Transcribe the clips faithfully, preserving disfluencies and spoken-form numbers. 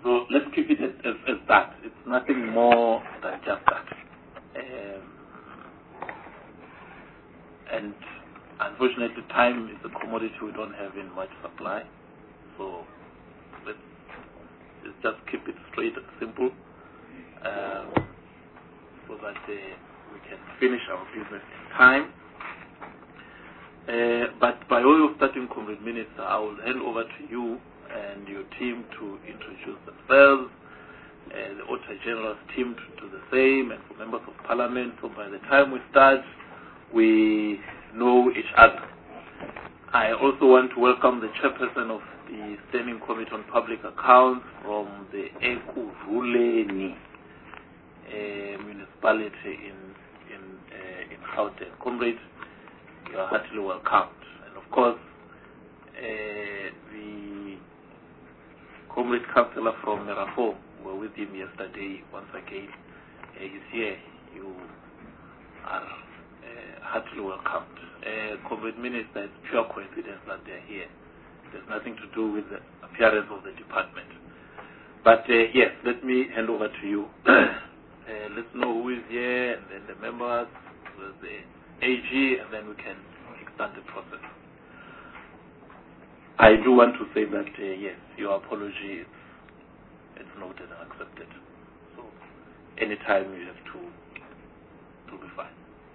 So let's keep it as, as, as that. It's nothing more than just that. Um, and unfortunately, time is a commodity we don't have in much supply. So let's, let's just keep it straight and simple, um, so that uh, we can finish our business in time. Uh, but by way of starting, Comrade Minister, I will hand over to you and your team to introduce themselves, uh, the Auditor General's team to do the same, and for members of Parliament, so by the time we start, we know each other. I also want to welcome the chairperson of the Standing Committee on Public Accounts from the Ekurhuleni uh, municipality in in uh, in Gauteng. Comrade, you are heartily welcomed. And of course, uh, the Comrade Councillor from Merafo were with him yesterday once again. Uh, he's here. You are uh, heartily welcomed. Uh, Comrade Minister, it's pure coincidence that they're here. There's nothing to do with the appearance of the department. But uh, yes, let me hand over to you. uh, let's know who is here, and then the members, the A G, and then we can kickstart the process. I do want to say that, uh, yes, your apology is it's noted and accepted. So anytime you have to, to be fine.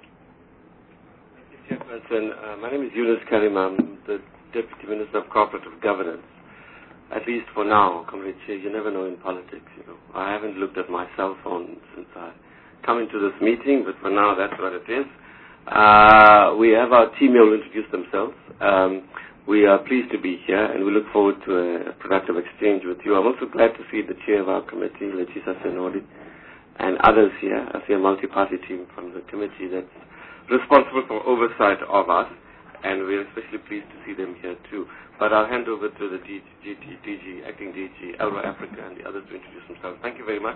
Chairperson, uh, my name is Yunus Karim. I'm the Deputy Minister of Cooperative Governance. At least for now, Comrade Chair, you never know in politics, you know. I haven't looked at my cell phone since I come into this meeting, but for now, that's what it is. Uh, we have our team here who will introduce themselves. Um, we are pleased to be here, and we look forward to a productive exchange with you. I'm also glad to see the chair of our committee, Letisa Senodi, and others here. I see a multi-party team from the committee that's responsible for oversight of us, and we're especially pleased to see them here too. But I'll hand over to the D G, D G, acting D G, Elro Africa, and the others to introduce themselves. Thank you very much.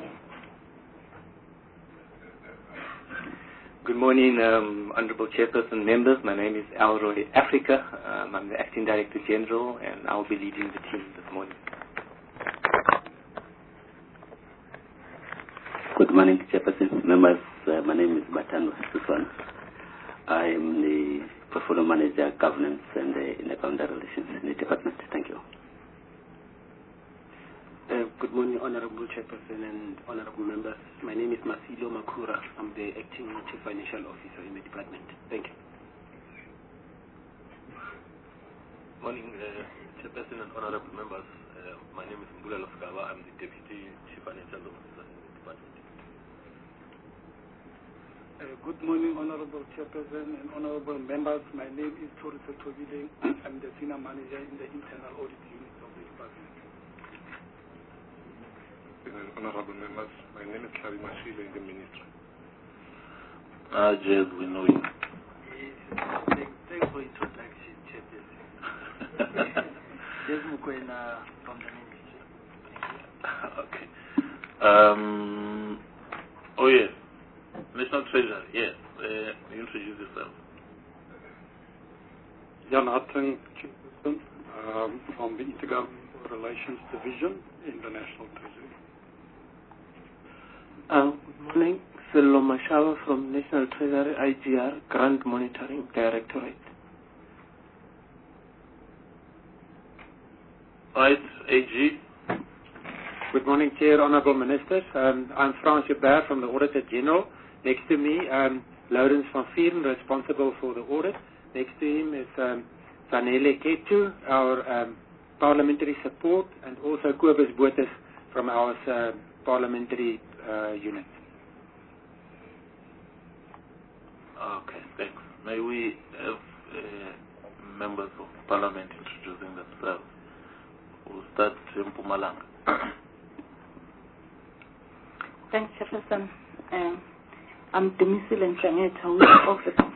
Good morning, um, Honorable Chairperson, members. My name is Elro Africa. Um, I'm the Acting Director General, and I'll be leading the team this morning. Good morning, Chairperson, members. Uh, my name is Batan Susan. I am the Portfolio Manager, Governance and uh, Intergovernmental Relations in the department. Thank you. Uh, good morning, Honorable Chairperson and Honorable members. My name is Masilo Makura. I'm the Acting Chief Financial Officer in the department. Thank you. Morning, uh, Chairperson and Honorable members. Uh, my name is Mbula Lofgaba. I'm the Deputy Chief Financial Officer in the department. Uh, good morning, Honorable Chairperson and Honorable members. My name is Toriso Tobile. I'm the Senior Manager in the Internal Audit Unit of the department. Uh, honorable members, my name is Clary Mashile in the Ministry. Ah, uh, Jez, we know you. Yes, thanks for introduction, Chairperson. Jez Mukwena from the Ministry. Okay. Um, oh, yes. National Treasurer, yes. Uh, introduce yourself. Jan Hartung, Chairperson um, from the Intergovernmental Relations Division in the National Treasury. Uh, good morning. Sello Mashawa from National Treasury, I G R, Grant Monitoring Directorate. Right, A G. Good morning, Chair, Honourable Ministers. Um, I'm Frans Joubert from the Auditor General. Next to me, um, Lawrence van Vieren, responsible for the audit. Next to him is um, Zanele Ketu, our um, parliamentary support, and also Kobus Botes from our uh, parliamentary uh, unit. Okay, thanks. May we have uh, members of Parliament introducing themselves? We'll start in Mpumalanga. Thanks, Jefferson. Um, I'm Demisile Nhlangeta, who is of the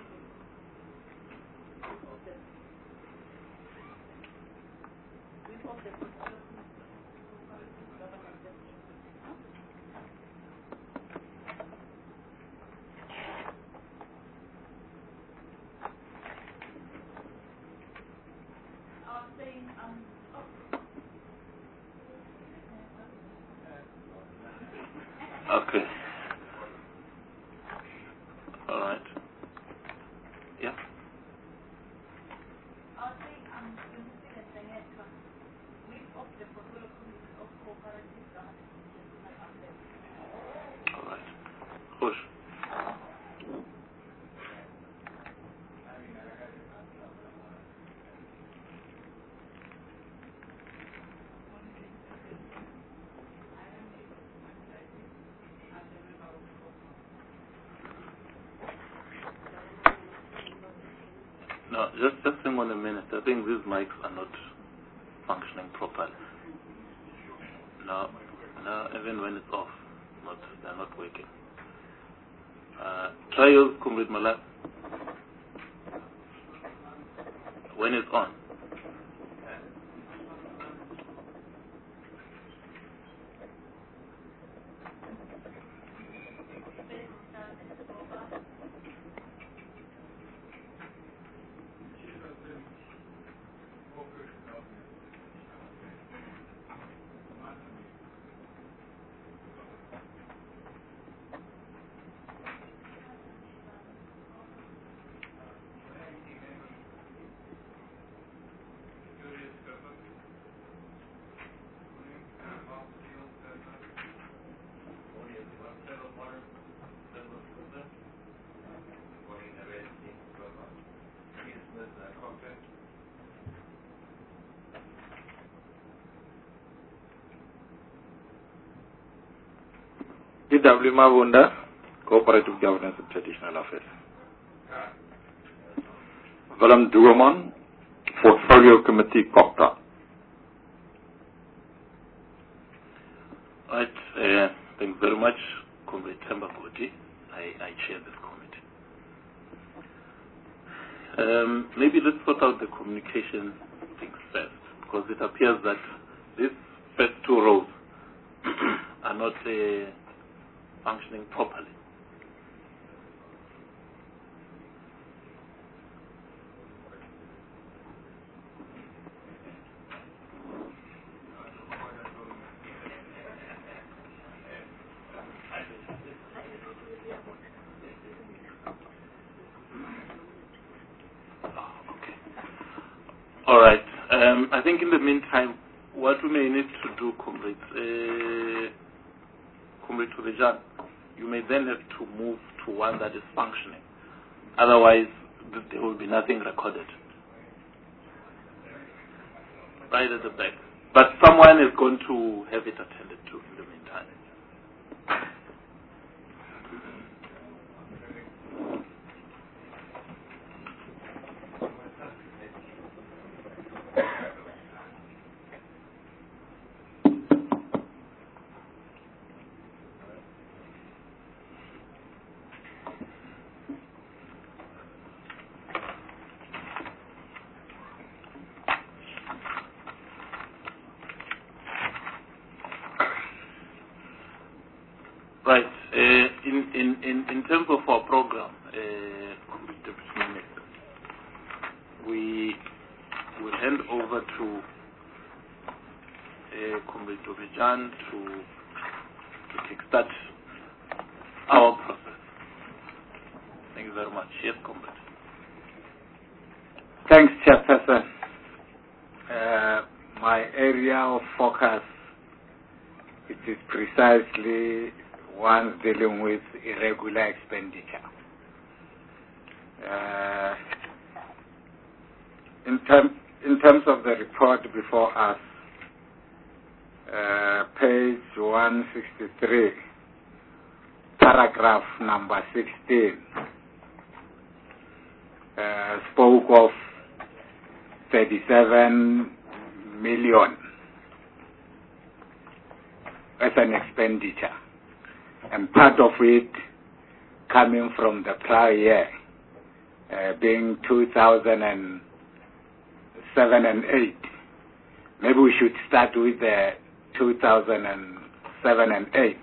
Okay. All right. Yeah. All right. Push. No, just just hang on a minute. I think these mics are not functioning properly. No, no, even when it's off, not they're not working. Uh, try yours, Comrade Malap. When it's on. D W Mavunda, Cooperative Governance and Traditional Affairs. Willem Dueman, Portfolio Committee, COPTA. Right, uh, thank you very much, Comrade Themba Goti. I, I chair this committee. Um, maybe let's sort out the communication things first, because it appears that these first two rows are not uh, functioning properly. All right. Um, I think in the meantime, what we may need to do, Comrade, uh, Comrade Turejan, you may then have to move to one that is functioning. Otherwise, th there will be nothing recorded. Right at the back. But someone is going to have it attended to in the meantime. Right. Uh, in, in, in, in terms of our program, uh, we will hand over to uh, Comrade Turejan to, to kickstart our process. Thank you very much. Yes, Comrade. Thanks, Chairperson. Uh, my area of focus, it is precisely one dealing with irregular expenditure. Uh, in, term, in terms of the report before us, uh, page one sixty-three, paragraph number sixteen, uh, spoke of thirty-seven million as an expenditure, and part of it coming from the prior year, uh, being two thousand seven and eight. Maybe we should start with the two thousand seven and eight.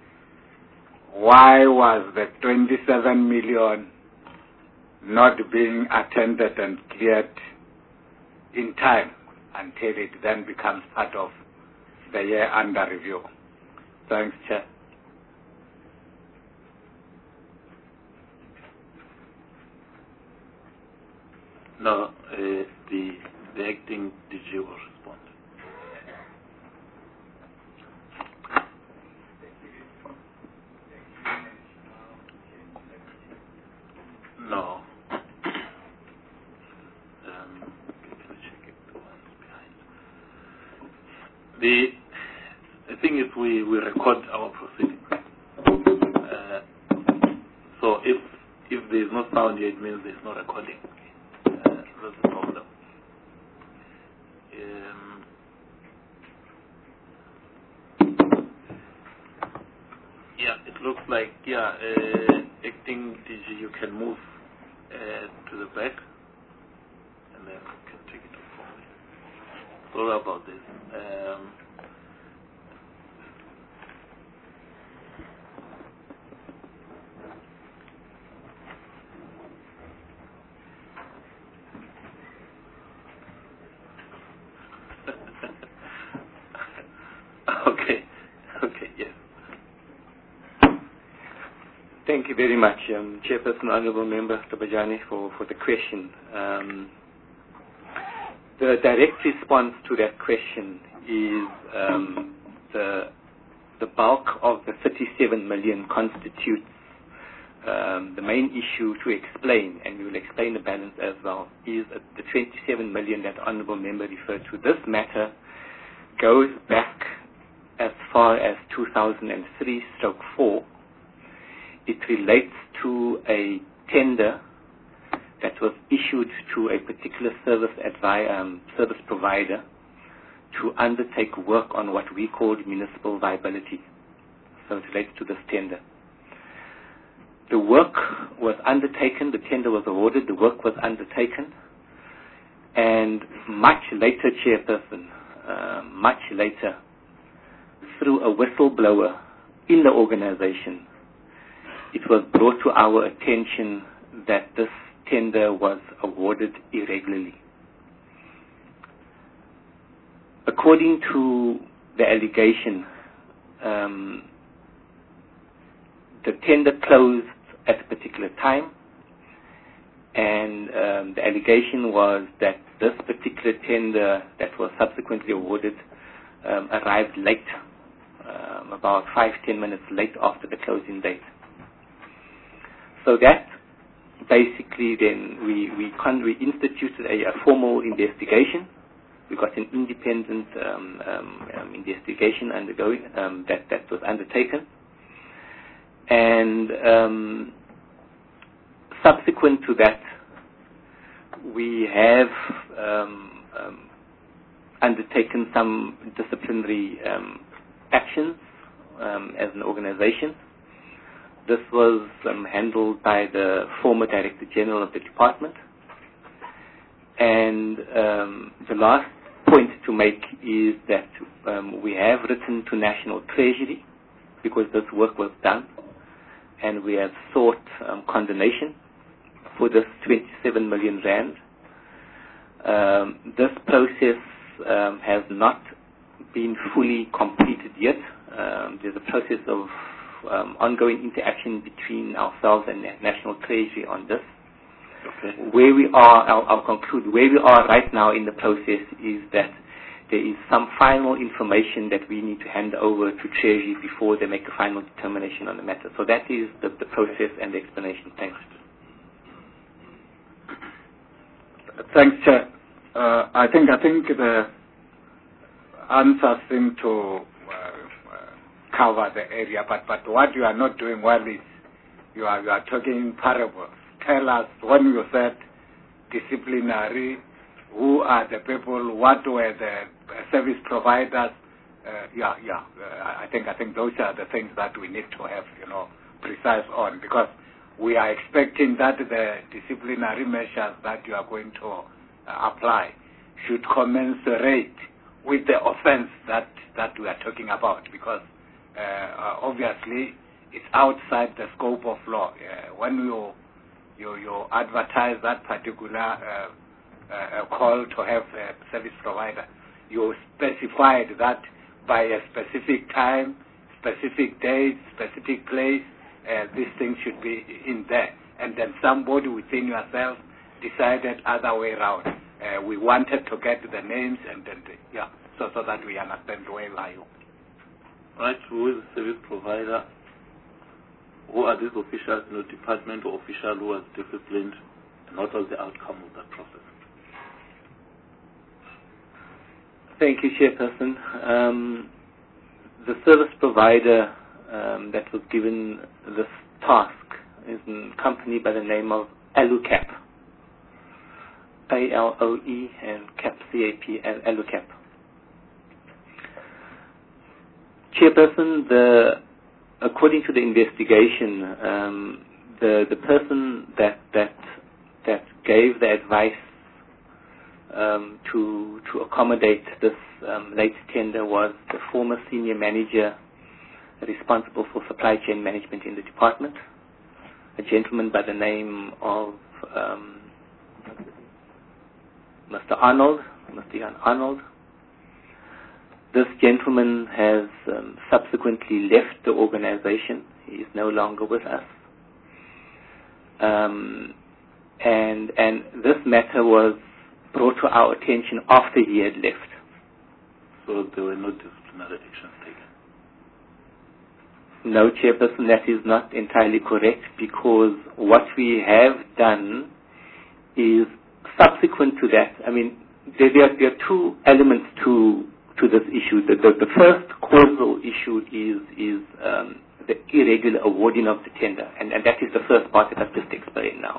Why was the twenty-seven million not being attended and cleared in time until it then becomes part of the year under review? Thanks, Chair. No, uh, the the acting D G will respond. No. um, can I check it? The ones behind. The the thing is, we we record our proceedings. Uh, so if if there is no sound here, it means there is no recording. That's the problem. Um, yeah, it looks like, yeah, uh, acting D G, you can move uh, to the back and then you can take it up from there. Sorry about this. Um, Okay. Okay, yes. Thank you very much, um, Chairperson, Honourable Member Tabajani, for, for the question. Um, the direct response to that question is um, the, the bulk of the thirty-seven million constitutes um, the main issue to explain, and we will explain the balance as well, is that the twenty-seven million that Honourable Member referred to. This matter goes back as far as two thousand three stroke four. It relates to a tender that was issued to a particular service advi- um, service provider to undertake work on what we call municipal viability. So it relates to this tender. The work was undertaken, the tender was awarded, the work was undertaken, and much later, Chairperson, uh, much later, through a whistleblower in the organization, it was brought to our attention that this tender was awarded irregularly. According to the allegation, um, the tender closed at a particular time, and um, the allegation was that this particular tender that was subsequently awarded um, arrived late, um, about five, ten minutes late after the closing date. So that basically then we we, con- we instituted a, a formal investigation. We got an independent um, um, um, investigation undergoing um, that that was undertaken, and um, subsequent to that, we have um, um, undertaken some disciplinary um, actions um, as an organization. This was um, handled by the former Director General of the department. And um, the last point to make is that um, we have written to National Treasury because this work was done, and we have sought um, condonation for this twenty-seven million rand. Um, this process um, has not been fully completed yet. Um, there's a process of um, ongoing interaction between ourselves and National Treasury on this. Okay. Where we are, I'll, I'll conclude, where we are right now in the process is that there is some final information that we need to hand over to Treasury before they make a final determination on the matter. So that is the, the process and the explanation. Thanks. Thanks, Chair. Uh, I think I think the answers seem to uh, uh, cover the area, but, but what you are not doing well is you are you are talking in parables. Tell us, when you said disciplinary, who are the people, what were the service providers? Uh, yeah, yeah. Uh, I think I think those are the things that we need to have, you know, precise on, because we are expecting that the disciplinary measures that you are going to uh, apply should commensurate with the offense that, that we are talking about, because uh, uh, obviously it's outside the scope of law. Uh, when you, you you advertise that particular uh, uh, call to have a service provider, you specified that by a specific time, specific date, specific place, Uh, these things should be in there, and then somebody within yourself decided other way around. Uh, we wanted to get the names and then, the, yeah, so, so that we understand where are you. Right, who is the service provider? Who are these officials in the department or official who was disciplined, and what was the outcome of that process? Thank you, Chairperson. Um, the service provider um, that was given this task is a company by the name of Alucap. A L O E and CAP, C A P, Alucap. Chairperson, the, according to the investigation, um, the the person that that that gave the advice um, to to accommodate this um, late tender was the former senior manager responsible for supply chain management in the department, a gentleman by the name of um, Mister Arnold, Mister Jan Arnold. This gentleman has um, subsequently left the organization. He is no longer with us. Um, and and this matter was brought to our attention after he had left. So there were no disciplinary actions taken? No, Chairperson, that is not entirely correct, because what we have done is subsequent to that. I mean, there, there, are, there are two elements to to this issue. The, the, the first causal issue is is um, the irregular awarding of the tender, and, and that is the first part that I've just explained now.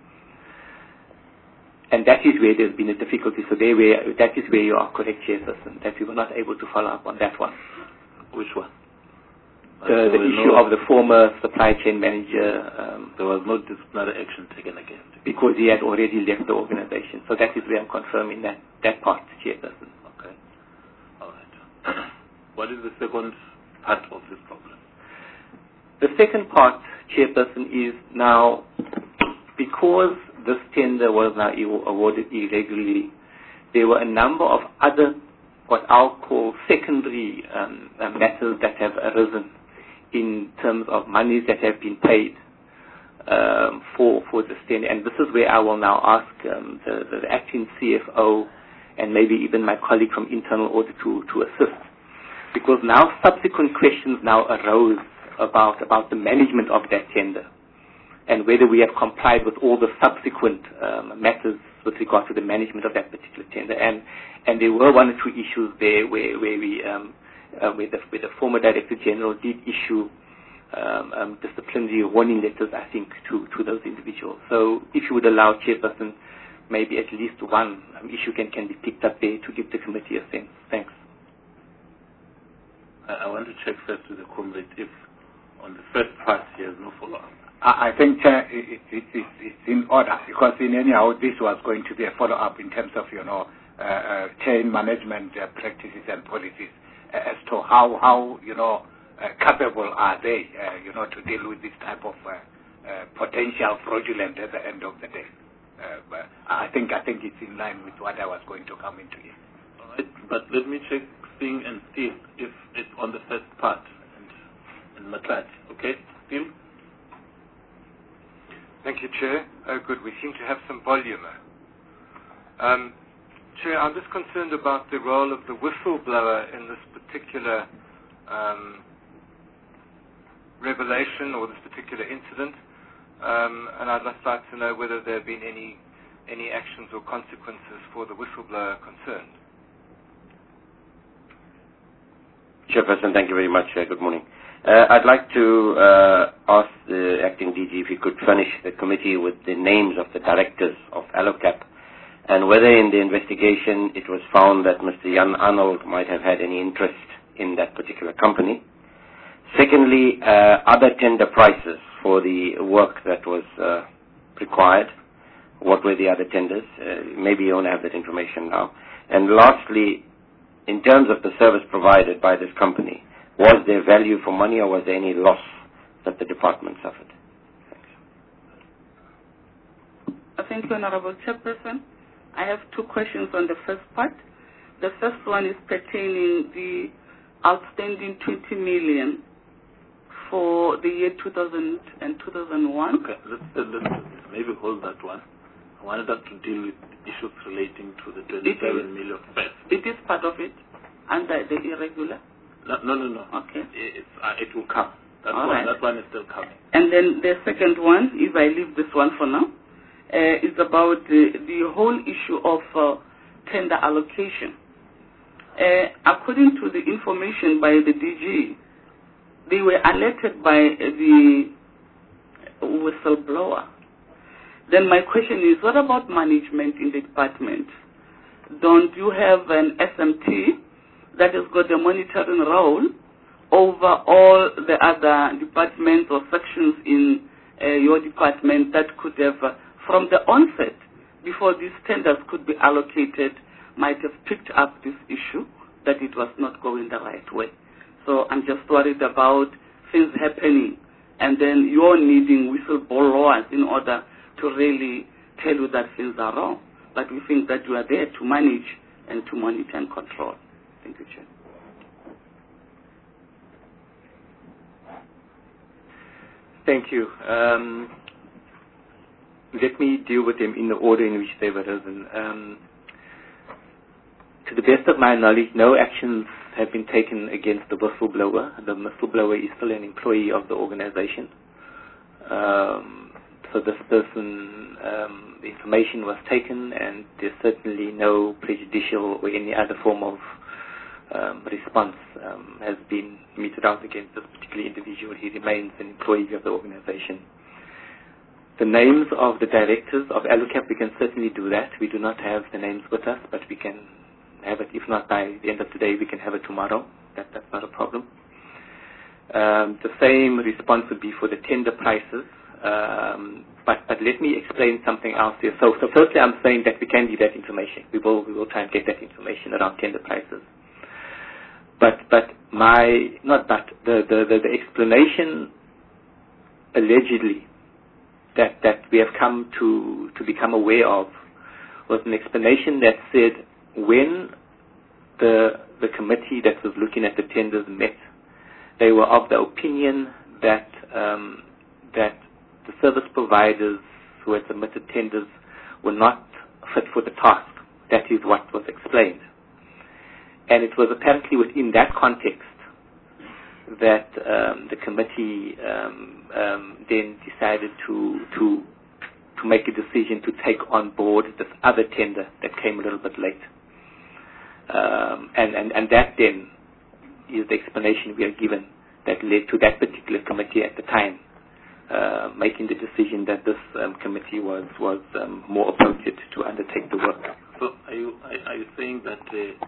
And that is where there's been a difficulty. So there where, that is where you are correct, Chairperson, that we were not able to follow up on that one. Which one? The, the issue no, of the former supply chain manager. Um, there was no disciplinary action taken against him. Because he had already left the organization. So that is where I'm confirming that, that part, Chairperson. Okay. All right. What is the second part of this problem? The second part, Chairperson, is now, because this tender was now awarded irregularly, there were a number of other, what I'll call secondary um, uh, matters that have arisen in terms of monies that have been paid um, for for this tender. And this is where I will now ask um, the, the acting C F O and maybe even my colleague from internal audit to, to assist. Because now subsequent questions now arose about, about the management of that tender and whether we have complied with all the subsequent um, matters with regard to the management of that particular tender. And and there were one or two issues there where, where we um, uh, where, the, where the former Director General did issue um, um, disciplinary warning letters, I think, to, to those individuals. So if you would allow, Chairperson, maybe at least one um, issue can, can be picked up there to give the committee a sense. Thanks. I, I want to check first with the comrade if on the first part he has no follow-up. I think uh, it, it, it, it's in order, because in anyhow this was going to be a follow-up in terms of, you know, uh, uh, chain management uh, practices and policies uh, as to how, how you know, uh, capable are they, uh, you know, to deal with this type of uh, uh, potential fraudulent at the end of the day. Uh, but I think I think it's in line with what I was going to come into here. All right, but let me check Sting and Steel if it's on the first part and, and Matlati, okay? Steel? Thank you, Chair. Oh, good. We seem to have some volume. Um, Chair, I'm just concerned about the role of the whistleblower in this particular um, revelation or this particular incident, um, and I'd just like to know whether there have been any any actions or consequences for the whistleblower concerned. Chairperson, thank you very much. Uh, good morning. Uh, I'd like to uh, ask the acting D G if he could furnish the committee with the names of the directors of Alucap and whether in the investigation it was found that Mister Jan Arnold might have had any interest in that particular company. Secondly, uh, other tender prices for the work that was uh, required. What were the other tenders? Uh, maybe you don't have that information now. And lastly, in terms of the service provided by this company, was there value for money or was there any loss that the department suffered? Thanks. Thank you, Honorable Chairperson. I have two questions on the first part. The first one is pertaining the outstanding twenty million for the year two thousand and two thousand one. Okay, let's, uh, let's maybe hold that one. I wanted us to deal with issues relating to the twenty-seven million first. It is part of it, under the irregular? No, no, no. no. Okay. It's, uh, it will come. That All one, right. that one is still coming. And then the second one, if I leave this one for now, uh, is about the, the whole issue of uh, tender allocation. Uh, according to the information by the D G, they were alerted by the whistleblower. Then my question is, what about management in the department? Don't you have an S M T that has got a monitoring role over all the other departments or sections in uh, your department that could have, uh, from the onset, before these tenders could be allocated, might have picked up this issue that it was not going the right way? So I'm just worried about things happening and then you're needing whistleblowers in order to really tell you that things are wrong. But we think that you are there to manage and to monitor and control. Thank you, Chair. Thank you. Um, let me deal with them in the order in which they've arisen. Um, to the best of my knowledge, no actions have been taken against the whistleblower. The whistleblower is still an employee of the organization. Um, so this person, um, the information was taken, and there's certainly no prejudicial or any other form of um, response um, has been meted out against this particular individual. He remains an employee of the organization. The names of the directors of ALUCAP, we can certainly do that. We do not have the names with us, but we can have it. If not by the end of today, we can have it tomorrow. That, that's not a problem. Um, the same response would be for the tender prices. Um, but, but let me explain something else here. So, so firstly, I'm saying that we can give that information. We will, we will try and get that information around tender prices. But, but my, not but, the, the, the, the explanation allegedly that, that we have come to, to become aware of was an explanation that said when the, the committee that was looking at the tenders met, they were of the opinion that, um, that the service providers who had submitted tenders were not fit for the task. That is what was explained. And it was apparently within that context that um, the committee um, um, then decided to, to, to make a decision to take on board this other tender that came a little bit late. Um, and, and, and that then is the explanation we are given that led to that particular committee at the time uh, making the decision that this um, committee was, was um, more appropriate to undertake the work. So are you, are you saying that uh,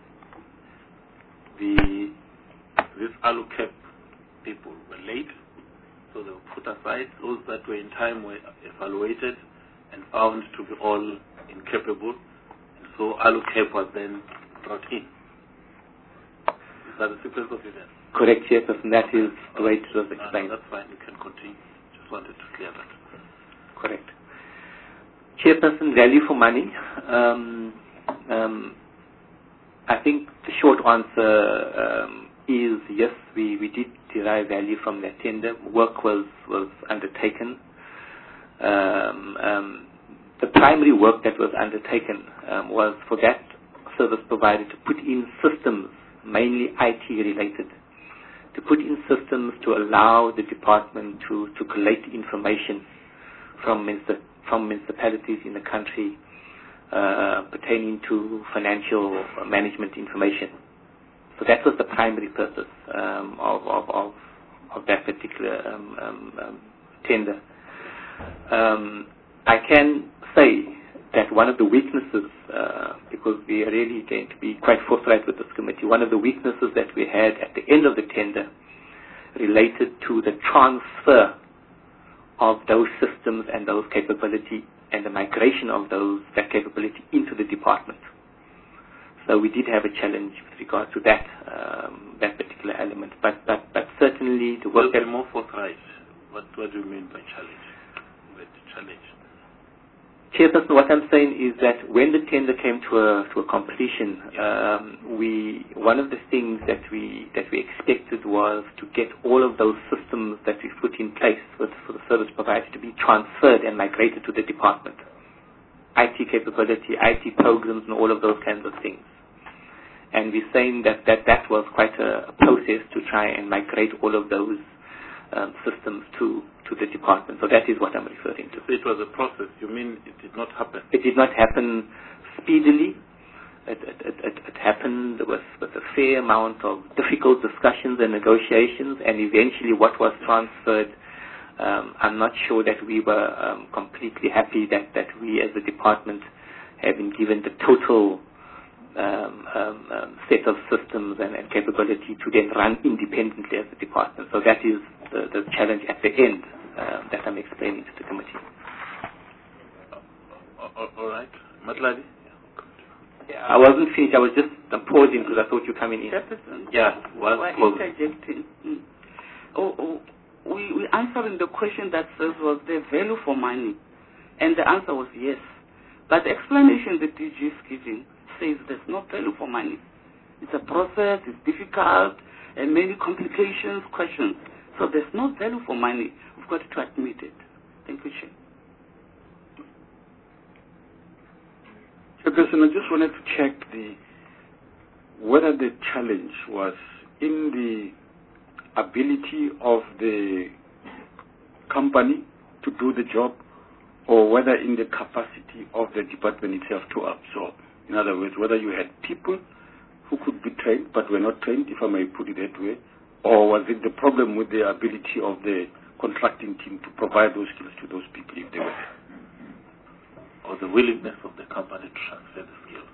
the this ALUCAP people were late, so they were put aside? Those that were in time were evaluated and found to be all incapable, and so ALUCAP was then brought in. Is that the sequence of events? Correct, Chairperson. That is the way it was explained. No, that's fine. You can continue. Just wanted to clear that. Correct. Chairperson, value for money. Um, um, I think the short answer um, is yes, we, we did derive value from that tender. Work was, was undertaken. Um, um, the primary work that was undertaken um, was for that service provider to put in systems, mainly I T related, to put in systems to allow the department to, to collect information from, from municipalities in the country uh, pertaining to financial management information. So that was the primary purpose um, of, of, of, of that particular um, um, um, tender. Um, I can say that one of the weaknesses, uh, because we are really going to be quite forthright with this committee, one of the weaknesses that we had at the end of the tender related to the transfer of those systems and those capability and the migration of those that capability into the department. So we did have a challenge with regard to that um, that particular element. But but, but certainly the work that more forthright. What what do you mean by challenge? By challenge. Chairperson, what I'm saying is that when the tender came to a to a completion, um, we one of the things that we that we expected was to get all of those systems that we put in place for, for the service provider to be transferred and migrated to the department. I T capability, I T programs, and all of those kinds of things. And we're saying that that, that was quite a, a process to try and migrate all of those um, systems to, to the department. So that is what I'm referring to. So it was a process. You mean it did not happen? It did not happen speedily. It, it, it, it, it happened with, with a fair amount of difficult discussions and negotiations, and eventually what was transferred, um, I'm not sure that we were um, completely happy that, that we as a department have been given the total Um, um, um, set of systems and, and capability to then run independently as a department. So that is the, the challenge at the end uh, that I'm explaining to the committee. Uh, all right. Matladi? Yeah, I wasn't finished. I was just I'm pausing because I thought you were coming in. Jefferson. Yeah, was We're interjecting. Mm. Oh, oh, we, we answering the question that says, was there value for money? And the answer was yes. But the explanation that D G is giving says there's no value for money. It's a process, it's difficult, and many complications, questions. So there's no value for money. We've got to admit it. Thank you, Chair. Chairperson, I just wanted to check the whether the challenge was in the ability of the company to do the job, or whether in the capacity of the department itself to absorb. In other words, whether you had people who could be trained but were not trained, if I may put it that way, or was it the problem with the ability of the contracting team to provide those skills to those people if they were there? Or the willingness of the company to transfer the skills?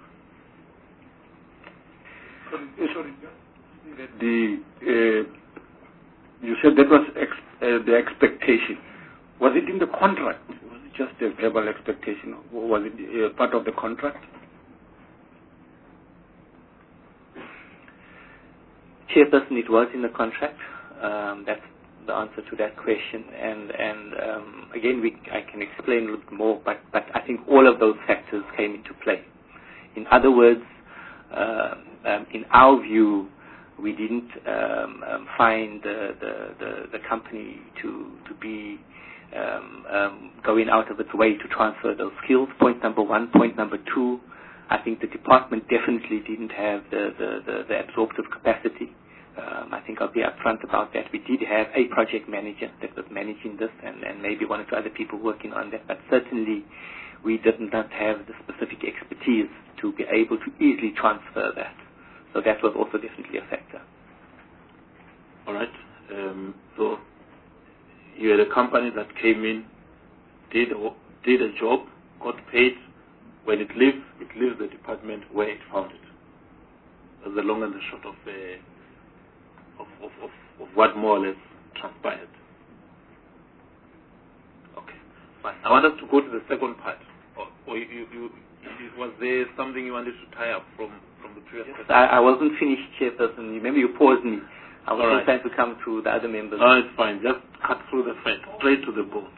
Sorry, the, uh, you said that was ex uh, the expectation. Was it in the contract? Was it just a verbal expectation? Or was it uh, part of the contract? Chairperson, it was in the contract. Um, that's the answer to that question. And, and um, again, we, I can explain a little bit more, but, but I think all of those factors came into play. In other words, uh, um, in our view, we didn't um, um, find the, the, the, the company to, to be um, um, going out of its way to transfer those skills. Point number one. Point number two, I think the department definitely didn't have the, the, the, the absorptive capacity. Um, I think I'll be upfront about that. We did have a project manager that was managing this, and, and maybe one or two other people working on that, but certainly we did not have the specific expertise to be able to easily transfer that. So that was also definitely a factor. All right. Um, so you had a company that came in, did a, did a job, got paid. When it leaves, it leaves the department where it found it. That's the long and the short of, uh, of, of, of, of what more or less transpired. Okay, fine. I want us to go to the second part. Or, or you, you, you, was there something you wanted to tie up from, from the previous yes, I, I wasn't finished, Chairperson. Remember, you paused me. I was right. trying to come to the other members. No, it's fine. Just cut through the fence, straight to the bone.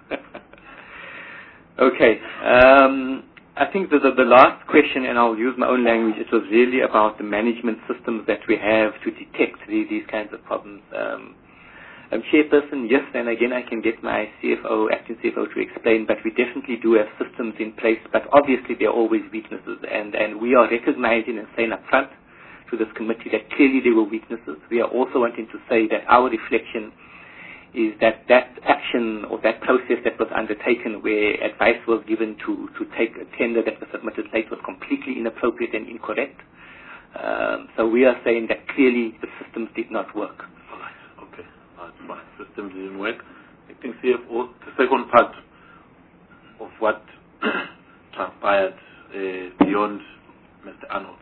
Okay. Um, I think the, the, the last question, and I'll use my own language, it was really about the management systems that we have to detect the, these kinds of problems. Um, um, Chairperson, yes, and again I can get my C F O, acting C F O to explain, but we definitely do have systems in place, but obviously there are always weaknesses, and, and we are recognizing and saying up front to this committee that clearly there were weaknesses. We are also wanting to say that our reflection is that that action or that process that was undertaken where advice was given to, to take a tender that was submitted late was completely inappropriate and incorrect. Um, so we are saying that clearly the systems did not work. All right, okay. That's fine. Systems didn't work. I think C F O, the second part of what transpired uh, beyond Mister Arnold.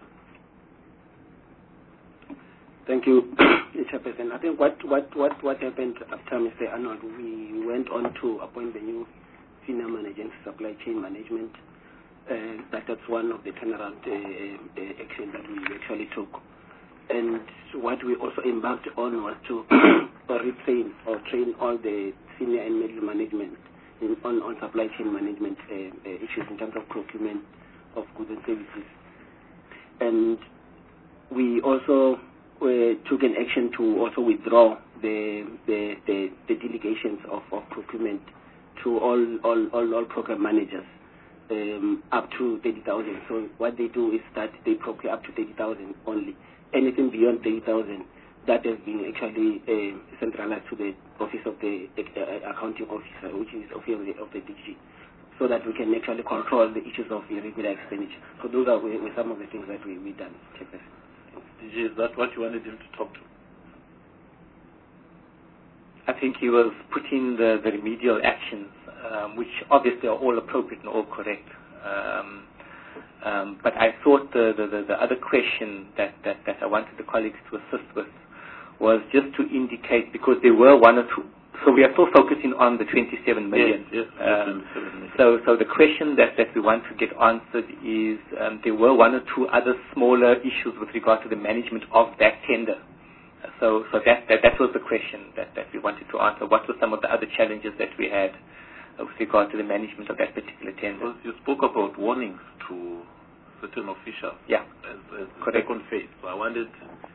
Thank you, Chairperson. I think what, what, what, what happened after Mister Arnold, we went on to appoint the new senior manager in supply chain management. Uh, that, that's one of the turnaround uh, uh, action that we actually took. And what we also embarked on was to retrain or train all the senior and middle management in, on, on supply chain management uh, uh, issues in terms of procurement of goods and services. And we also We took an action to also withdraw the the, the, the delegations of, of procurement to all, all, all, all program managers um, up to thirty thousand. So what they do is that they procure up to thirty thousand only. Anything beyond thirty thousand, that has been actually uh, centralized to the office of the uh, accounting officer, which is office of the, of the D G, so that we can actually control the issues of irregular expenditure. So those are were, were some of the things that we we done. D G, is that what you wanted him to talk to? I think he was putting the, the remedial actions, um, which obviously are all appropriate and all correct. Um, um, but I thought the, the, the, the other question that, that, that I wanted the colleagues to assist with was just to indicate, because there were one or two, so we are still focusing on the twenty-seven million. Yes, yes, um, twenty-seven million. So, so the question that, that we want to get answered is um, there were one or two other smaller issues with regard to the management of that tender. So, so that, that that was the question that, that we wanted to answer. What were some of the other challenges that we had uh, with regard to the management of that particular tender? Because you spoke about warnings to certain officials. Yeah, as, as the correct. second phase. So I wanted,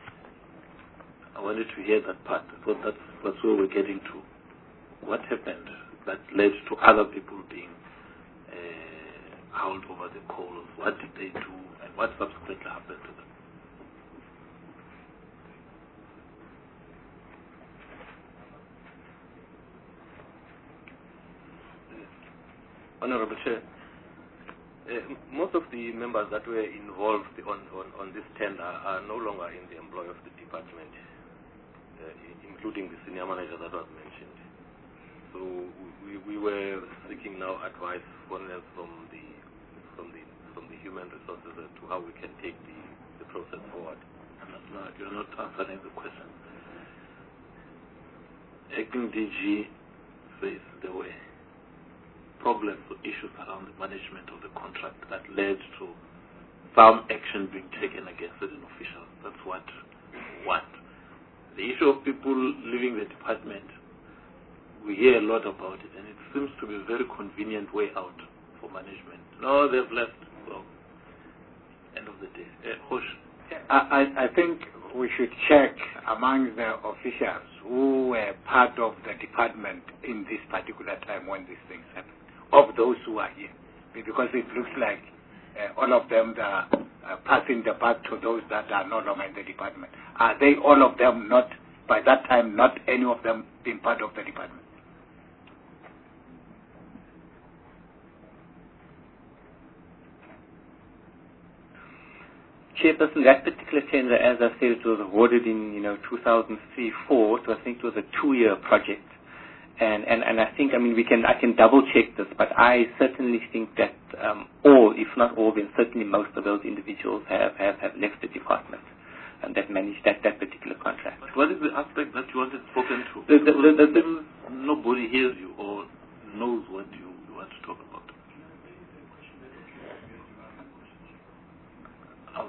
I wanted to hear that part. So that's that's where we're getting to. What happened that led to other people being uh, howled over the coals? What did they do, and what subsequently happened to them? Honorable Chair, uh, most of the members that were involved on, on, on this tender are no longer in the employ of the department, uh, including the senior manager that was mentioned. So we, we were seeking now advice from the from the from the human resources as to how we can take the, the process forward. No, you're not answering the question. Acting D G says there were problems or issues around the management of the contract that led to some action being taken against certain officials. That's what what. The issue of people leaving the department, we hear a lot about it, and it seems to be a very convenient way out for management. No, they've left. So, end of the day. Uh, Hosh. I, I think we should check among the officials who were part of the department in this particular time when these things happened, of those who are here. Because it looks like uh, all of them are uh, passing the buck to those that are no longer in the department. Are they all of them not, by that time, not any of them being part of the department? Chairperson, that particular tender, as I said, it was awarded in, you know, two thousand three four, so I think it was a two-year project. And, and, and I think, I mean, we can, I can double-check this, but I certainly think that um, all, if not all, then certainly most of those individuals have, have, have left the department and that managed that, that particular contract. But what is the aspect that you wanted spoken to? The, the, the, the, the, nobody hears you or knows what you, you want to talk about. Out.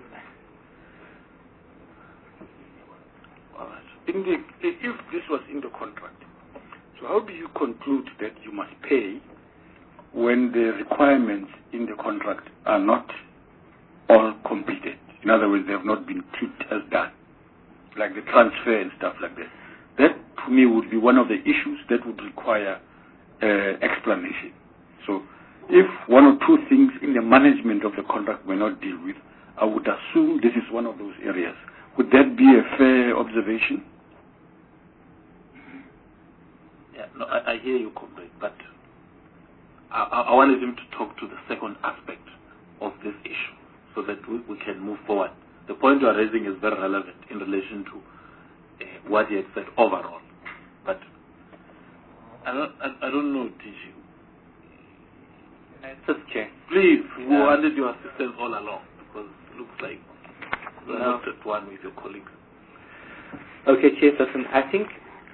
All right. In the, if this was in the contract, so how do you conclude that you must pay when the requirements in the contract are not all completed? In other words, they have not been ticked as done, like the transfer and stuff like that. That, to me, would be one of the issues that would require uh, explanation. So if one or two things in the management of the contract were not dealt with, I would assume this is one of those areas. Would that be a fair observation? Yeah, no, I, I hear you, comrade, but I, I wanted him to talk to the second aspect of this issue so that we, we can move forward. The point you are raising is very relevant in relation to uh, what he had said overall. But I don't, I, I don't know, D G. Okay. Please, we Yeah. wanted your assistance all along because it looks like you're No. not at one with your colleagues. Okay, Chairperson, I think,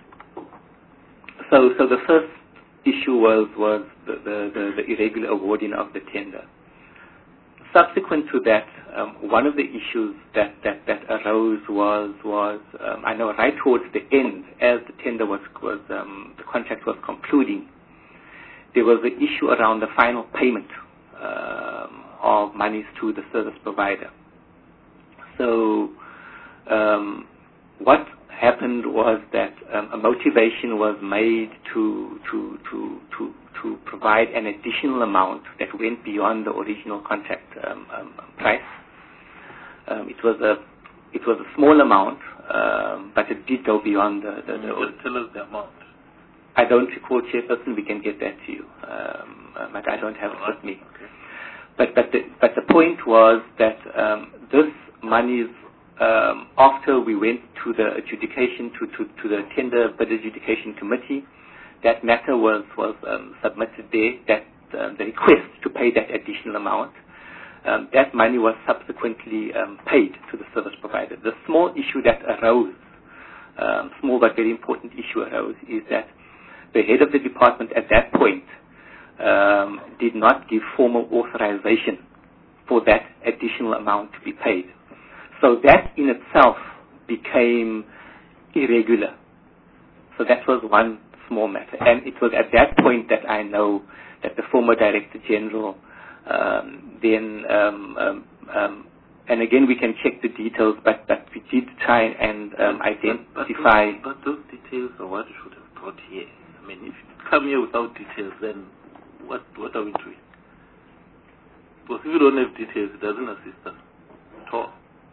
so so the first issue was, was the, the, the, the irregular awarding of the tender. Subsequent to that, um, one of the issues that, that, that arose was, was um, I know right towards the end, as the tender was, was um, the contract was concluding, there was an issue around the final payment um, of monies to the service provider. So um, what happened was that um, a motivation was made to to to to to to provide an additional amount that went beyond the original contract um, um, price. Um, it was a it was a small amount, um, but it did go beyond the. the, the Just tell us the amount. I don't recall, Chairperson. We can get that to you, um, uh, but I don't have it with me. Okay. But but the but the point was that um, this monies, um, after we went to the adjudication to, to, to the tender bid adjudication committee, that matter was was um, submitted there. That um, the request to pay that additional amount, um, that money was subsequently um, paid to the service provider. The small issue that arose, um, small but very important issue arose, is that the head of the department at that point um, did not give formal authorization for that additional amount to be paid. So that in itself became irregular. So that was one small matter. And it was at that point that I know that the former Director General um, then, um, um, um, and again we can check the details, but, but we did try and um, identify... But, but those details are what you should have brought here. I mean, if you come here without details, then what, what are we doing? Because if you don't have details, it doesn't assist us at all.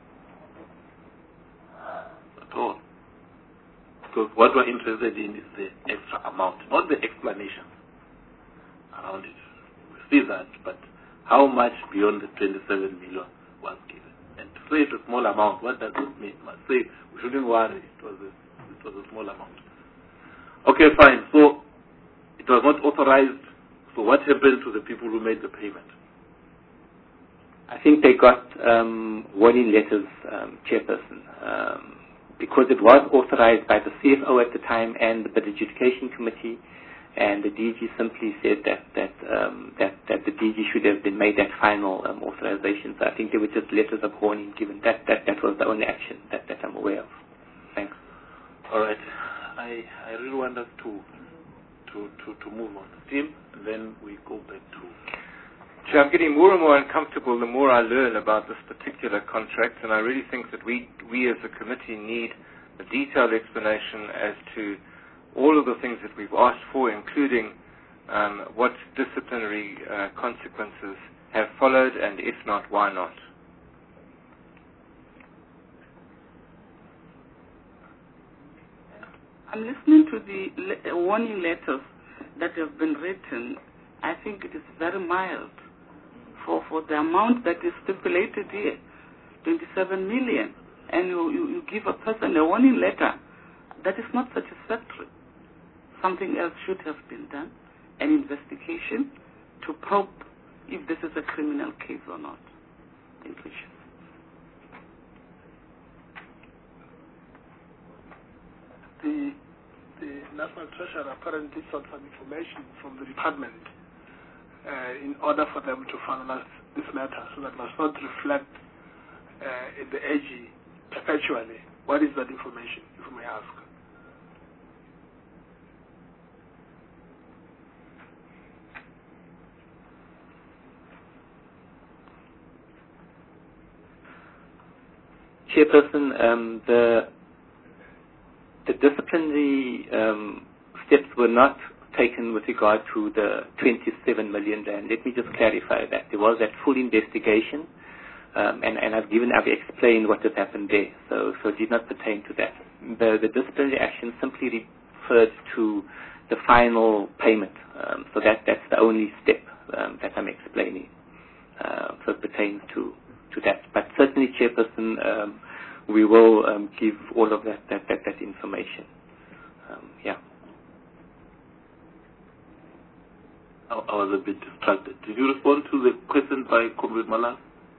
At all. Because what we're interested in is the extra amount, not the explanation around it. We see that, but how much beyond the twenty-seven million was given? And to say it's a small amount, what does it mean? Must say we shouldn't worry, it was a, it was a small amount. Okay, fine. So it was not authorized. So what happened to the people who made the payment? I think they got um, warning letters, um, Chairperson, um, because it was authorized by the C F O at the time and the Bid Adjudication Committee, and the D G simply said that that um, that, that the D G should have been made that final um, authorization. So I think there were just letters of warning given. That that, that was the only action that, that I'm aware of. Thanks. All right. I I really want us to to to, to move on. Tim, and then we go back to. So I'm getting more and more uncomfortable the more I learn about this particular contract, and I really think that we, we as a committee need a detailed explanation as to all of the things that we've asked for, including um, what disciplinary uh, consequences have followed, and if not, why not. I'm listening to the le- warning letters that have been written. I think it is very mild. For, for the amount that is stipulated here, twenty-seven million, and you, you, you give a person a warning letter, that is not satisfactory. Something else should have been done, an investigation to probe if this is a criminal case or not. Thank you. The, the National Treasurer apparently sought some information from the department Uh, in order for them to finalize this matter, so that must not reflect uh, in the A G perpetually. What is that information, if you may ask? Chairperson, um, the the disciplinary um, steps were not taken with regard to the twenty-seven million rand. Let me just clarify that. There was that full investigation, um, and, and I've given, I've explained what has happened there, so, so it did not pertain to that. The, the disciplinary action simply referred to the final payment, um, so that, that's the only step um, that I'm explaining. Uh, so it pertains to, to that. But certainly, Chairperson, um, we will um, give all of that, that, that, that information. Um, yeah. I was a bit distracted. Did you respond to the question by Comrade Malan?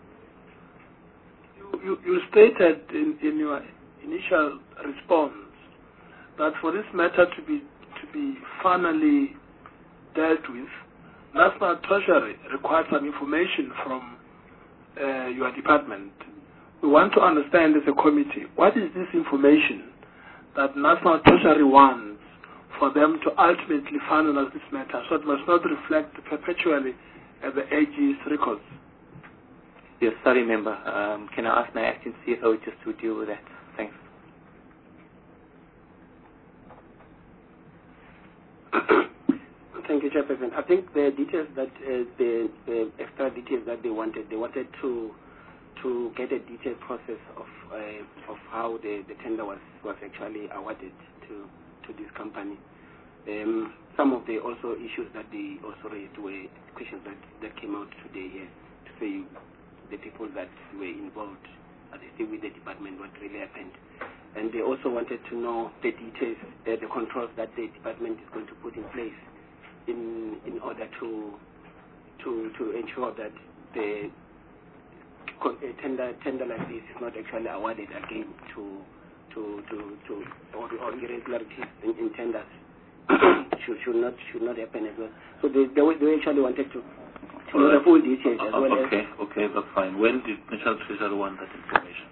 You, you, you stated in, in your initial response that for this matter to be to be finally dealt with, National Treasury requires some information from uh, your department. We want to understand as a committee, what is this information that National Treasury wants for them to ultimately finalize this matter, so it must not reflect perpetually at the A G's records? Yes, sorry, member. Um, can I ask my acting C F O just to deal with that? Thanks. Thank you, Chairperson. I think the details that uh, the, the extra details that they wanted, they wanted to to get a detailed process of uh, of how the, the tender was, was actually awarded to to this company. Um, some of the also issues that they also raised were questions that, that came out today here to say the people that were involved, are they still with the department, what really happened. And they also wanted to know the details, uh, the controls that the department is going to put in place in in order to to to ensure that the uh, tender tender like this is not actually awarded again to to to to or, or irregularities in, in tenders should should not should not happen as well. So they they, they actually wanted to to know the full details as uh, well. Okay, as okay, that's fine. When did National Treasury want that information?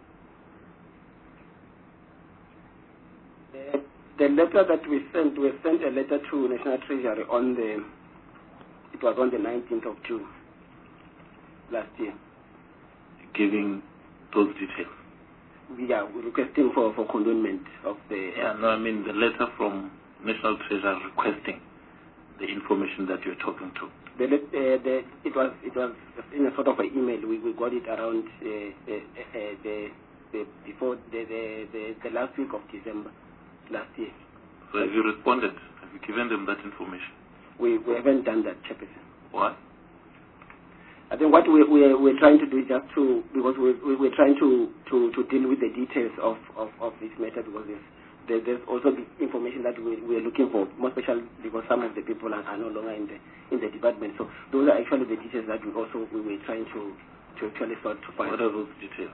The letter that we sent, we sent a letter to National Treasury on the, it was on the nineteenth of June last year. Giving those details? Yeah, requesting for, for condonment of the... Yeah, no, I mean the letter from National Treasury requesting the information that you're talking to. The, uh, the, it was it was in a sort of an email. We, we got it around uh, uh, uh, the, the before the, the, the, the last week of December last year. So have you responded? Have you given them that information? We we haven't done that, Chairperson. Why? I think what we we we're trying to do is just to because we, we we're trying to, to, to deal with the details of, of, of this matter because there's, there, there's also the information that we we're looking for, more especially because some of the people are, are no longer in the in the department. So those are actually the details that we also we were trying to to actually sort to find. What are those details?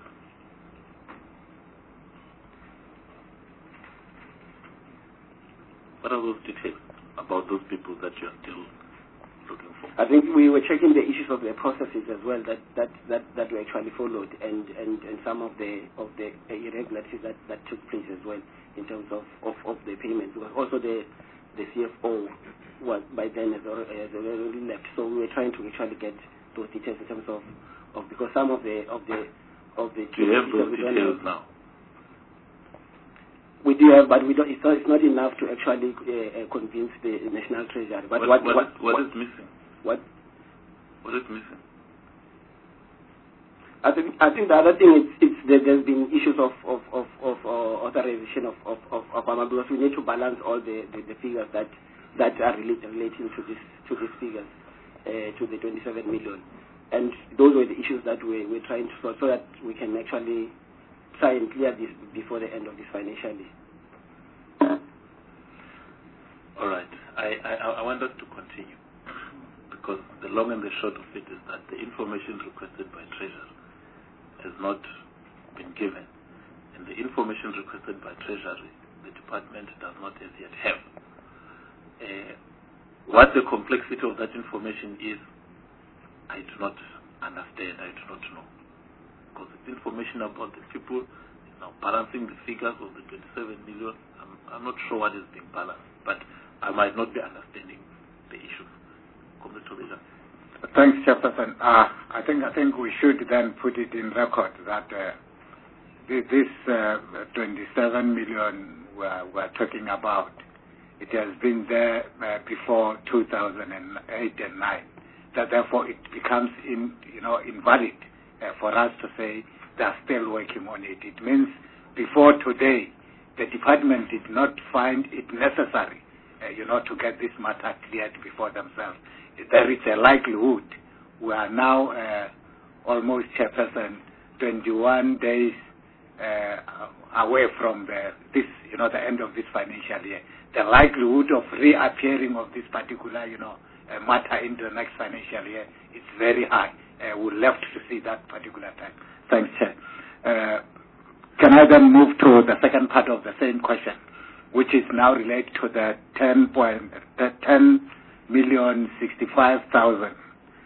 What are those details about those people that you are still looking for? I think we were checking the issues of the processes as well that that, that, that were actually followed and, and, and some of the of the irregularities that, that took place as well in terms of, of, of the payments. Because also the the C F O was by then has already, has already left, so we were trying to actually get those details in terms of, of because some of the of the of the do you have those details now? We do have, but we don't, it's, not, it's not enough to actually uh, uh, convince the National Treasury. But what, what, what, what, is, what, what is missing? What? What is missing? I think I think the other thing is it's that there's been issues of of of, of uh, authorization of of of, of AMA because we need to balance all the, the, the figures that that are related, relating to this to these figures uh, to the twenty-seven million, and those were the issues that we we're trying to solve so that we can actually try and clear this before the end of this financial year. All right. I, I, I want us to continue because the long and the short of it is that the information requested by Treasury has not been given. And the information requested by Treasury, the department does not as yet have. Uh, what the complexity of that information is, I do not understand, I do not know. Because it's information about the people, it's now balancing the figures of the twenty-seven million. I'm, I'm not sure what is being balanced, but I might not be understanding the issues. Thanks, Chairperson. Uh, I think I think we should then put it in record that uh, this uh, twenty-seven million we're, we're talking about, it has been there uh, before two thousand eight and nine. That therefore it becomes in, you know invalid. Uh, for us to say they're still working on it. It means before today, the department did not find it necessary, uh, you know, to get this matter cleared before themselves. There is a likelihood. We are now uh, almost, Chairperson, twenty-one days uh, away from the, this, you know, the end of this financial year. The likelihood of reappearing of this particular, you know, uh, matter in the next financial year is very high. Uh, we're left to see that particular time. Thanks, Chair. Uh, can I then move to the second part of the same question, which is now related to the ten point, the ten million sixty-five thousand,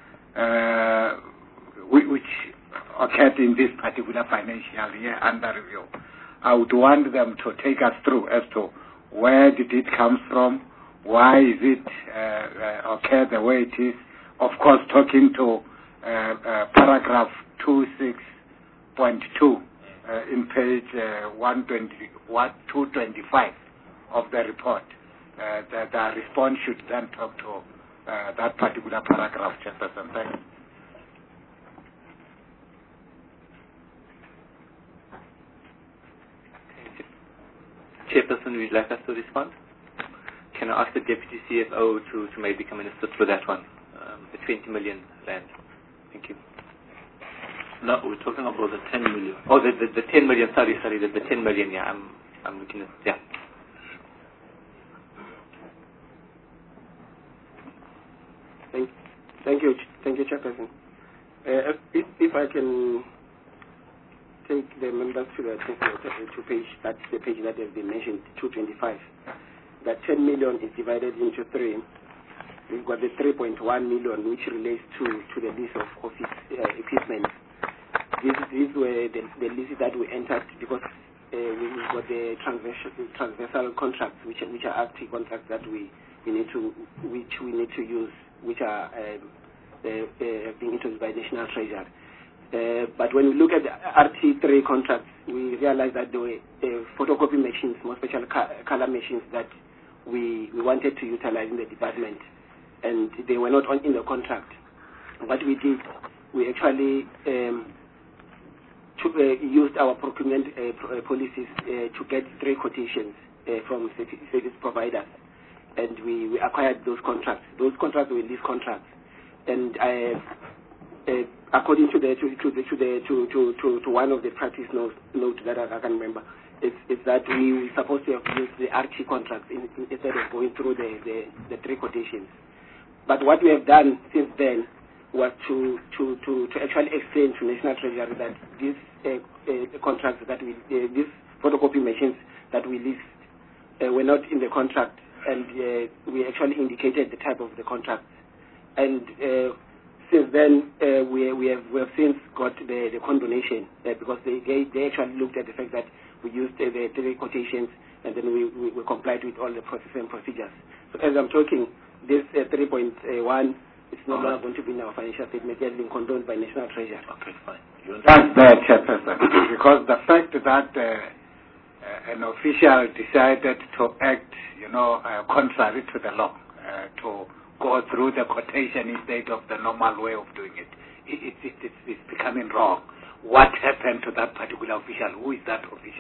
uh, which occurred in this particular financial year under review. I would want them to take us through as to where did it come from, why is it uh, uh, occurred the way it is. Of course, talking to Uh, uh, paragraph twenty-six point two uh, in page uh, one twenty, two twenty-five of the report. uh, the, the response should then talk to uh, that particular paragraph, Chairperson. Thanks. Chairperson, would you like us to respond? Can I ask the Deputy C F O to, to maybe come in and sit for that one, um, the twenty million rand? Thank you. No, we're talking about the ten million. Oh, the, the, the ten million, sorry, sorry, the, the ten million, yeah, I'm, I'm looking at, yeah. Thank, thank you, thank you, Chairperson. Uh, if, if I can take the members to the to page, that's the page that has been mentioned, two twenty-five. That ten million is divided into three. We've got the three point one million, which relates to, to the lease of office uh, equipment. These, these were the, the leases that we entered because uh, we've got the transversal, transversal contracts, which which are active contracts that we, we need to which we need to use, which are um, uh, uh, being introduced by National Treasury. Uh, but when we look at the R T three contracts, we realize that there were uh, photocopy machines, more special ca color machines that we, we wanted to utilize in the department, and they were not on in the contract. What we did, we actually um, to, uh, used our procurement uh, pro uh, policies uh, to get three quotations uh, from service providers, and we, we acquired those contracts. Those contracts were lease contracts, and I. Uh, according to the to, to the to the to, to, to, to one of the practice notes note that I, I can remember, it's, it's that we were supposed to have used the R T contracts in, in, instead of going through the, the, the three quotations. But what we have done since then was to to, to, to actually explain to National Treasury that these uh, uh, contracts that we uh, these photocopy machines that we list uh, were not in the contract, and uh, we actually indicated the type of the contract. And uh, since then, uh, we, we, have, we have since got the, the condonation uh, because they, they, they actually looked at the fact that we used uh, the three quotations, and then we, we, we complied with all the processes and procedures. So as I'm talking, this uh, three point one is no longer going to be in our financial statement. It has been condoned by National Treasury. Okay, fine. That's the Chairperson. Because the fact that uh, uh, an official decided to act, you know, uh, contrary to the law, uh, to go through the quotation instead of the normal way of doing it. It, it, it, it, it's becoming wrong. What happened to that particular official? Who is that official?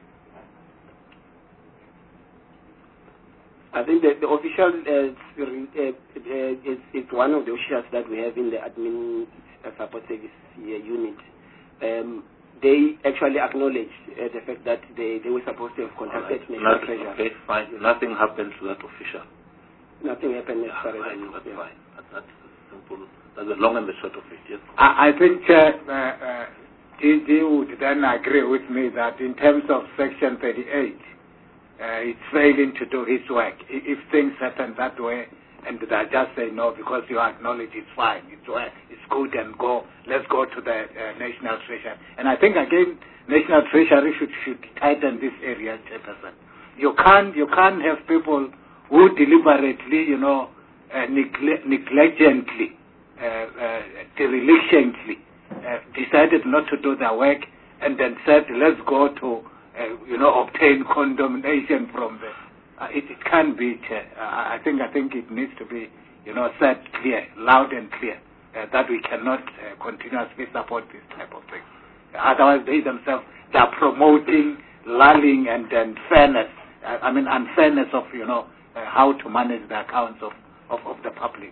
I think that the official uh, uh, uh, is, is one of the officials that we have in the admin support service uh, unit. Um, they actually acknowledged uh, the fact that they, they were supposed to have contacted right. National Nothing, Treasury. okay, fine. Nothing happened to that official. Nothing happened as far as right, I know. That's Yeah. fine. That, that's simple. That's the long and the short of it. Yes. I, I think uh, uh, D G would then agree with me that in terms of Section thirty-eight, uh, it's failing to do his work. If things happen that way, and I just say no because you acknowledge it's fine, it's well, it's good, and go. Let's go to the uh, National Treasury. And I think again, National Treasury should should tighten this area, Chairperson. You can't you can't have people who deliberately, you know, uh, negle negligently, uh, uh, dereliction uh, decided not to do their work, and then said, let's go to, uh, you know, obtain condemnation from the. Uh, it, it can't be. Uh, I think I think it needs to be, you know, said clear, loud and clear, uh, that we cannot uh, continuously support this type of thing. Otherwise, they themselves they are promoting lulling and, and fairness. Uh, I mean, unfairness of, you know. Uh, how to manage the accounts of, of, of the public.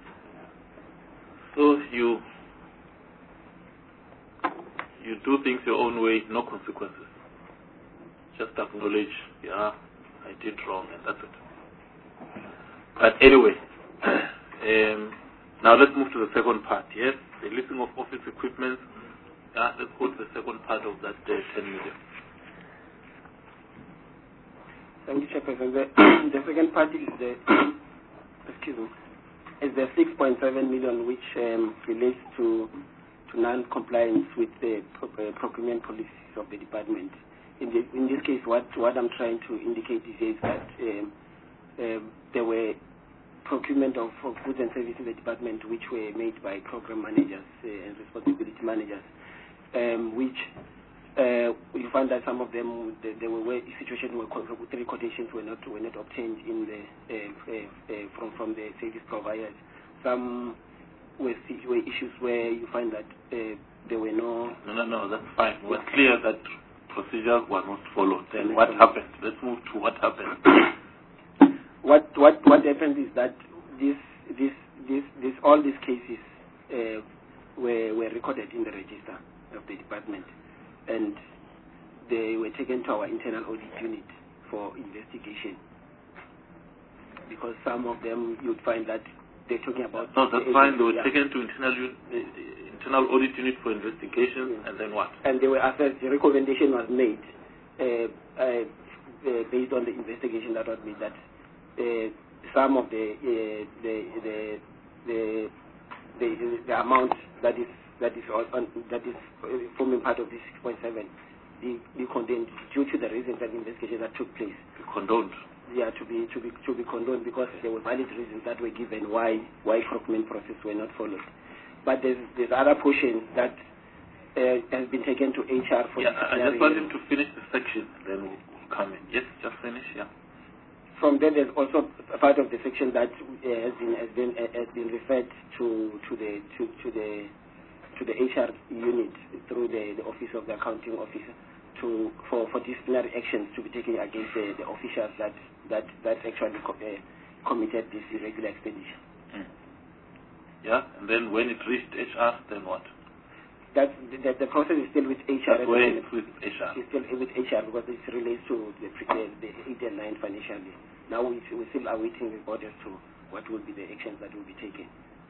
So you you do things your own way, no consequences. Just acknowledge, yeah, I did wrong, and that's it. But anyway, um, now let's move to the second part. Yes, the listing of office equipment. Uh, let's go to the second part of that uh, ten million. Thank you, Chairperson. The, the second part is the excuse me, is the six point seven million, which um, relates to to non-compliance with the pro uh, procurement policies of the department. In, the, in this case, what what I'm trying to indicate is that um, um, there were procurement of, of goods and services in the department which were made by program managers uh, and responsibility managers, um, which uh, you find that some of them, there the were situations where three quotations were not were not obtained in the uh, uh, uh, from from the service providers. Some were, were issues where you find that uh, there were no. No, no, no. That's fine. It was clear that procedures were not followed. Then what happened? Let's move to what happened. what what what happened is that this this this this all these cases uh, were were recorded in the register of the department, and they were taken to our internal audit unit for investigation. Because some of them you'd find that they're talking about. No, that's fine. They were yeah. taken to internal uh, internal audit unit for investigation, yeah. And then what? And they were assessed. The recommendation was made uh, uh, uh, based on the investigation that was made that uh, some of the uh, the, the the the the amount that is that is on, that is forming part of this six point seven be, be condoned due to the reasons and investigation that took place. Be condoned. Yeah, to be to be to be condoned because there were valid reasons that were given why why procurement process were not followed. But there's there's other portion that uh, has been taken to H R for. Yeah, I just want him to finish the section, then we'll, we'll come in. Yes, just finish. Yeah. From there, there's also a part of the section that uh, has been has been uh, has been referred to to the to, to the to the H R unit through the, the office of the accounting officer to for, for disciplinary actions to be taken against the, the officials that that that actually co uh, committed this irregular expenditure. Mm. Yeah, and then when it reached H R, then what? That the, the process is still with H R. That's where it's with H R. It's still with H R because it relates to the the, the eight and nine financial year. Now we we still are waiting report as to what will be the actions that will be taken.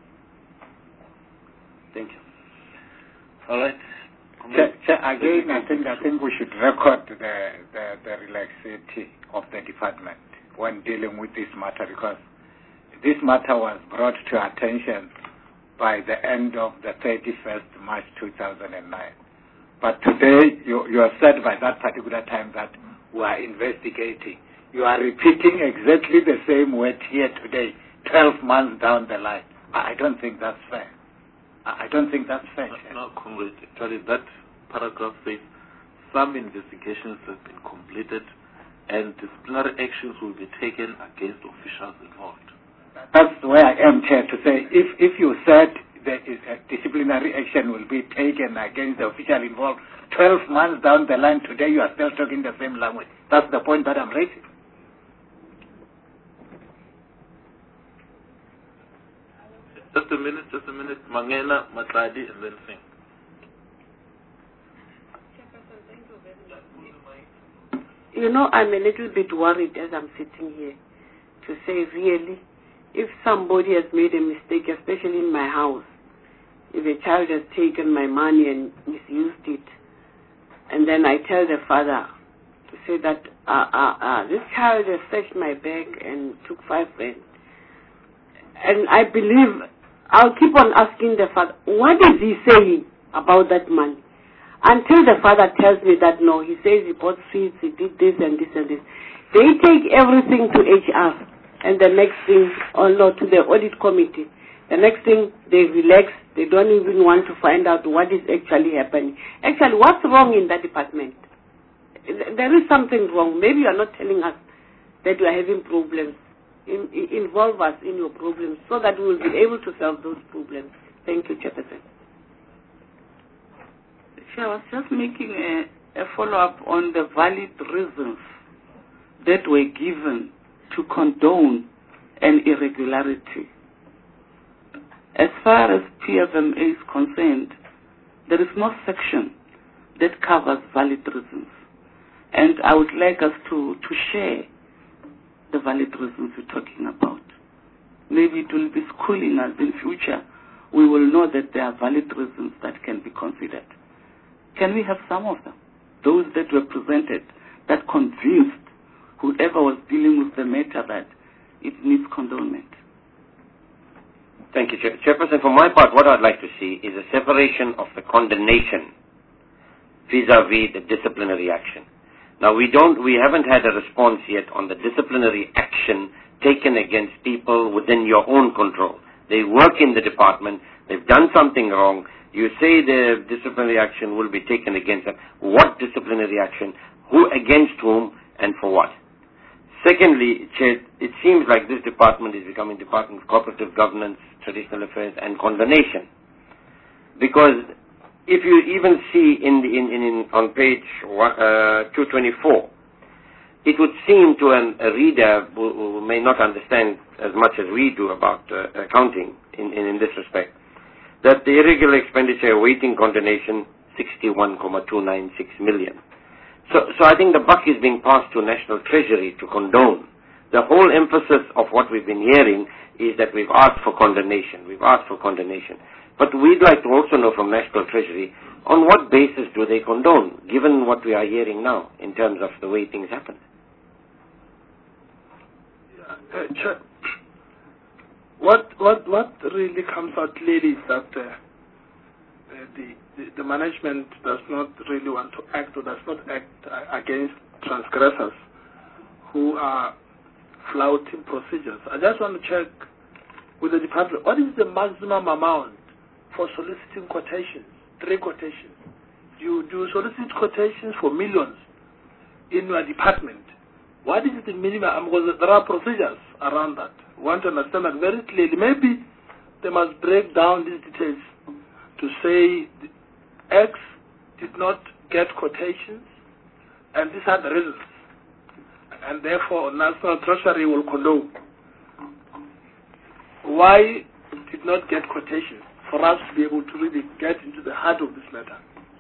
Thank you. All right. Chair, Chair, again, I think I think we should record the, the the relaxity of the department when dealing with this matter, because this matter was brought to attention by the end of the thirty-first March two thousand nine. But today, you, you have said by that particular time that we are investigating. You are repeating exactly the same word here today, twelve months down the line. I don't think that's fair. I don't think that's fair. No, no, comrade. Actually, that paragraph says some investigations have been completed and disciplinary actions will be taken against officials involved. That's where I am, Chair, to say if, if you said that a disciplinary action will be taken against the official involved twelve months down the line, today you are still talking the same language. That's the point that I'm raising. Just a minute, just a minute. Mangena, Matadi, and then sing. You know, I'm a little bit worried as I'm sitting here to say, really, if somebody has made a mistake, especially in my house, if a child has taken my money and misused it, and then I tell the father to say that uh, uh, uh, this child has searched my bag and took five rand, and I believe I'll keep on asking the father, what is he saying about that money? Until the father tells me that, no, he says he bought sweets, he did this and this and this. They take everything to H R, and the next thing, or no, to the audit committee. The next thing, they relax. They don't even want to find out what is actually happening. Actually, what's wrong in that department? There is something wrong. Maybe you are not telling us that you are having problems. In, involve us in your problems so that we will be able to solve those problems. Thank you, Chairperson. I was just making a, a follow-up on the valid reasons that were given to condone an irregularity. As far as P F M A is concerned, there is no section that covers valid reasons. And I would like us to, to share the valid reasons we're talking about. Maybe it will be schooling us in future. We will know that there are valid reasons that can be considered. Can we have some of them? Those that were presented, that convinced whoever was dealing with the matter that it needs condonement. Thank you, Chair. Chairperson. For my part, what I'd like to see is a separation of the condemnation vis-a-vis the disciplinary action. Now, we don't, we haven't had a response yet on the disciplinary action taken against people within your own control. They work in the department. They've done something wrong. You say the disciplinary action will be taken against them. What disciplinary action? Who, against whom, and for what? Secondly, Chair, it seems like this department is becoming Department of Cooperative Governance, Traditional Affairs, and Condonation. Because if you even see in the, in, in, in, on page one, uh, two twenty-four, it would seem to an, a reader who, who may not understand as much as we do about uh, accounting in, in, in this respect, that the irregular expenditure awaiting condonation, sixty-one point two nine six million. So, so I think the buck is being passed to National Treasury to condone. The whole emphasis of what we've been hearing is that we've asked for condonation, we've asked for condonation. But we'd like to also know from National Treasury, on what basis do they condone, given what we are hearing now in terms of the way things happen? Yeah, uh, Chair, what, what, what really comes out clearly is that uh, uh, the, the, the management does not really want to act or does not act uh, against transgressors who are flouting procedures. I just want to check with the department, what is the maximum amount for soliciting quotations, three quotations? Do you, do you solicit quotations for millions in your department? What is the minimum? Because there are procedures around that. We want to understand that very clearly. Maybe they must break down these details to say X did not get quotations, and these are the reasons. And therefore, National Treasury will condone. Why did not get quotations? For us to be able to really get into the heart of this matter.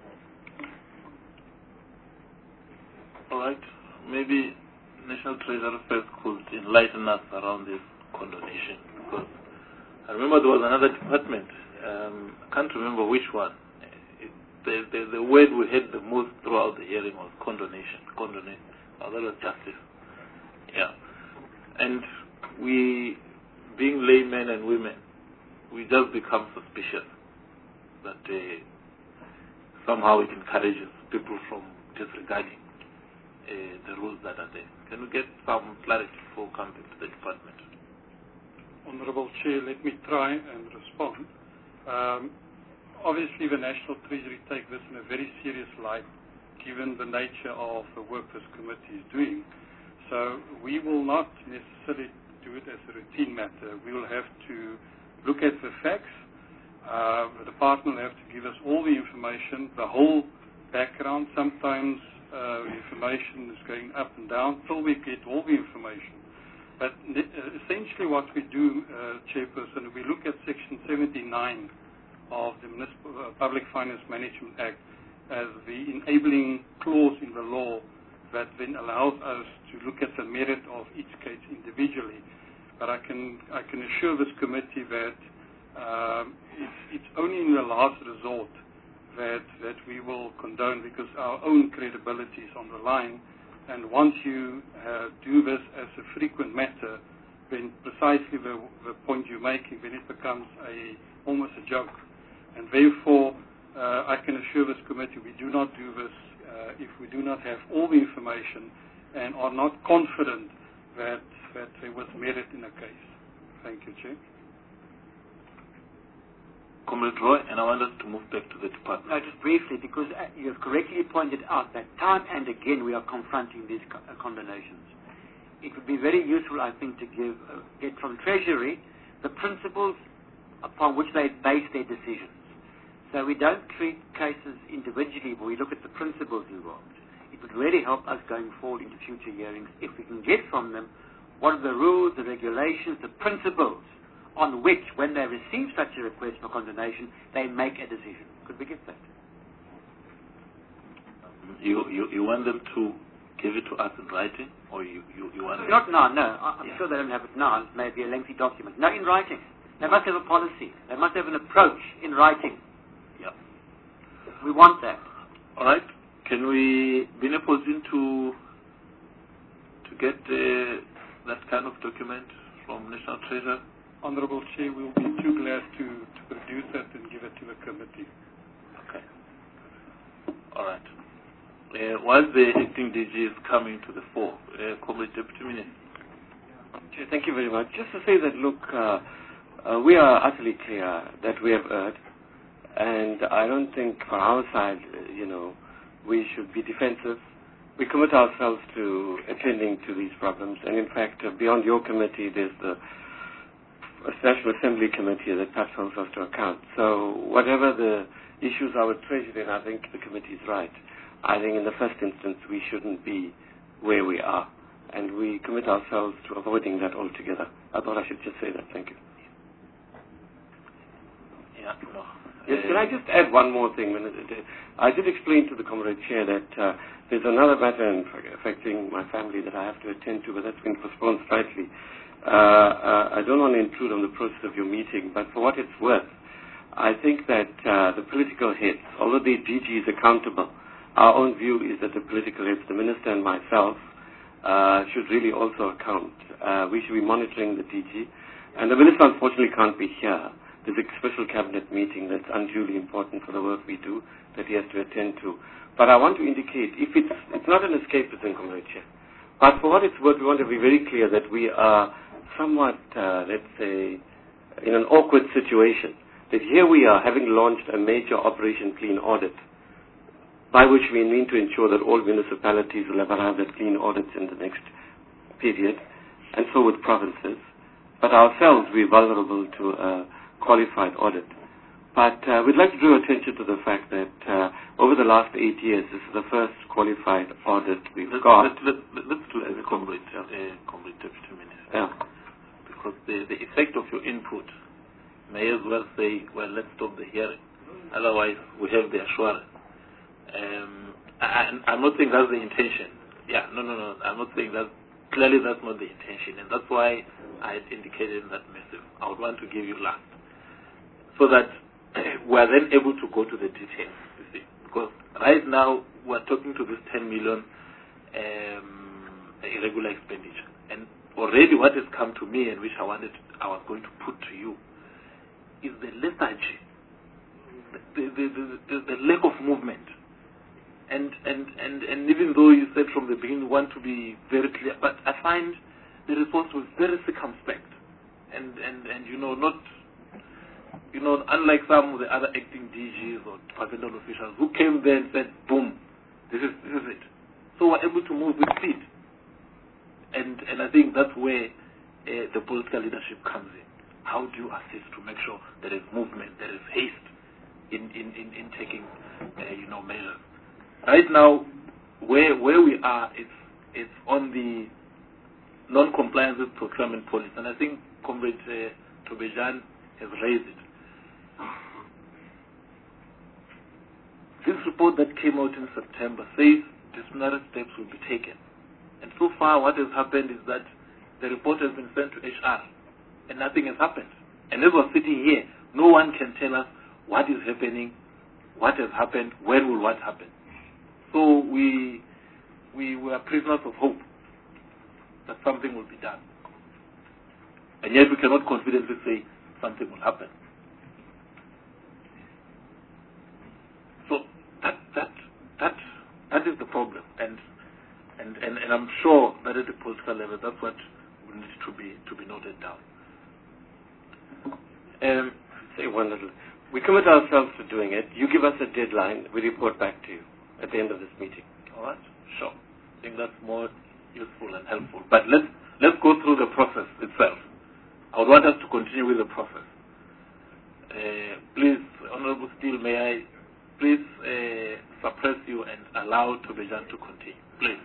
All right. Maybe National Treasury first could enlighten us around this condonation, because I remember there was another department, um, I can't remember which one. It, the, the, the word we heard the most throughout the hearing was condonation. Condonation. Oh, that was justice. Yeah. And we, being laymen and women, we just become suspicious that uh, somehow it encourages people from disregarding uh, the rules that are there. Can we get some clarity before coming to the department? Honourable Chair, let me try and respond. Um, obviously, the National Treasury take this in a very serious light, given the nature of the work this committee is doing. So we will not necessarily do it as a routine matter. We will have to look at the facts. Uh, the department will have to give us all the information, the whole background. Sometimes uh, information is going up and down till we get all the information. But uh, essentially what we do, uh, Chairperson, we look at Section seventy-nine of the Municipal uh, Public Finance Management Act as the enabling clause in the law that then allows us to look at the merit of each case individually. But I can I can assure this committee that um, it's, it's only in the last resort that that we will condone, because our own credibility is on the line. And once you uh, do this as a frequent matter, then precisely the, the point you're making, then it becomes a almost a joke. And therefore, uh, I can assure this committee we do not do this uh, if we do not have all the information and are not confident that that there was merit in a case. Thank you, Chair. Comrade Roy, and I want us to move back to the department. No, just briefly, because you have correctly pointed out that time and again we are confronting these co uh, condemnations. It would be very useful, I think, to give uh, get from Treasury the principles upon which they base their decisions. So we don't treat cases individually, but we look at the principles involved. It would really help us going forward into future hearings if we can get from them what are the rules, the regulations, the principles on which, when they receive such a request for condonation, they make a decision. Could we get that? You, you, you want them to give it to us in writing, or you, you, you want Not now, no. I'm yeah. sure they don't have it now. It may be a lengthy document. No, in writing. They must have a policy. They must have an approach in writing. Yeah. We want that. All right. Can we be in a position to to get uh, that kind of document from National Treasury? Honourable Chair, we will be too glad to, to produce that and give it to the committee. Okay. All right. Uh, while the acting D G is coming to the fore, uh, Comrade Deputy Minister. Chair, thank you very much. Just to say that, look, uh, uh, we are utterly clear that we have erred, And I don't think for our side, you know, we should be defensive. We commit ourselves to attending to these problems. And in fact, uh, beyond your committee, there's the National Assembly Committee that perhaps holds us to account. So whatever the issues are with Treasury, and I think the committee is right. I think in the first instance, we shouldn't be where we are. And we commit ourselves to avoiding that altogether. I thought I should just say that. Thank you. Yeah. No. Yes, can I just add one more thing? I did explain to the Comrade Chair that uh, there's another matter affecting my family that I have to attend to, but that's been postponed slightly. Uh, uh, I don't want to intrude on the process of your meeting, but for what it's worth, I think that uh, the political heads, although the D G is accountable, our own view is that the political heads, the Minister and myself, uh, should really also account. Uh, we should be monitoring the D G. And the Minister unfortunately can't be here. There's a special cabinet meeting that's unduly important for the work we do that he has to attend to. But I want to indicate, if it's, it's not an escapism, Comrade Chair, but for what it's worth, we want to be very clear that we are somewhat, uh, let's say, in an awkward situation. That here we are, having launched a major Operation Clean Audit, by which we mean to ensure that all municipalities will ever have that clean audits in the next period, and so with provinces. But ourselves, we're vulnerable to a qualified audit. But uh, we'd like to draw attention to the fact that uh, over the last eight years, this is the first qualified audit we've let, got. Let, let, let, let's do as a comrade, uh, comrade Deputy Minister. Yeah. Because the, the effect of your input may as well say, well, let's stop the hearing. Otherwise, we have the assurance. Um, I, I'm not saying that's the intention. Yeah, no, no, no. I'm not saying that. Clearly, that's not the intention. And that's why I had indicated in that message. I would want to give you last. So that we are then able to go to the details. You see. Because right now, we're talking to this ten million um, irregular expenditure. And already what has come to me and which I wanted, I was going to put to you, is the lethargy, the, the, the, the, the lack of movement. And, and, and, and even though you said from the beginning you want to be very clear, but I find the response was very circumspect. And, and, and you know, not, you know, unlike some of the other acting D Gs or departmental officials who came there and said, boom, this is, this is it. So we're able to move with speed. And, and I think that's where uh, the political leadership comes in. How do you assist to make sure there is movement, there is haste in, in, in, in taking, uh, you know, measures? Right now, where where we are, it's it's on the non-compliance with procurement policy, and I think Comrade uh, Tobejan has raised it. This report that came out in September says disciplinary steps will be taken, and so far what has happened is that the report has been sent to H R, and nothing has happened. And as we're sitting here, no one can tell us what is happening, what has happened, when will what happen. So we we were prisoners of hope that something will be done. And yet we cannot confidently say something will happen. So that that that that is the problem. And and, and, and I'm sure that at the political level that's what will need to be to be noted down. Um, say one little. We commit ourselves to doing it. You give us a deadline, we report back to you at the end of this meeting. All right, sure. I think that's more useful and helpful. But let's let's go through the process itself. I would want us to continue with the process. Uh, please, Honorable Steele, may I please uh, suppress you and allow Tobejan to continue, please.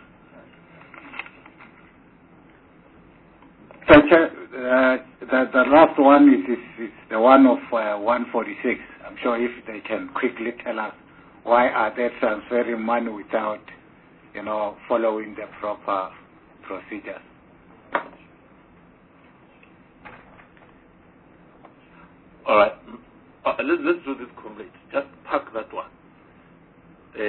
Uh, the, the last one is, is, is the one of uh, one forty-six. I'm sure if they can quickly tell us why are they transferring money without, you know, following the proper procedures. All right. Uh, let's, let's do this complete. Just park that one. Uh,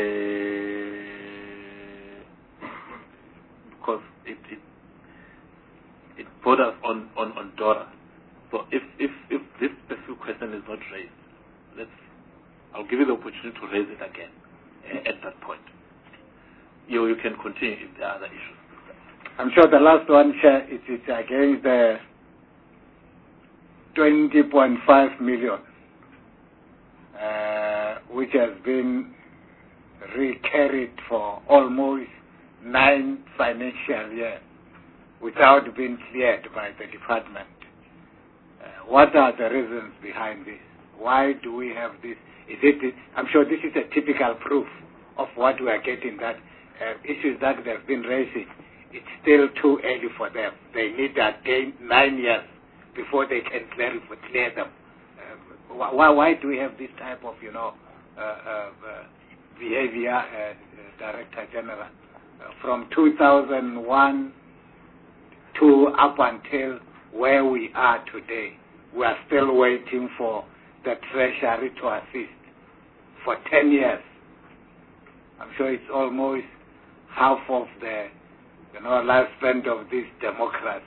because it, it it borders on, on, on DORA. So if, if, if this specific question is not raised, let's I'll give you the opportunity to raise it again uh, at that point. You you can continue if there are other issues. I'm sure the last one, Chair, it is against the twenty point five million uh, which has been recarried for almost nine financial years without being cleared by the department. Uh, what are the reasons behind this? Why do we have this? Is it, I'm sure this is a typical proof of what we are getting, that uh, issues that they've been raising, it's still too early for them. They need again nine years before they can clear, clear them. Uh, why, why do we have this type of, you know, uh, uh, uh, behavior, uh, uh, Director General? Uh, from two thousand one to up until where we are today, we are still waiting for the Treasury to assist for ten years. I'm sure it's almost half of the, you know, lifespan of this democracy.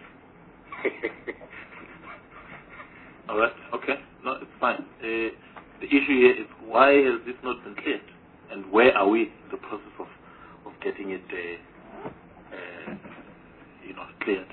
All right. Okay. No, it's fine. Uh, the issue here is, why has this not been cleared, and where are we in the process of of getting it, uh, uh, you know, cleared?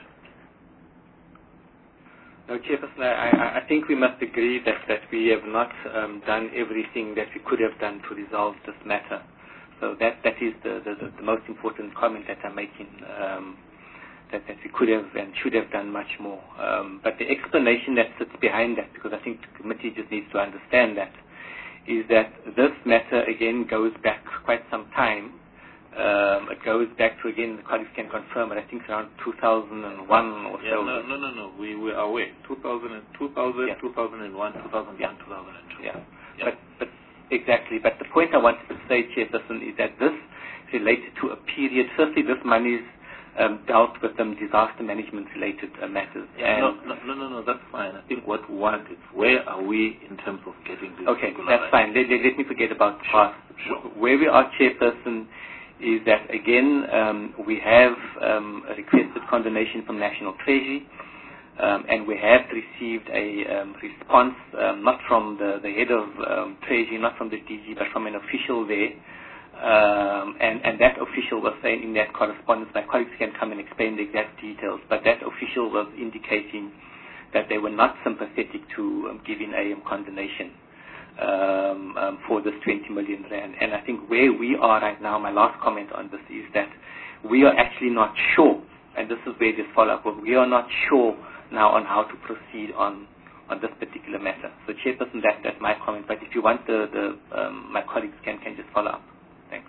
No, Chairperson, I, I think we must agree that, that we have not um, done everything that we could have done to resolve this matter. So that, that is the, the, the most important comment that I'm making, um, that, that we could have and should have done much more. Um, but the explanation that sits behind that, because I think the committee just needs to understand that, is that this matter, again, goes back quite some time. Um, it goes back to, again, the colleagues can confirm it, I think around two thousand one or yeah, so. No, no, no, no. We, we are aware. two thousand, two thousand, yeah. two thousand one, two thousand one, yeah. two thousand two. Yeah. yeah. But, but exactly. But the point I wanted to say, Chairperson, is that this is related to a period. Firstly, this money is um, dealt with some disaster management-related uh, matters. Yeah, and no, no, no, no, that's fine. I think what we want is, where are we in terms of getting this? Okay, that's fine. Let, let, let me forget about the past. Sure. Where we are, Chairperson, is that, again, um, we have um, a requested condonation from National Treasury, um, and we have received a um, response, um, not from the, the head of um, Treasury, not from the D G, but from an official there. Um, and, and that official was saying in that correspondence, my colleagues can come and explain the exact details, but that official was indicating that they were not sympathetic to um, giving a um, condonation. Um, um, for this twenty million rand. And I think where we are right now, my last comment on this is that we are actually not sure, and this is where this follow-up was, we are not sure now on how to proceed on, on this particular matter. So, Chairperson, that, that's my comment, but if you want the, the um, my colleagues can, can just follow up. Thanks.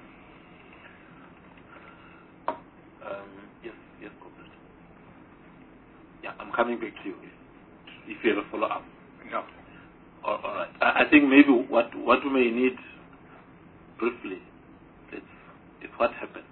Um, yes, yes, Corporate. Yeah, I'm coming back to you if, if you have a follow-up. No. All right. I think maybe what what we may need briefly is, is what happened.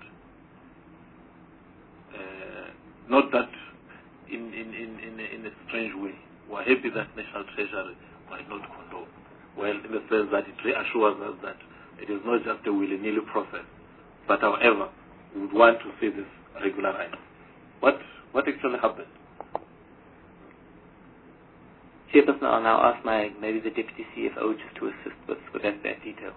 Uh, not that in in, in, in, a, in a strange way. We're happy that National Treasury might not condone. Well, in the sense that it reassures us that it is not just a willy-nilly process. But however, we would want to see this regularized. What what actually happened? Chairperson, I'll now ask my, maybe the Deputy C F O just to assist with, with that, that detail.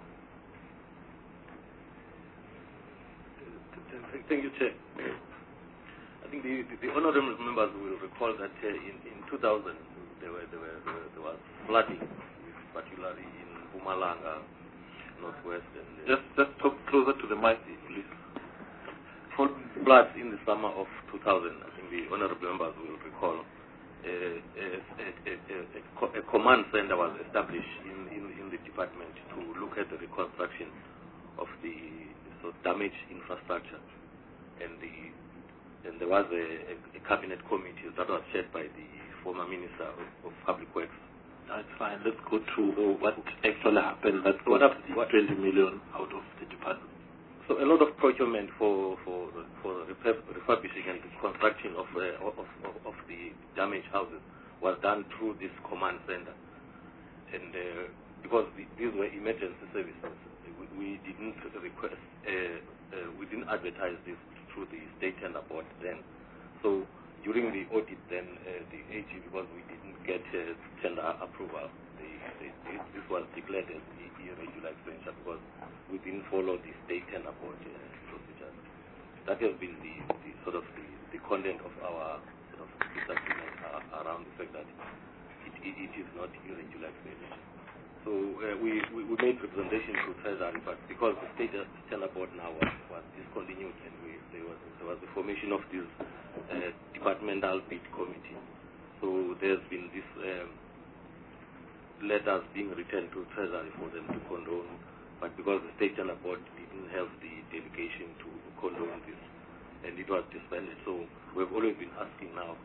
Thank you, Chair. I think the, the, the honourable members will recall that uh, in, in two thousand there, were, there, were, there, were, there was flooding, particularly in Mpumalanga, Northwest. And, uh, just, just talk closer to the mic, please. Floods in the summer of two thousand, I think the honourable members will recall. A, a, a, a, a command center was established in, in, in the department to look at the reconstruction of the so damaged infrastructure, and the and there was a, a cabinet committee that was chaired by the former Minister of, of Public Works. That's fine. Let's go to what actually happened. That what got up, the what, twenty million out of the department. So a lot of procurement for for for refurbishing and construction of, uh, of of of the damaged houses was done through this command center, and uh, because the, these were emergency services, we, we didn't request, uh, uh, we didn't advertise this through the state tender board then. So during the audit, then uh, the A G, because we didn't get uh, tender approval, the, the, the, this was declared as irregular expenditure because we didn't follow the state tender board uh, procedures. That has been the, the sort of the, the content of our sort of disagreement uh, around the fact that it, it, it is not irregular expenditure. So uh, we, we we made representation to Treasury, but because the state standard board now was, was discontinued, and we, there was there was the formation of this uh, departmental bid committee. So there's been this um, letters being returned to Treasury for them to condone, but because the state standard board didn't have the delegation to condone this, and it was disbanded. So we've always been asking now.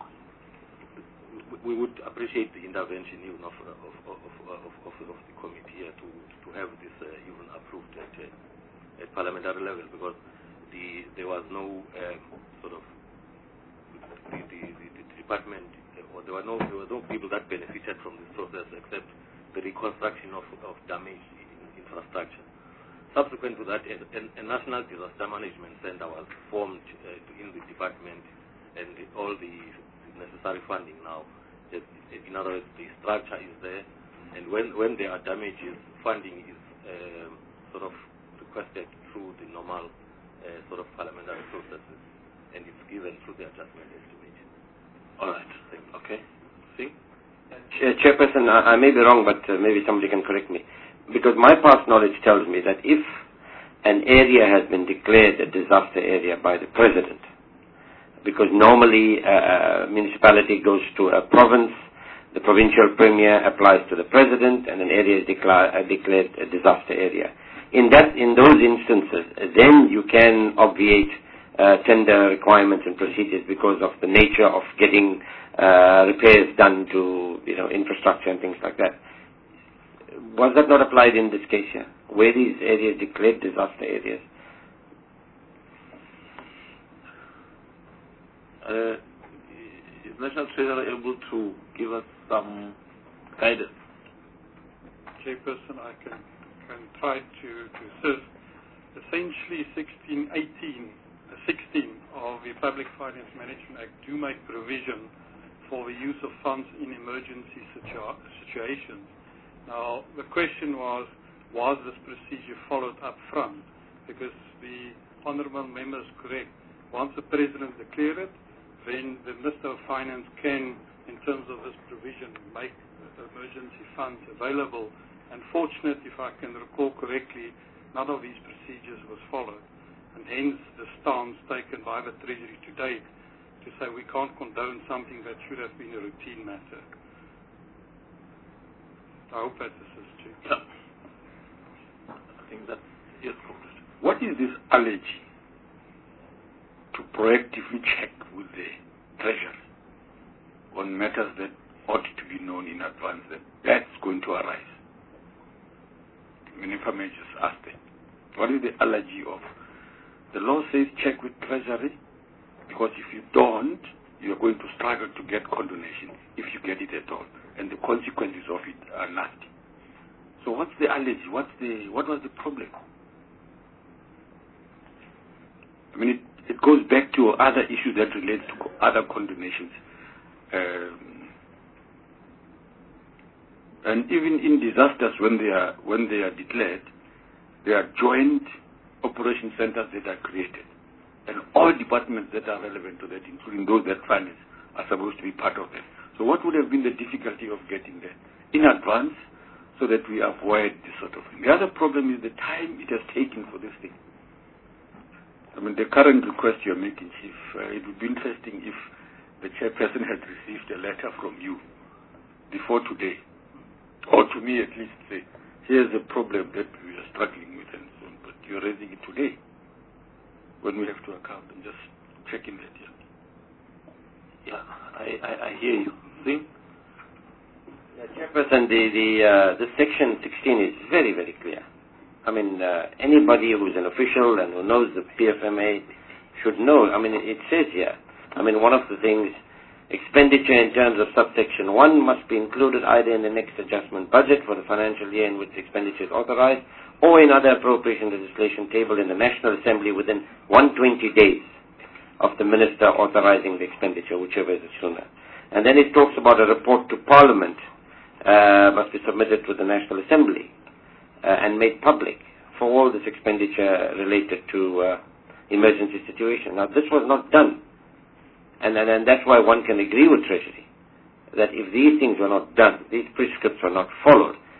We would appreciate the intervention even of of of, of, of, of the committee here to to have this uh, even approved at, uh, at parliamentary level, because the there was no um, sort of the, the, the, the department, or there were no there were no people that benefited from this process except the reconstruction of, of damaged infrastructure. Subsequent to that, a, a national disaster management center was formed uh, in the department, and the, all the necessary funding now. In other words, the structure is there, and when, when there are damages, funding is um, sort of requested through the normal uh, sort of parliamentary processes, and it's given through the adjustment estimate. All right. Okay. See? Ch- Chairperson, I, I may be wrong, but uh, maybe somebody can correct me. Because my past knowledge tells me that if an area has been declared a disaster area by the President, because normally a uh, municipality goes to a province, the provincial premier applies to the president, and an area is declare, uh, declared a disaster area. In that, in those instances, then you can obviate uh, tender requirements and procedures because of the nature of getting uh, repairs done to, you know, infrastructure and things like that. Was that not applied in this case here? Were these areas declared disaster areas? Uh, is National Treasury able to give us some guidance? Chairperson, I can, can try to, to assist. Essentially, sixteen eighteen, uh, sixteen of the Public Finance Management Act do make provision for the use of funds in emergency situa- situations. Now, the question was, was this procedure followed up front? Because the honourable member is correct. Once the President declared it, then the Minister of Finance can, in terms of this provision, make emergency funds available. Unfortunately, if I can recall correctly, none of these procedures was followed, and hence the stance taken by the Treasury to date to say we can't condone something that should have been a routine matter. I hope that assists you. Yeah. I think that is complete. What is this allergy to proactively check with the Treasury on matters that ought to be known in advance that that's going to arise? I mean, if I may just ask that. What is the allergy of? The law says check with Treasury, because if you don't, you're going to struggle to get condonation, if you get it at all. And the consequences of it are nasty. So what's the allergy? What's the, what was the problem? I mean, it, it goes back to other issues that relate to other condemnations. Um, and even in disasters, when they are when they are declared, there are joint operation centers that are created. And all departments that are relevant to that, including those that finance, are supposed to be part of that. So what would have been the difficulty of getting that in advance so that we avoid this sort of thing? The other problem is the time it has taken for this thing. I mean, the current request you're making, Chief, uh, it would be interesting if the chairperson had received a letter from you before today, or to me at least, say, here's a problem that we are struggling with, and so on, but you're raising it today when we have to account. I'm just checking that here. Yeah, I, I, I hear you. See? Yeah, Chairperson, the, the, uh, the section sixteen is very, very clear. I mean, uh, anybody who's an official and who knows the P F M A should know. I mean, it says here, I mean, one of the things, expenditure in terms of subsection one must be included either in the next adjustment budget for the financial year in which the expenditure is authorized, or in other appropriation legislation tabled in the National Assembly within one hundred twenty days of the Minister authorizing the expenditure, whichever is sooner. And then it talks about a report to Parliament uh, must be submitted to the National Assembly uh, and made public for all this expenditure related to uh, emergency situation. Now, this was not done. And, and, and that's why one can agree with Treasury, that if these things were not done, these prescripts were not followed,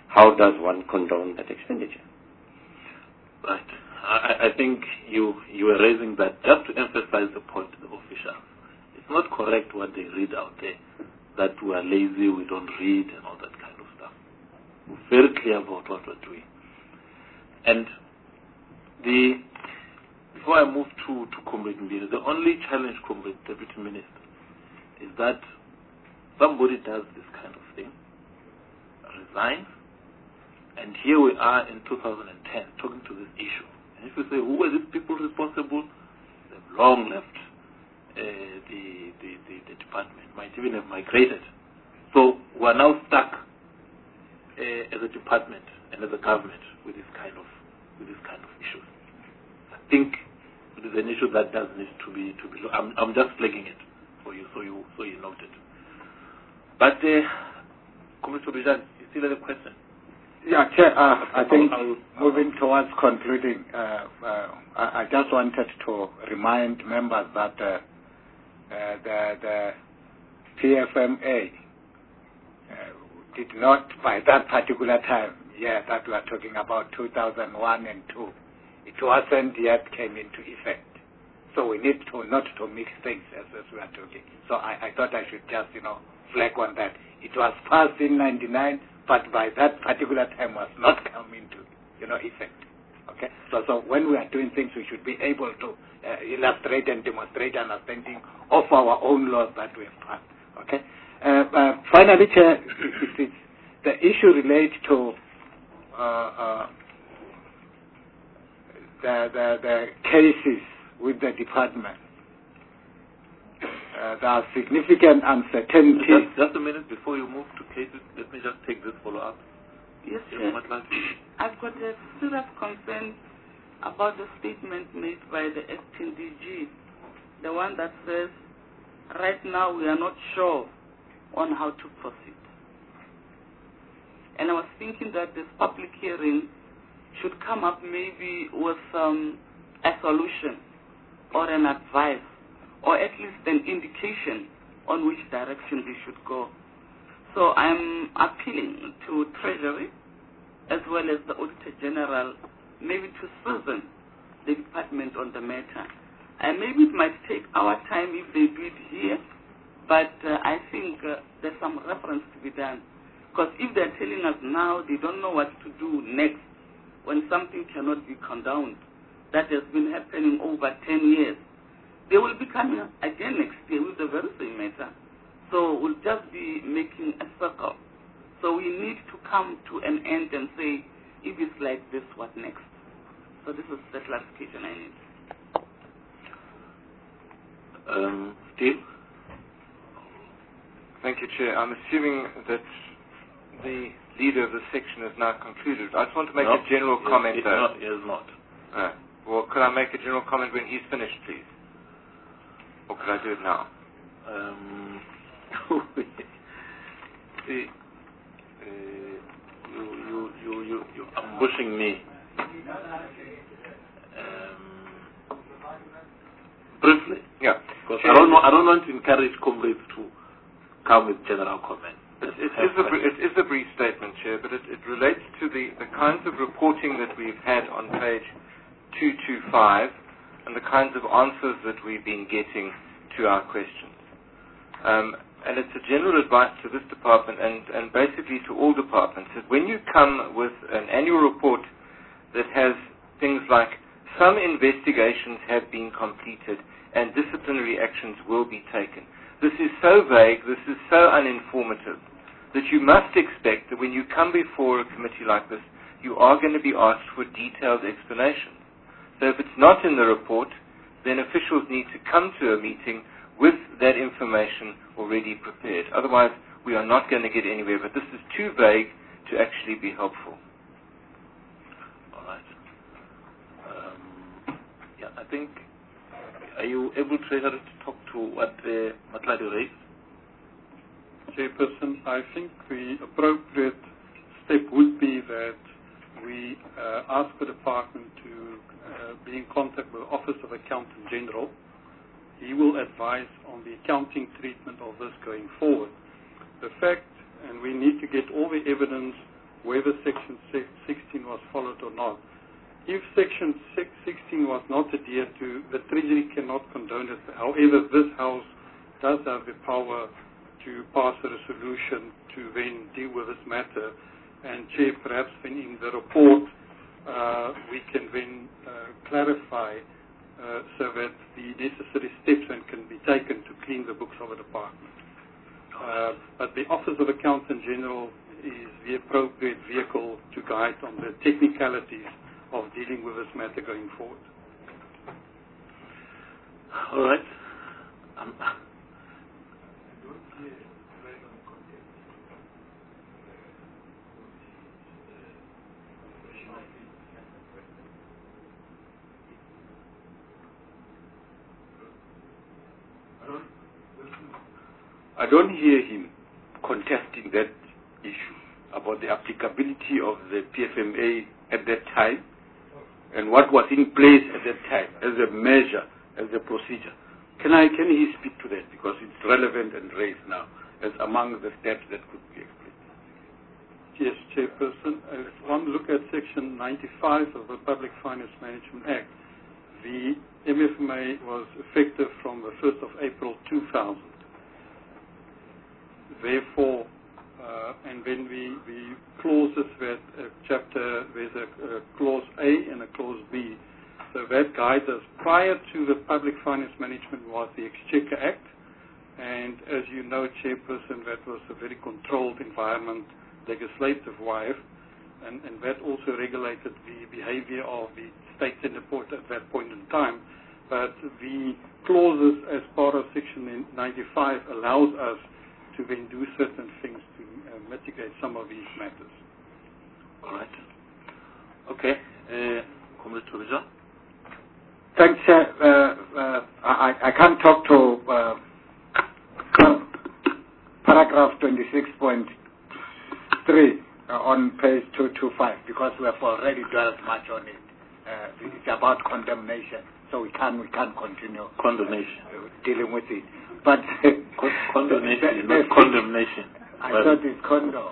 how does one condone that expenditure? Right. I, I think you you were raising that just to emphasize the point to the officials. It's not correct what they read out there, that we are lazy, we don't read, and all that kind of stuff. We're very clear about what we're doing. And the before I move to, to Comrade Mbili, the only challenge, Comrade Deputy Minister, is that somebody does this kind of thing, resigns, and here we are in two thousand ten talking to this issue. And if you say, who were these people responsible? They've long left uh, the, the, the, the department, might even have migrated. So we're now stuck uh, as a department and as a government with this kind of with this kind of issues. I think it is an issue that does need to be to be. I'm I'm just flagging it for you, so you so you note it. But, uh, Commissioner Bijan, you still have a question? Yeah, Chair, uh, I think moving towards concluding, uh, uh, I, I just wanted to remind members that uh, uh, the, the P F M A uh, did not, by that particular time, yeah, that we are talking about two thousand one and two, it wasn't yet came into effect. So we need to not to mix things as, as we are talking. So I, I thought I should just, you know, flag on that. It was passed in ninety-nine, but by that particular time was not come into, you know, effect. Okay? So, so when we are doing things, we should be able to uh, illustrate and demonstrate understanding of our own laws that we have passed. Okay? Uh, uh, finally, Chair, it, it, it, the issue relates to uh, uh, the, the, the cases with the department. Uh, there are significant uncertainties. Just, just a minute before you move to cases, let me just take this follow-up. Yes, sir. I've got a serious concern about the statement made by the acting D G, the one that says, right now we are not sure on how to proceed. And I was thinking that this public hearing should come up maybe with um, a solution or an advice, or at least an indication on which direction we should go. So I'm appealing to Treasury as well as the Auditor General, maybe to season the department on the matter. And maybe it might take our time if they do it here, but uh, I think uh, there's some reference to be done. Because if they're telling us now they don't know what to do next when something cannot be condoned, that has been happening over ten years, they will be coming again next year with the very same matter. So we'll just be making a circle. So we need to come to an end and say, if it's like this, what next? So this is the clarification I need. Um, Steve? Thank you, Chair. I'm assuming that the leader of the section has now concluded. I just want to make no, a general it, comment, it, though. No, it is not. Uh, well, could I make a general comment when he's finished, please? Or could I do it now? Um, see, uh, you, you, you, you, you're ambushing me. Um, briefly. Yeah. Because I don't, I don't want to encourage comrades to come with general comments. It, it, is a, it is a brief statement, Chair, but it, it relates to the, the kinds of reporting that we've had on page two two five and the kinds of answers that we've been getting to our questions. Um, and it's a general advice to this department and, and basically to all departments that when you come with an annual report that has things like some investigations have been completed and disciplinary actions will be taken. This is so vague, this is so uninformative that you must expect that when you come before a committee like this, you are going to be asked for detailed explanations. So if it's not in the report, then officials need to come to a meeting with that information already prepared. Otherwise, we are not going to get anywhere, but this is too vague to actually be helpful. All right. Um, yeah, I think, are you able, Treasurer, to talk to what uh, Matladi raised? Chairperson, I think the appropriate step would be that we uh, ask the department to uh, be in contact with the Office of Accountant General. He will advise on the accounting treatment of this going forward. The fact, and we need to get all the evidence whether Section sixteen was followed or not. If Section sixteen was not adhered to, the Treasury cannot condone it. However, this House does have the power to pass a resolution to then deal with this matter. And Chair, perhaps then in the report, uh, we can then uh, clarify uh, so that the necessary steps then can be taken to clean the books of a department. Uh, but the Office of Accountant General is the appropriate vehicle to guide on the technicalities of dealing with this matter going forward. All right. Um, I don't hear him contesting that issue about the applicability of the P F M A at that time and what was in place at that time as a measure, as a procedure. Can I, can he speak to that? Because it's relevant and raised now as among the steps that could be explained. Yes, Chairperson. If one look at Section ninety-five of the Public Finance Management Act, the M F M A was effective from the first of April two thousand. Therefore, uh, and then we, we clauses that uh, chapter, there's a, a clause A and a clause B. So that guides us. Prior to the Public Finance Management was the Exchequer Act, and as you know, Chairperson, that was a very controlled environment, legislative-wise, and, and that also regulated the behavior of the state tender board at that point in time. But the clauses as part of Section ninety-five allows us to then do certain things to uh, mitigate some of these matters. All right. Okay. Uh, Comrade Tobija. Thanks, Chair. Uh, uh, I, I can't talk to uh, paragraph twenty-six point three uh, on page two twenty-five because we have already dwelt much on it. Uh, it's about condemnation, so we can't we can't continue condemnation uh, dealing with it. But condemnation, not condemnation. I well. thought it's condo.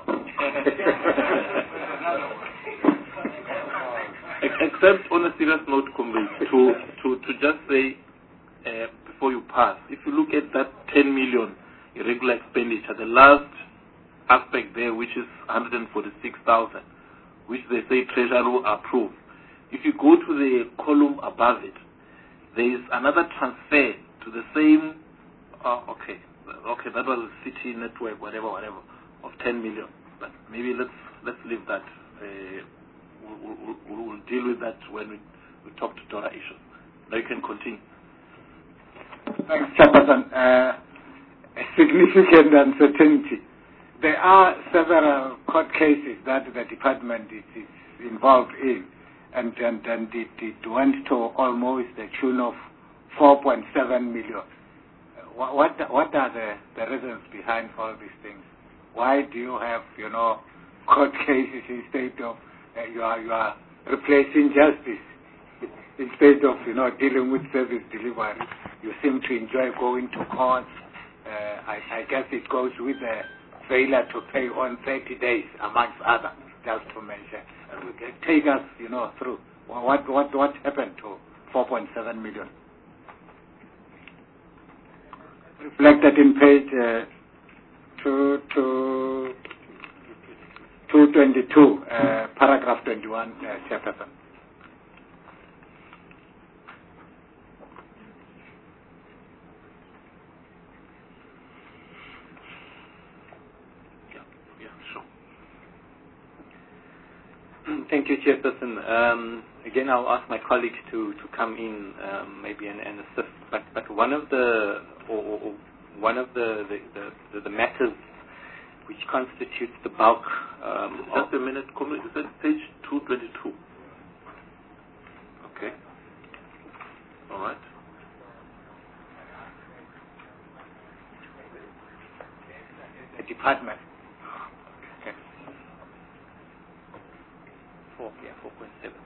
Except on a serious note, comrade, to, to, to just say, uh, before you pass, if you look at that ten million irregular expenditure, the last aspect there, which is one hundred forty-six thousand, which they say Treasury will approve. If you go to the column above it, there is another transfer to the same, uh, okay, okay, that was a city network, whatever, whatever, of ten million. But maybe let's, let's leave that. Uh, We'll, we'll, we'll deal with that when we, we talk to DORA issues. Now you can continue. Thanks, Chairperson. Uh, a significant uncertainty. There are several court cases that the department is, is involved in, and, and, and it, it went to almost the tune of four point seven million. What, what, what are the, the reasons behind all these things? Why do you have, you know, court cases instead of Uh, you are you are replacing justice instead of you know dealing with service delivery? You seem to enjoy going to court. Uh, I, I guess it goes with the failure to pay on thirty days, amongst others, just to mention. Uh, we can take us you know through what what what happened to four point seven million. Reflected in page uh, two two. two twenty-two, uh, paragraph twenty-one, uh, Chairperson. Yeah, yeah, sure. Thank you, Chairperson. Um, again, I'll ask my colleagues to, to come in um, maybe and, and assist. But, but one of the or, or one of the the, the, the matters which constitutes the bulk um, Just a minute, comrade. You said page two twenty-two. Okay. All right. The department. Okay. Four, yeah, four point seven.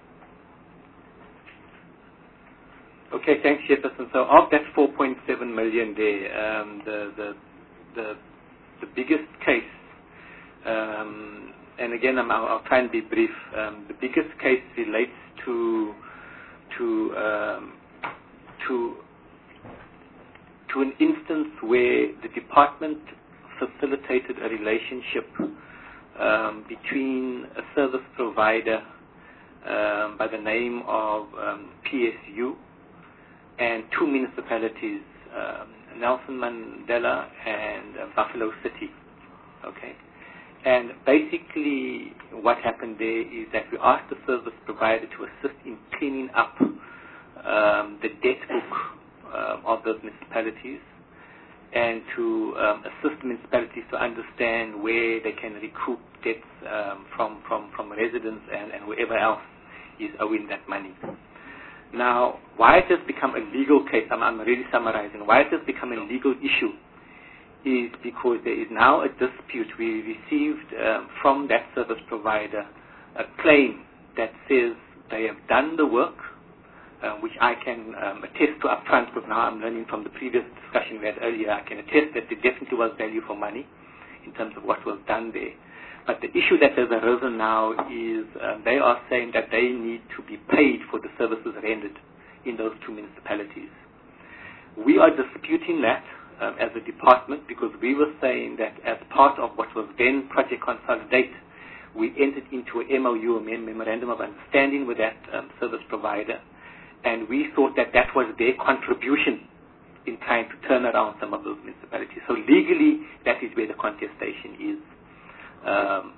Okay, thanks, Chairperson. So of that four point seven million there, um, the, the the the biggest case um, and again, I'm, I'll, I'll try and be brief. Um, the biggest case relates to to um, to to an instance where the department facilitated a relationship um, between a service provider um, by the name of um, P S U and two municipalities, um, Nelson Mandela and uh, Buffalo City. Okay, and basically what happened there is that we asked the service provider to assist in cleaning up um, the debt book uh, of those municipalities, and to um, assist municipalities to understand where they can recoup debts um, from, from, from residents and, and whoever else is owing that money. Now, why it has become a legal case, I'm, I'm really summarizing, why it has become a legal issue is because there is now a dispute. We received um, from that service provider a claim that says they have done the work, uh, which I can um, attest to up front, because now I'm learning from the previous discussion we had earlier. I can attest that there definitely was value for money in terms of what was done there. But the issue that has arisen now is um, they are saying that they need to be paid for the services rendered in those two municipalities. We are disputing that um, as a department, because we were saying that as part of what was then Project Consolidate, we entered into an M O U, a Memorandum of Understanding, with that um, service provider, and we thought that that was their contribution in trying to turn around some of those municipalities. So legally, that is where the contestation is. Um,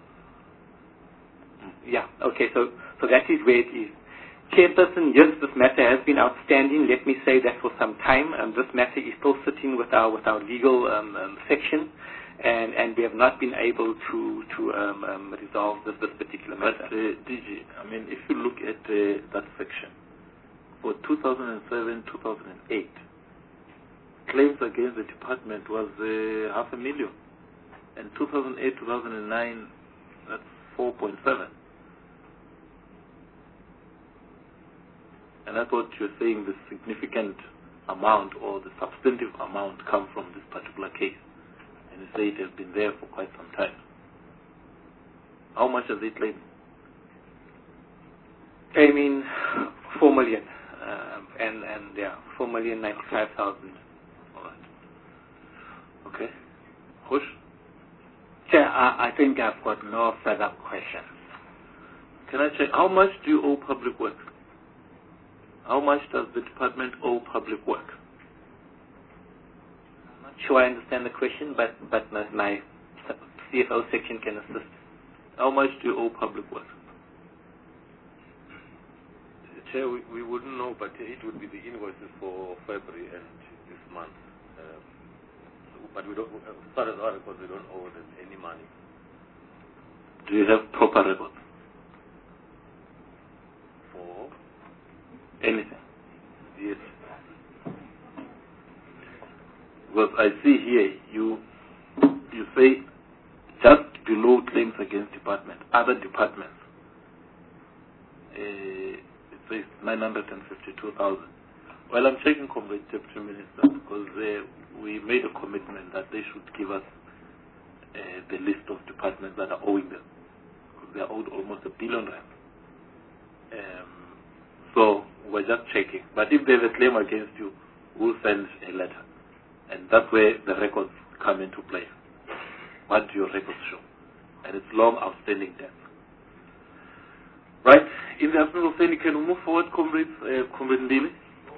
yeah, okay, so, so that is where it is. Chairperson, yes, this matter has been outstanding. Let me say that for some time. Um, this matter is still sitting with our with our legal um, um, section, and, and we have not been able to to um, um, resolve this, this particular matter. But uh, D G, I mean, if you look at uh, that section for two thousand seven, two thousand eight, claims against the department was uh, half a million, and two thousand eight, two thousand nine, that's four point seven. And I thought you were saying the significant amount or the substantive amount come from this particular case. And you say it has been there for quite some time. How much are they claiming? Claiming four million. Um, and, and yeah, four million ninety-five thousand. All right. Okay. Khush? Chair, I, I think I've got no further questions. Can I check, how much do you owe Public Works? How much does the department owe Public Work? I'm not sure I understand the question, but, but my, my C F O section can assist. How much do you owe Public Work? Chair, we, we wouldn't know, but it would be the invoices for February and this month. Um, but we don't, as far as our records, we don't owe them any money. Do you have proper records? For? Anything? Yes. Because I see here you you say just below claims against department, other departments. Uh, it says nine hundred fifty-two thousand. Well, I'm checking Comrade Deputy Minister, because uh, we made a commitment that they should give us uh, the list of departments that are owing them, because they are owed almost a billion rand. Um, so we're just checking. But if there's a claim against you, we'll send a letter. And that's where the records come into play. What do your records show? And it's long outstanding debt. Right? In the absence of any, can we move forward, Comrade uh, Comrade Ndili?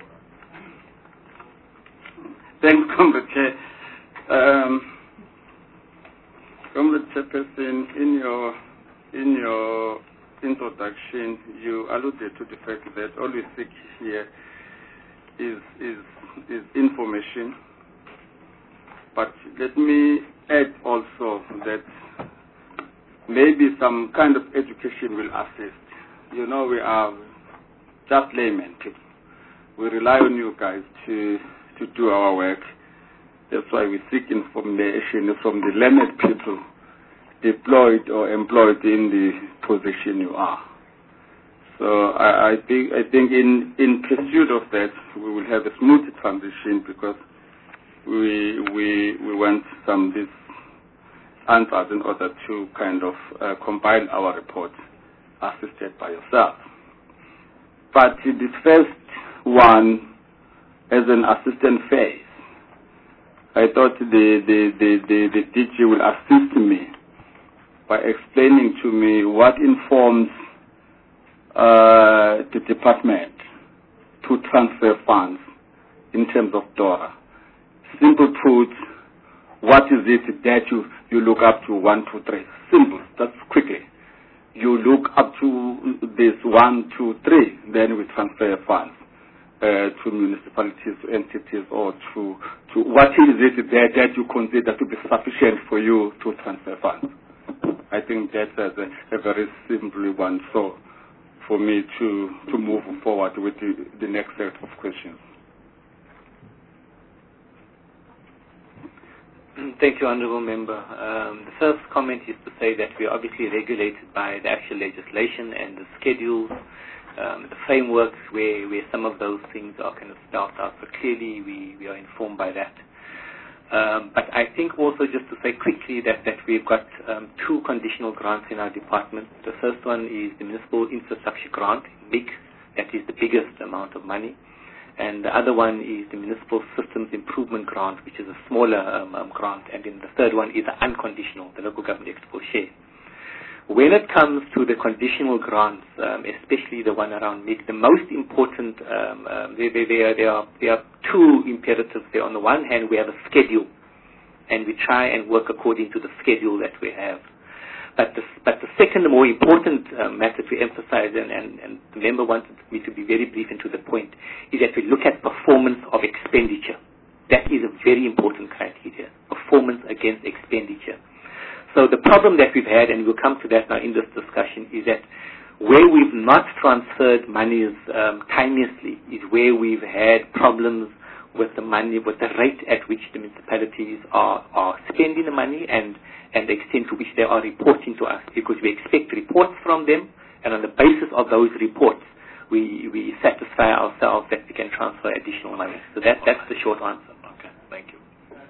Thanks, Comrade Chair. Um, Comrade Chairperson, in your in your introduction, you alluded to the fact that all we seek here is is is information. But let me add also that maybe some kind of education will assist. You know, we are just laymen people. We rely on you guys to to do our work. That's why we seek information from the learned people deployed or employed in the position you are. So I, I think I think in in pursuit of that, we will have a smooth transition, because we we we want some this answers in order to kind of uh, compile our report, assisted by yourself. But the first one, as an assistant phase, I thought the, the, the, the, the D G will assist me by explaining to me what informs uh, the department to transfer funds in terms of DORA. Simple put, what is it that you, you look up to one, two, three? Simple, that's quickly. You look up to this one, two, three, then we transfer funds uh, to municipalities, entities, or to, to what is it that, that you consider to be sufficient for you to transfer funds? I think that's a, a very simple one. So, for me to, to move forward with the, the next set of questions. Thank you, Honourable Member. Um, the first comment is to say that we are obviously regulated by the actual legislation and the schedules, um, the frameworks where, where some of those things are kind of spelled out. So clearly we, we are informed by that. Um, but I think also just to say quickly that, that we've got um, two conditional grants in our department. The first one is the Municipal Infrastructure Grant, M I G, that is the biggest amount of money. And the other one is the Municipal Systems Improvement Grant, which is a smaller um, um, grant. And then the third one is the unconditional, the Local Government Export Share. When it comes to the conditional grants, um, especially the one around M I G, the most important, um, um, there, there, there, there, are, there are two imperatives there. On the one hand, we have a schedule, and we try and work according to the schedule that we have. But the, but the second more important uh, matter to emphasize, and, and, and the member wanted me to be very brief and to the point, is that we look at performance of expenditure. That is a very important criteria, performance against expenditure. So the problem that we've had, and we'll come to that now in this discussion, is that where we've not transferred monies um, timeously is where we've had problems with the money, with the rate at which the municipalities are, are spending the money and, and the extent to which they are reporting to us, because we expect reports from them, and on the basis of those reports, we, we satisfy ourselves that we can transfer additional money. So that, that's the short answer. Okay, thank you.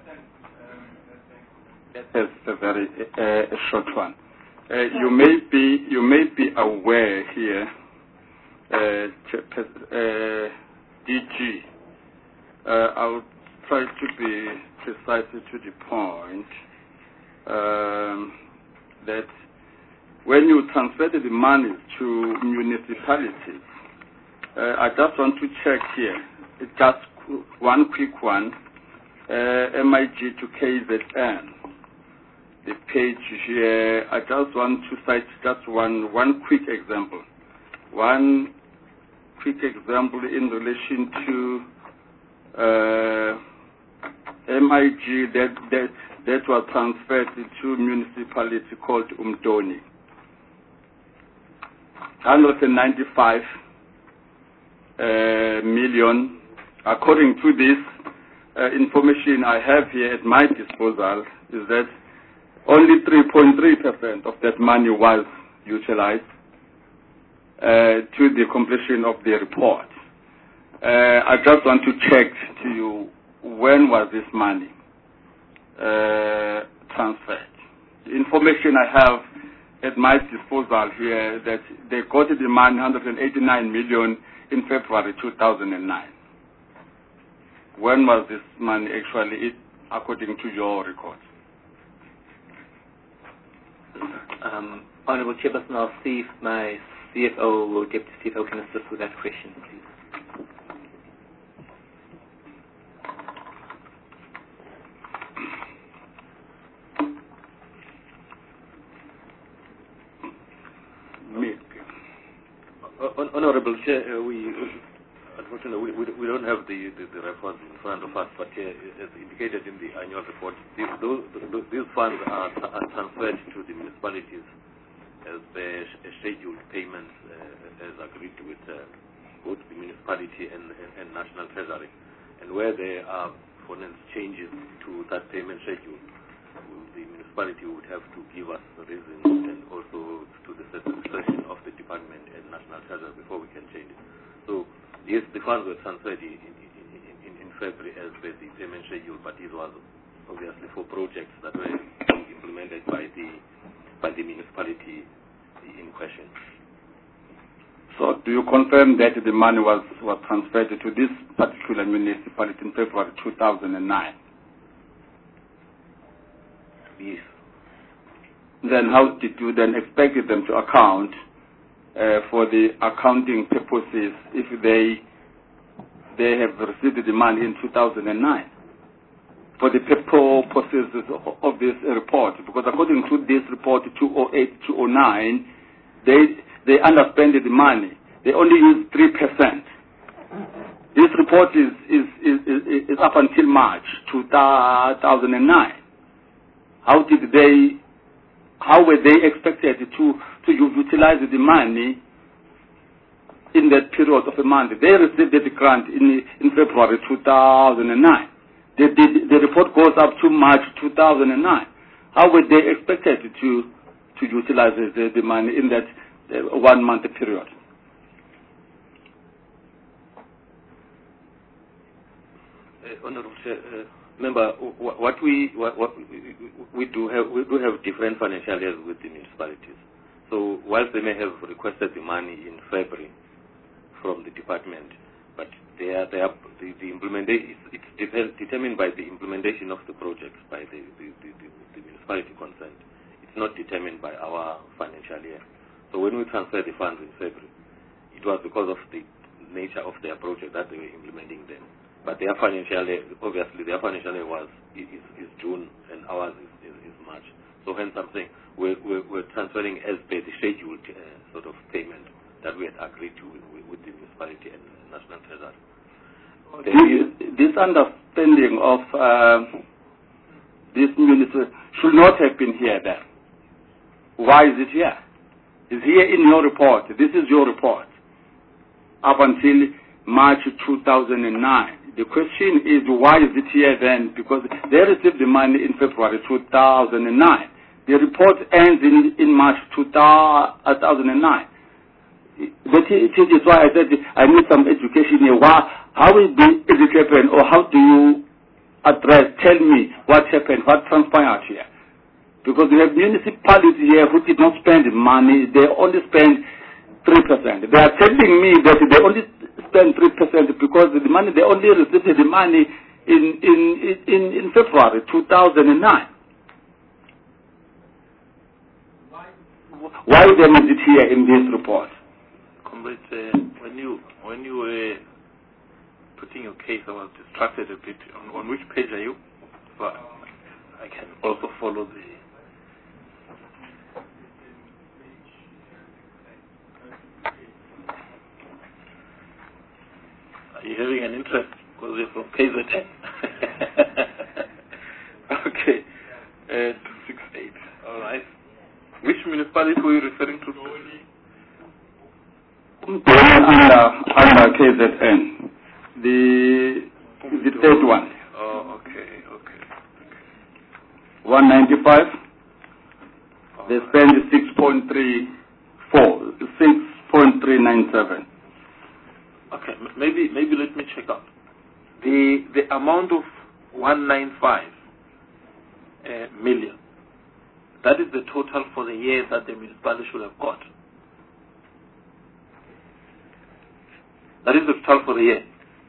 That's a very uh, a short one. Uh, you may be you may be aware here, uh, uh, D G. Uh, I'll try to be precisely to the point um, that when you transfer the money to municipalities, uh, I just want to check here. It's just one quick one. Uh, M I G to K Z N. The page here, I just want to cite just one, one quick example. One quick example in relation to uh, M I G that, that, that was transferred to a municipality called Umdoni. one hundred ninety-five uh, million. According to this uh, information I have here at my disposal, is that only three point three percent of that money was utilized uh, to the completion of the report. Uh, I just want to check to you, when was this money uh, transferred? The information I have at my disposal here, that they got the money one hundred eighty-nine million in February two thousand nine. When was this money actually, according to your records? Um, Honourable Chairperson, I'll see if my C F O or Deputy C F O can assist with that question, please. Honourable Chair, uh, we unfortunately we, we, we don't have the, the, the records in front of us, but uh, as indicated in the annual report, these, those, those, these funds are, are transferred to the municipalities as a scheduled payments uh, as agreed with uh, both the municipality and, and, and National Treasury. And where there are, for instance, changes to that payment schedule, the municipality would have to give us the reasons and also to the satisfaction of the department and National Treasury before we can change it. So, yes, the funds were transferred in, in, in, in February as per the payment schedule, but it was obviously, for projects that were being implemented by the by the municipality in question. So, do you confirm that the money was, was transferred to this particular municipality in February two thousand nine? Yes. Then how did you then expect them to account uh, for the accounting purposes if they they have received the money in two thousand nine? For the purposes of this report, because according to this report two oh eight, two oh nine, they they underspent the money. They only use three percent. This report is is, is, is is up until March two thousand nine. How did they? How were they expected to to utilize the money in that period of a month? They received the grant in in February two thousand nine. The, the, the report goes up to March two thousand nine. How were they expected to to utilize the, the money in that uh, one month period? Uh, Honorable Chair, uh, Member, what we what, what we do have we do have different financial years with the municipalities. So whilst they may have requested the money in February from the department, but they are they are the, the implementation it's depend, determined by the implementation of the projects by the the, the, the the municipality concerned. It's not determined by our financial year. So when we transfer the funds in February, it was because of the nature of their project that they were implementing them. But their financial year, obviously, their financial year was is, is June and ours is, is, is March. So hence, I'm saying we're, we're, we're transferring as per the scheduled uh, sort of payment that we had agreed to with, with the municipality and National Treasury. This, this understanding of uh, this municipality should not have been here then. Why is it here? It's here in your report. This is your report up until March two thousand nine. The question is, why is it here then? Because they received the money in February two thousand nine. The report ends in, in March two thousand nine. That is why I said I need some education here. Why, how is it happen, or how do you address, tell me what happened, what transpired here? Because we have municipalities here who did not spend money, they only spend three percent. They are telling me that they only spend three percent because the money, they only received the money in, in, in, in February two thousand nine. Why then is it here in this report? Comrade, uh, when you when you were putting your case, I was distracted a bit. On, on which page are you? So I can also follow the. Are you having an interest? Because you're from K Z N. Okay. Uh, two six eight. All right. Which municipality were you referring to? Under, under K Z N. The, the third one. Oh, okay, okay. one ninety-five. Oh, they spend six point three four, six point three nine seven. Okay, m- maybe maybe let me check out. The the amount of one ninety-five uh, million. That is the total for the year that the municipality should have got. That is the total for the year.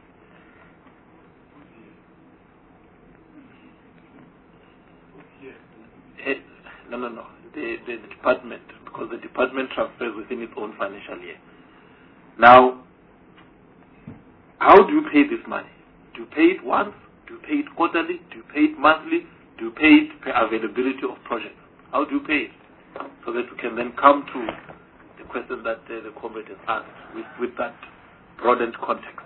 Eh, no, no, no. The, the, the department, because the department transfers within its own financial year. Now, how do you pay this money? Do you pay it once? Do you pay it quarterly? Do you pay it monthly? Do you pay it per availability of projects? How do you pay it? So that we can then come to the question that uh, the comrade has asked with, with that broadened context.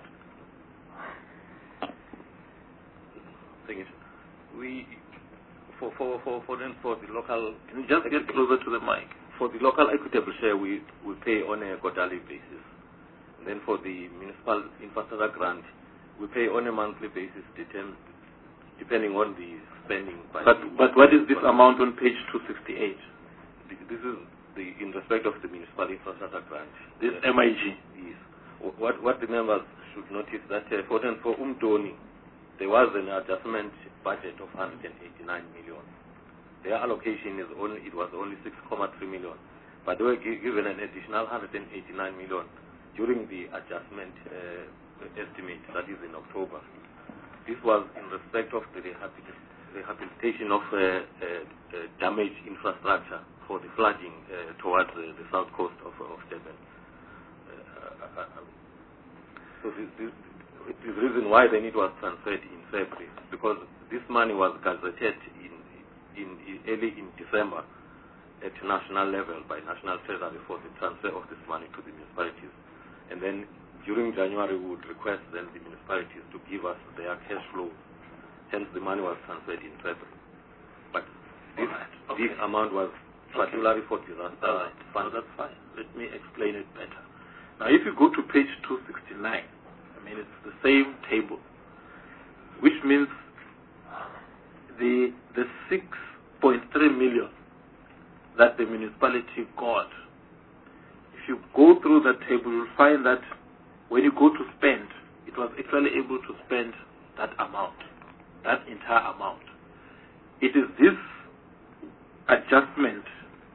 Thank you. We, for, for, for, for, then for the local... Can you just get closer to the mic? For the local equitable share, we, we pay on a quarterly basis. And then for the municipal infrastructure grant, we pay on a monthly basis, depending on the spending. By But the but what is this amount on page two sixty-eight? This is the in respect of the municipal infrastructure grant. This yes. M I G. Yes. What what the members should notice that uh, for for Umtoni, there was an adjustment budget of one hundred eighty-nine million. Their allocation is only it was only six point three million, but they were gi- given an additional one hundred eighty-nine million during the adjustment uh, estimate, that is in October. This was in respect of the rehabilitation, rehabilitation of uh, uh, uh, damaged infrastructure for the flooding uh, towards uh, the south coast of, of Durban. Uh, uh, uh, so this, this, the reason why then it was transferred in February, because this money was gazetted in, in, in early in December at national level by National Treasury for the transfer of this money to the municipalities. And then during January, we would request then the municipalities to give us their cash flows. Hence, the money was transferred in February. But this, right. okay. this amount was particularly okay. for disaster All right. funds. So that's fine. Let me explain it better. Now, if you go to page two sixty-nine, I mean, it's the same table, which means the the six point three million that the municipality got. If you go through that table, you'll find that when you go to spend, it was actually able to spend that amount, that entire amount. It is this adjustment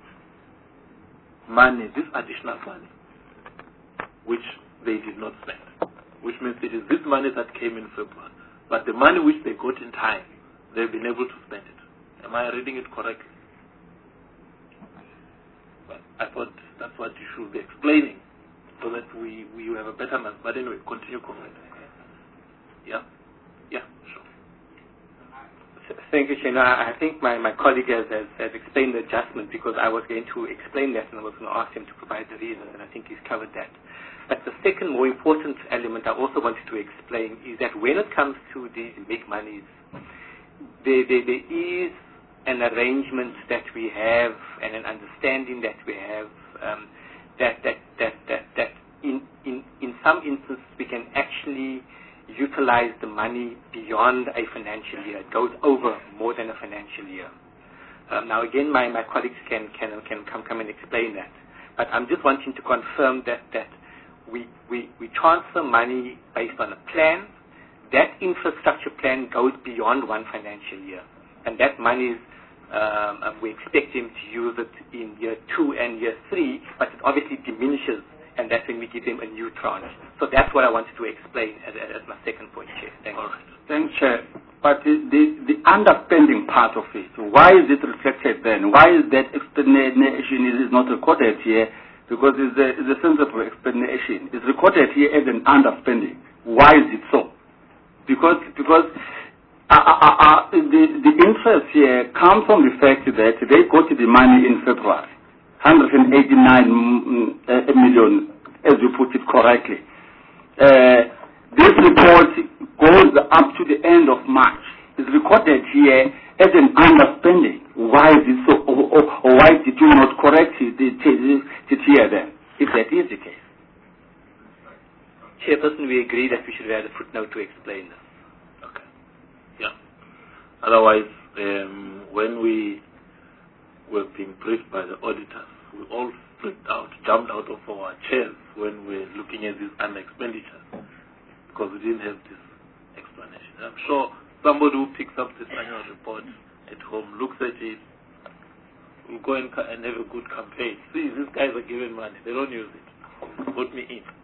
money, this additional money, which they did not spend, which means it is this money that came in February. But the money which they got in time, they've been able to spend it. Am I reading it correctly? But I thought that's what you should be explaining, so that we, we have a better understanding. But anyway, continue, Comrade. Yeah? Yeah, sure. Thank you, Shane. I think my, my colleague has, has, has explained the adjustment, because I was going to explain that and I was going to ask him to provide the reasons, and I think he's covered that. But the second more important element I also wanted to explain is that when it comes to these big monies, there, there, there is an arrangement that we have and an understanding that we have um, that, that, that, that, that in, in, in some instances we can actually utilize the money beyond a financial year. It goes over more than a financial year. Um, now again, my, my colleagues can, can, can come, come and explain that. But I'm just wanting to confirm that, that we, we, we transfer money based on a plan. That infrastructure plan goes beyond one financial year. And that money is, um, we expect him to use it in year two and year three, but it obviously diminishes, and that's when we give them a new tranche. So that's what I wanted to explain as, as my second point, Chair. Thank you. Thanks, Chair. But the, the, the underspending part of it, why is it reflected then? Why is that explanation is not recorded here? Because it's a, it's a sensible explanation. It's recorded here as an underspending. Why is it so? Because because uh, uh, uh, the, the interest here comes from the fact that they got the money in February, one hundred eighty-nine million, as you put it correctly. Uh, this report goes up to the end of March. It's recorded here as an underspending. Why is it so? Or, or, or why did you not correct it, it, it, it here then, if that is the case? Chairperson, we agree that we should add a footnote to explain this. Okay. Yeah. Otherwise, um, when we were being briefed by the auditors, we all flipped out, jumped out of our chairs when we were looking at this unexpenditure, because we didn't have this explanation. I'm sure somebody who picks up this annual report at home, looks at it, will go and, and have a good campaign. See, these guys are giving money. They don't use it. Put me in.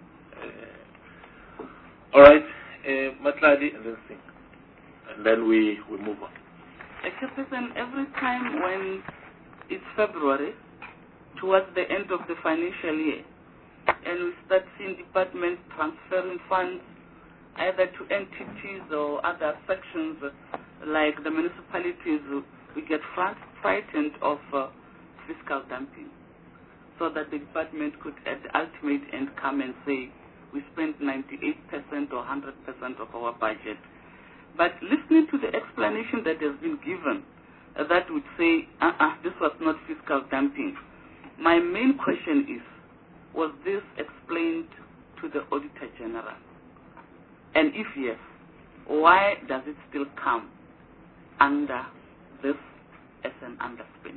Uh, all right, uh, Matladi, and then Singh. And then we, we move on. Chairperson, every time when it's February, towards the end of the financial year, and we start seeing departments transferring funds either to entities or other sections like the municipalities, we get frightened of uh, fiscal dumping, so that the department could at the ultimate end come and say, we spent ninety-eight percent or one hundred percent of our budget. But listening to the explanation that has been given, uh, that would say, uh-uh, this was not fiscal dumping. My main question is, was this explained to the Auditor General? And if yes, why does it still come under this as an underspending?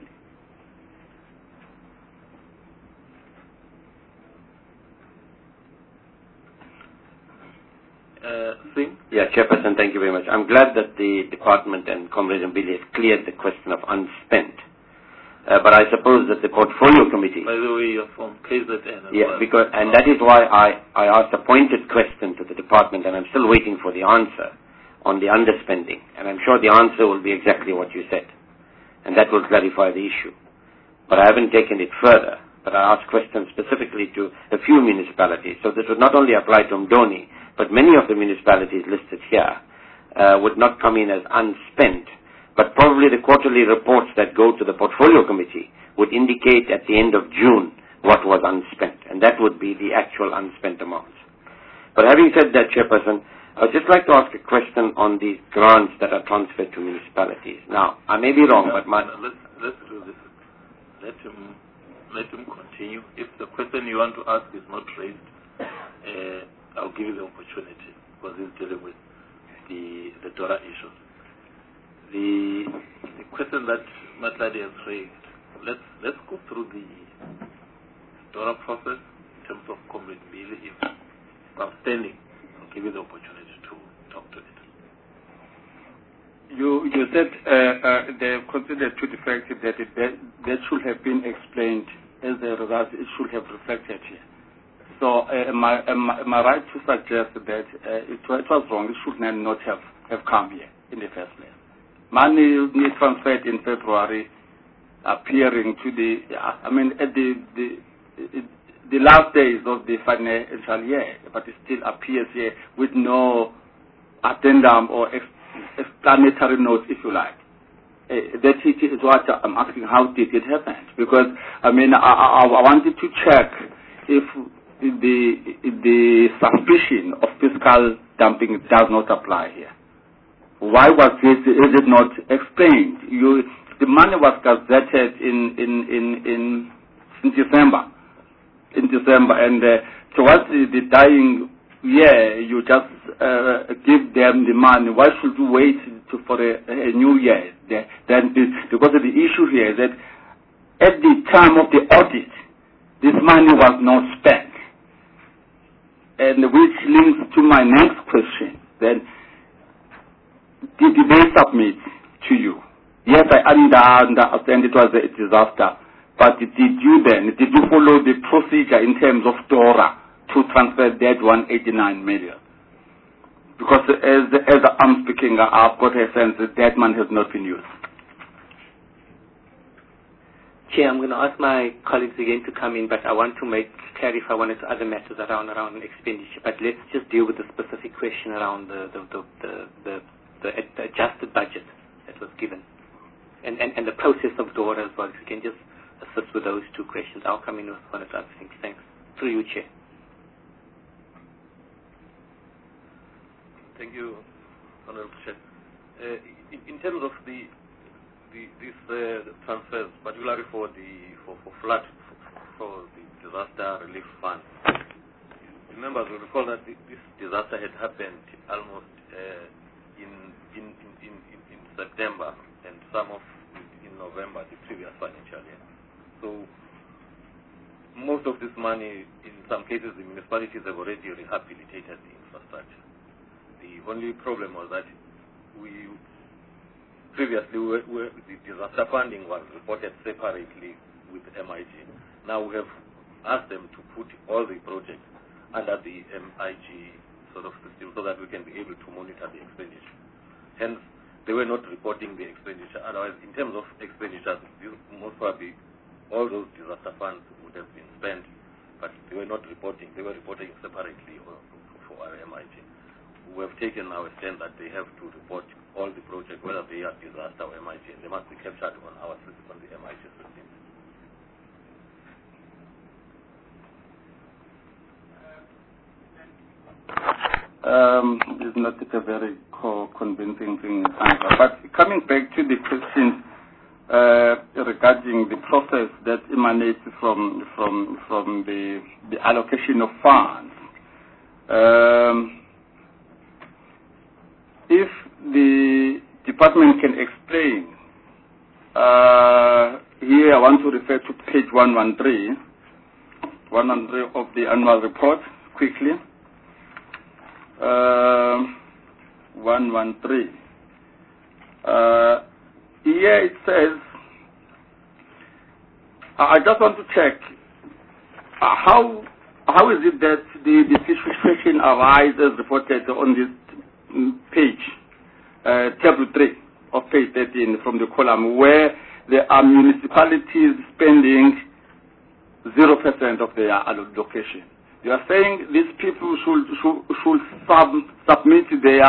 uh, Singh? Yeah, Chairperson, thank you very much. I'm glad that the department and Comrade Mbili has cleared the question of unspent. Uh, but I suppose that the portfolio committee... By the way, you're from K Z N as Yeah, well. because, and that is why I, I asked a pointed question to the department, and I'm still waiting for the answer on the underspending. And I'm sure the answer will be exactly what you said. And that will clarify the issue. But I haven't taken it further. But I asked questions specifically to a few municipalities. So this would not only apply to Mdoni, but many of the municipalities listed here uh, would not come in as unspent. But probably the quarterly reports that go to the portfolio committee would indicate at the end of June what was unspent. And that would be the actual unspent amounts. But having said that, Chairperson, I would just like to ask a question on the grants that are transferred to municipalities. Now, I may be wrong, but my... Let's, let's do this. Let him, let him continue. If the question you want to ask is not raised, uh, I'll give you the opportunity, because he's dealing with the, the DORA issues. The, the question that Matladi has raised, let's, let's go through the DORA process in terms of Comrade Mbili. If outstanding, I'll give you the opportunity to talk to it. You, you said uh, uh, they considered to the fact that it, that, that should have been explained as a result, it should have reflected here. So uh, am, I, am, I, am I right to suggest that uh, it, it was wrong, it should not have, have come here in the first place? Money transferred in February appearing to the, I mean, at the, the, the last days of the financial year, but it still appears here with no addendum or ex explanatory note, if you like. Uh, that is what I'm asking, how did it happen? Because, I mean, I, I, I wanted to check if the, the suspicion of fiscal dumping does not apply here. Why was this, is it not explained? You, the money was gazetted in, in, in, in, in December. In December, and uh, towards the, the dying year, you just uh, give them the money. Why should you wait to, for a, a new year? Then, because of the issue here is that at the time of the audit, this money was not spent. And which links to my next question. Then, did they submit to you? Yes, I understand it was a disaster. But did you then, did you follow the procedure in terms of DORA to transfer that one hundred eighty-nine million? Because as, as I'm speaking, I've got a sense that that money has not been used. Chair, I'm going to ask my colleagues again to come in, but I want to make clarify one or two other matters around around expenditure. But let's just deal with the specific question around the the the the, the, the, the adjusted budget that was given, and, and and the process of DORA as well. If you can just assist with those two questions, I'll come in with one or two other things. Thanks. Through you, Chair. Thank you, Honorable Chair. Uh, in, in terms of the The, these uh, transfers, particularly for the for, for flood, for, for the disaster relief fund. Remember, we recall that this disaster had happened almost uh, in, in, in, in, in September and some of in November, the previous financial year. So most of this money, in some cases, the municipalities have already rehabilitated the infrastructure. The only problem was that we Previously, we were, the disaster funding was reported separately with M I G. Now we have asked them to put all the projects under the M I G sort of system so that we can be able to monitor the expenditure. Hence, they were not reporting the expenditure. Otherwise, in terms of expenditures, most probably all those disaster funds would have been spent, but they were not reporting. They were reporting separately for, for our M I G. We have taken our stand that they have to report all the projects, whether they are disaster or M I G, and they must be captured on our system, on the M I G system. Um, it's not a very co convincing thing, but coming back to the question uh, regarding the process that emanates from from from the the allocation of funds. Um, If the department can explain, uh, here I want to refer to page one thirteen, one hundred of the annual report quickly. uh, one one three. Uh, here it says, I just want to check, uh, how how is it that the, the situation arises reported on this um, page, uh, table three of page thirteen from the column, where there are municipalities spending zero percent of their allocation. You are saying these people should should, should sub, submit their,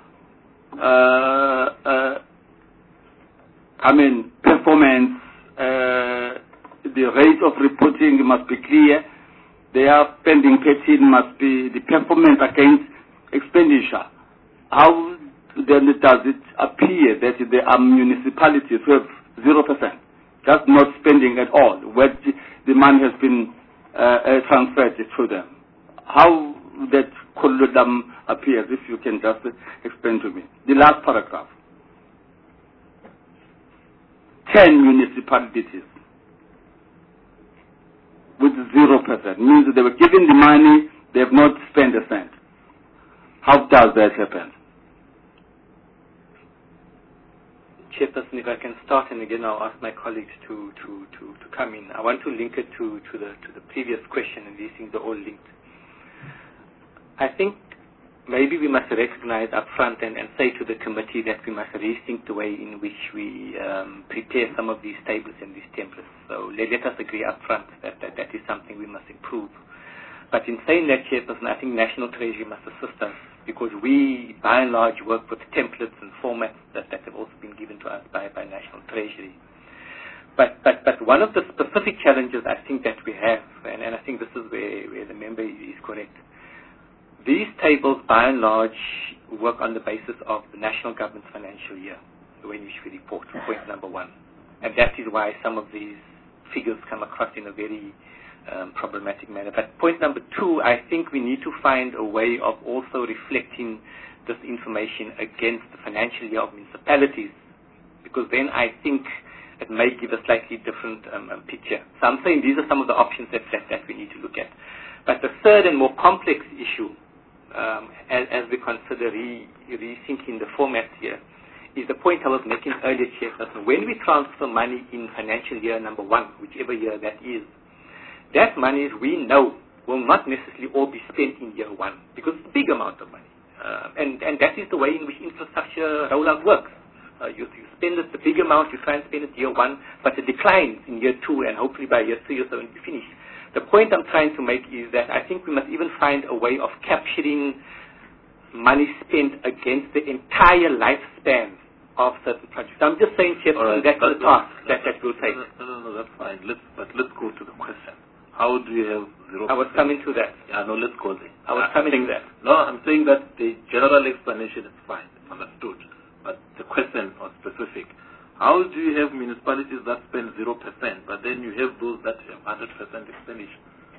uh, uh, I mean, performance. Uh, the rate of reporting must be clear. Their spending pattern must be the performance against expenditure. How then does it appear that there are municipalities who have zero percent, just not spending at all, where the, the money has been uh, uh, transferred to them? How that column appears, if you can just explain to me. The last paragraph. Ten municipalities with zero percent means that they were given the money, they have not spent a cent. How does that happen? Chairperson, if I can start, and again I'll ask my colleagues to, to, to, to come in. I want to link it to, to, the, to the previous question, and these things are all linked. I think maybe we must recognize up front and, and say to the committee that we must rethink the way in which we um, prepare some of these tables and these templates. So let, let us agree up front that, that that is something we must improve. But in saying that, Chairperson, I think National Treasury must assist us, because we, by and large, work with templates and formats that, that have also been given to us by, by National Treasury. But, but, but one of the specific challenges I think that we have, and, and I think this is where, where the member is correct, these tables, by and large, work on the basis of the national government's financial year, the way in which we report, point number one. And that is why some of these figures come across in a very um, problematic manner. But point number two, I think we need to find a way of also reflecting this information against the financial year of municipalities, because then I think it may give a slightly different um, um, picture. So I'm saying these are some of the options that, that, that we need to look at. But the third and more complex issue, Um, as, as we consider re, rethinking the format here, is the point I was making earlier, Chairperson. When we transfer money in financial year number one, whichever year that is, that money, we know, will not necessarily all be spent in year one, because it's a big amount of money. Uh, and, and that is the way in which infrastructure rollout works. Uh, you, you spend it, the big amount, you try and spend it year one, but it declines in year two, and hopefully by year three or so, it'll be finished. The point I'm trying to make is that I think we must even find a way of capturing money spent against the entire lifespan of certain projects. I'm just saying, Chairperson, right, that's the task that, that will take. No, no, no, that's fine. Let's, but let's go to the question. How do you have zero percent? I was coming to that. Yeah, no, let's go there. I was I coming think, to that. No, I'm saying that the general explanation is fine. It's understood. But the question was specific. How do you have municipalities that spend zero percent, but then you have those that have one hundred percent expenditure?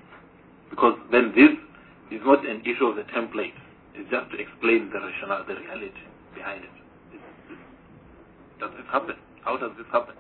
Because then this is not an issue of the template. It's just to explain the rationale, the reality behind it. It's, it's, does this happen? How does this happen?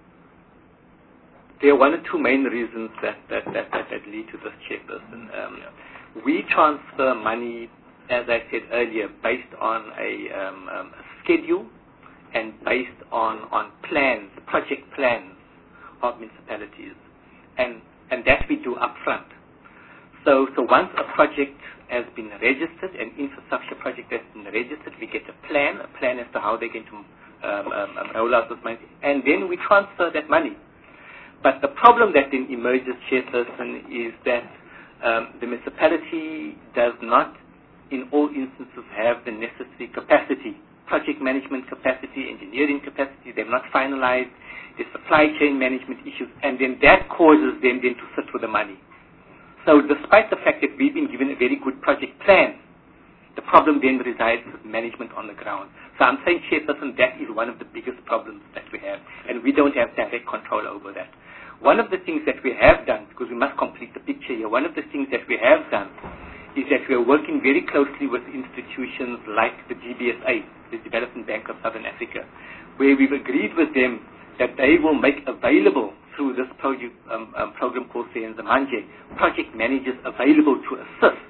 There are one or two main reasons that, that, that, that, that lead to this, Chairperson. Um, yeah. We transfer money, as I said earlier, based on a, um, um, a schedule and based on, on plans, project plans of municipalities. And, and that we do up front. So, so once a project has been registered, an infrastructure project has been registered, we get a plan, a plan as to how they're going to um, um, um, roll out this money, and then we transfer that money. But the problem that then emerges, Chairperson, is that um, the municipality does not, in all instances, have the necessary capacity, project management capacity, engineering capacity. They've not finalized the supply chain management issues, and then that causes them then to sit with the money. So despite the fact that we've been given a very good project plan, the problem then resides with management on the ground. So I'm saying, Chairperson, that is one of the biggest problems that we have, and we don't have direct control over that. One of the things that we have done, because we must complete the picture here, one of the things that we have done is that we are working very closely with institutions like the G B S A, the Development Bank of Southern Africa, where we've agreed with them that they will make available through this project, um, um, program called Seyenza Manje, project managers available to assist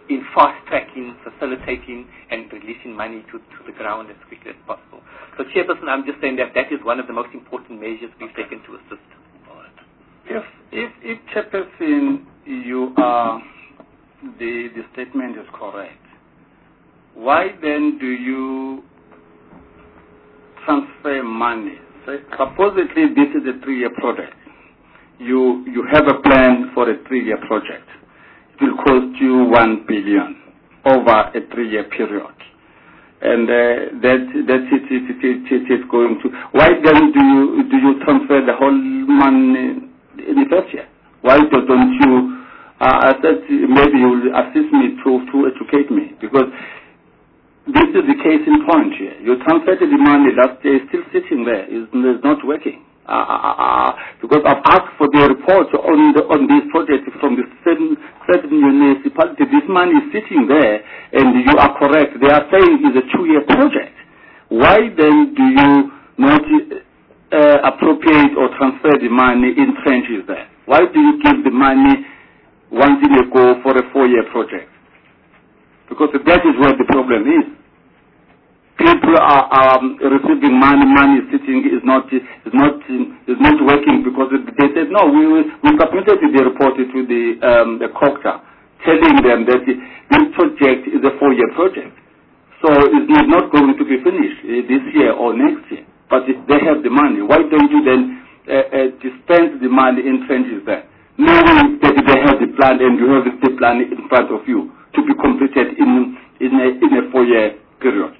in fast-tracking, facilitating, and releasing money to, to the ground as quickly as possible. So, Chairperson, I'm just saying that that is one of the most important measures we've taken to assist. All right. If, if, if Chairperson, you are, the, the statement is correct, why then do you transfer money? So supposedly this is a three-year project. You, you have a plan for a three-year project. It will cost you one billion over a three-year period. And uh, that, that's it, it, it, it, it is going to... Why then do you, do you transfer the whole money in the first year? Why don't you... Uh, I said maybe you will assist me to, to educate me, because this is the case in point here. You transferred the money last year, it's still sitting there, it's, it's not working. Uh, uh, uh, because I've asked for the report on the, on this project from the certain, certain municipality. This money is sitting there, and you are correct. They are saying it's a two-year project. Why then do you not uh, appropriate or transfer the money in trenches there? Why do you give the money once in a go for a four-year project? Because that is where the problem is. People are um, receiving money, money is sitting is not is not is not working, because they said no. We we submitted the report to the um, the C O C T A, telling them that this project is a four-year project, so it's not going to be finished uh, this year or next year. But if they have the money, why don't you then uh, uh, dispense the money in trenches there, knowing that they have the plan and you have the plan in front of you to be completed in in a, in a four-year period?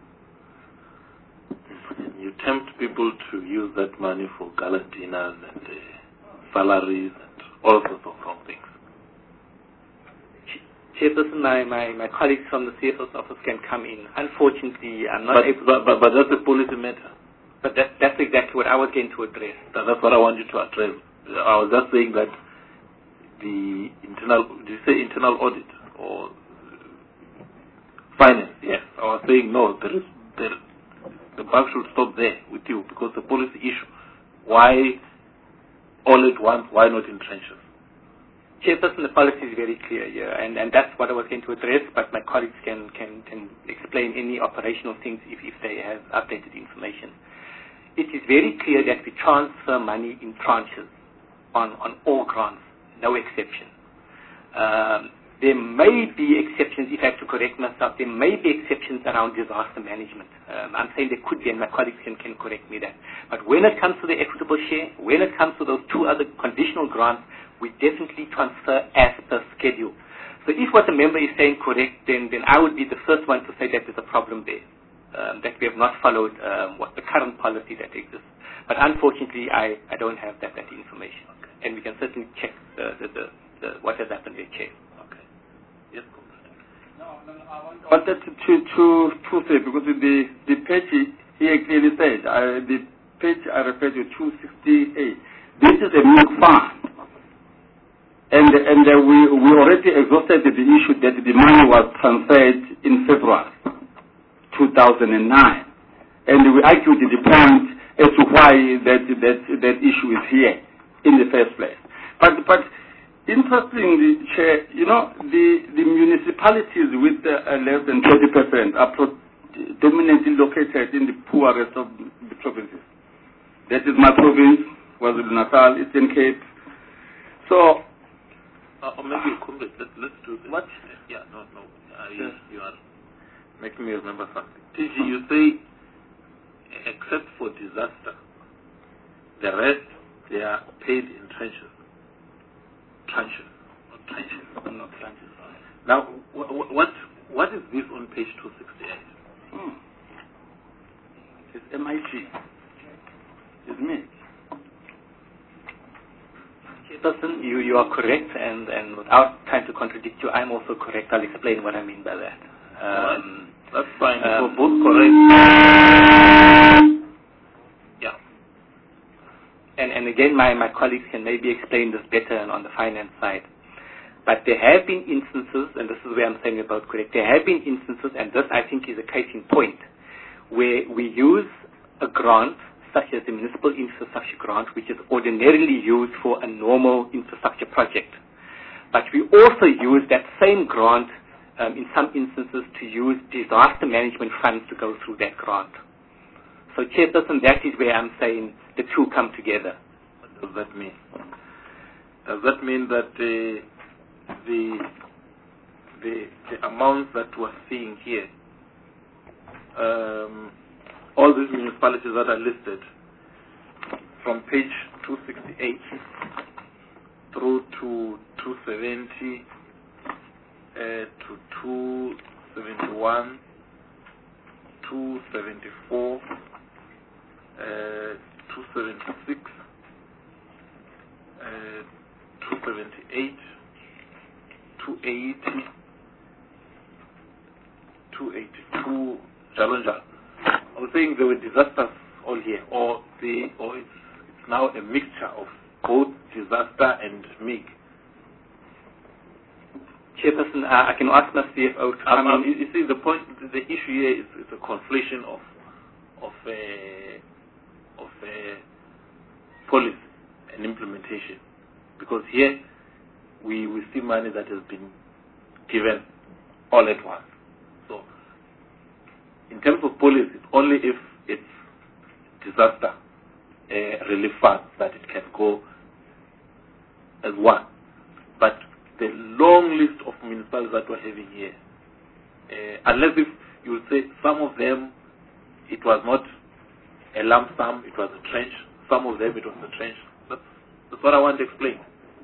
You tempt people to use that money for gala dinners and uh, salaries and all sorts of wrong things. Chairperson, my, my, my colleagues from the C F O's office can come in. Unfortunately, I'm not but, able but, but, but that's a policy matter. But that, that's exactly what I was going to address. That, that's what I want you to address. I was just saying that the internal, did you say internal audit or finance? Yes. I was saying no, there is, there, the bank should stop there with you, because the policy issue. Why all at once? Why not in trenches? Chairperson, the policy is very clear here, and, and that's what I was going to address, but my colleagues can, can, can explain any operational things if, if they have updated information. It is very clear that we transfer money in tranches on, on all grants, no exception. Um, There may be exceptions, if I have to correct myself, there may be exceptions around disaster management. Um, I'm saying there could be, and my colleagues can, can correct me that. But when it comes to the equitable share, when it comes to those two other conditional grants, we definitely transfer as per schedule. So if what the member is saying correct, then, then I would be the first one to say that there's a problem there, um, that we have not followed um, what the current policy that exists. But unfortunately, I, I don't have that, that information. Okay. And we can certainly check the, the, the, the, what has happened there, Chair. Yes, no, no, no, I wanted to, to, to, to say, because the, the page here clearly said, uh, the page I referred to, two sixty-eight, this is a milk fund. And, and uh, we, we already exhausted the issue that the money was transferred in February two thousand nine. And we argued the point as to why that, that, that issue is here in the first place. But, but interestingly, Chair, you know, the, the municipalities with uh, less than twenty percent are predominantly located in the poorest of the provinces. That is my province, KwaZulu-Natal, Eastern Cape. So, uh, or maybe let, let's do this. What? Yeah, no, no. Uh, you, you are making me remember something. T G, you say, except for disaster, the rest, they are paid in trenches. Tranches, not trenches, not trenches. Now, wh what what is this on page two sixty-eight? Hmm. It's M I T. It's me. Chairperson, you, you are correct, and, and without trying to contradict you, I'm also correct. I'll explain what I mean by that. Um, That's fine. Um, We're both correct. Yeah. And, and again, my, my colleagues can maybe explain this better on the finance side. But there have been instances, and this is where I'm saying about correct, there have been instances, and this I think is a case in point, where we use a grant, such as the municipal infrastructure grant, which is ordinarily used for a normal infrastructure project. But we also use that same grant um, in some instances, to use disaster management funds to go through that grant. So, Chairperson, that is where I'm saying the two come together. What does that mean? Does that mean that uh, the, the the amounts that we're seeing here, um, all these municipalities that are listed, from page two sixty-eight through to two seventy uh, to two seventy-one, two seventy-four, uh, two seventy-six, uh, two seventy-eight, two eighty, two eighty-two, Jalonja. I was saying there were disasters all here, or the, or it's, it's now a mixture of both disaster and M I G. Chairperson, uh, I can ask my C F O to come um, in. You see, the point, the issue here is, is a conflation of of uh, of uh, policy and implementation, because here we we see money that has been given all at once. So, in terms of policy, it's only if it's disaster uh, relief funds that it can go as one. But the long list of municipalities that we're having here, uh, unless if you will say some of them it was not a lump sum, it was a tranche, some of them it was a tranche. That's, that's what I want to explain.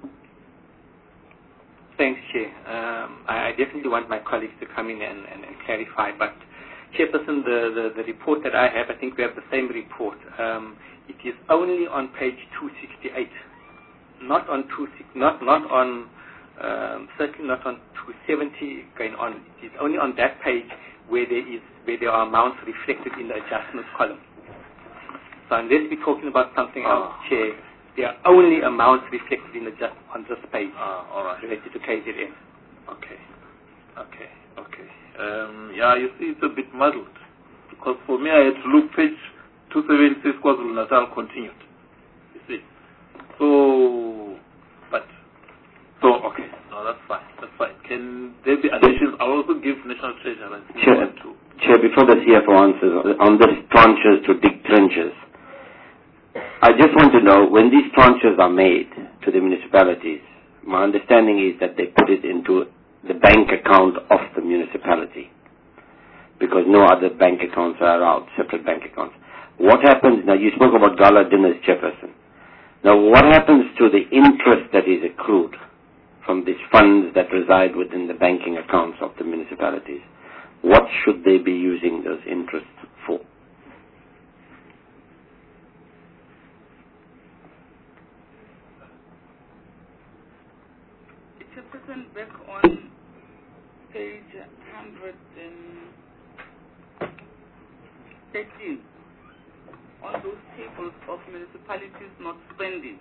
Thanks, Chair. Um, I, I definitely want my colleagues to come in and, and, and clarify, but Chairperson, the, the, the report that I have, I think we have the same report. Um, it is only on page two sixty-eight, not on two, not not on um, certainly not on two seventy going on. It is only on that page where there is where there are amounts reflected in the adjustments column. So unless we're talking about something else, oh. Chair, there are only amounts reflected in the just on this page uh, all right. related to K Z N. Okay, okay, okay. Um, yeah, you see, it's a bit muddled, because for me I had to look page two seventy-six, KwaZulu-Natal continued. You see, so but so okay, no, that's fine, that's fine. Can there be additions? I'll also give National Treasurer Chair, to. Chair, before the C F O answers on this tranches to dig trenches, I just want to know, when these tranches are made to the municipalities, my understanding is that they put it into the bank account of the municipality, because no other bank accounts are allowed, separate bank accounts. What happens, now you spoke about gala dinners, Chairperson. Now what happens to the interest that is accrued from these funds that reside within the banking accounts of the municipalities? What should they be using those interests for? Chairperson, back on page one hundred thirteen, on those tables of municipalities not spending,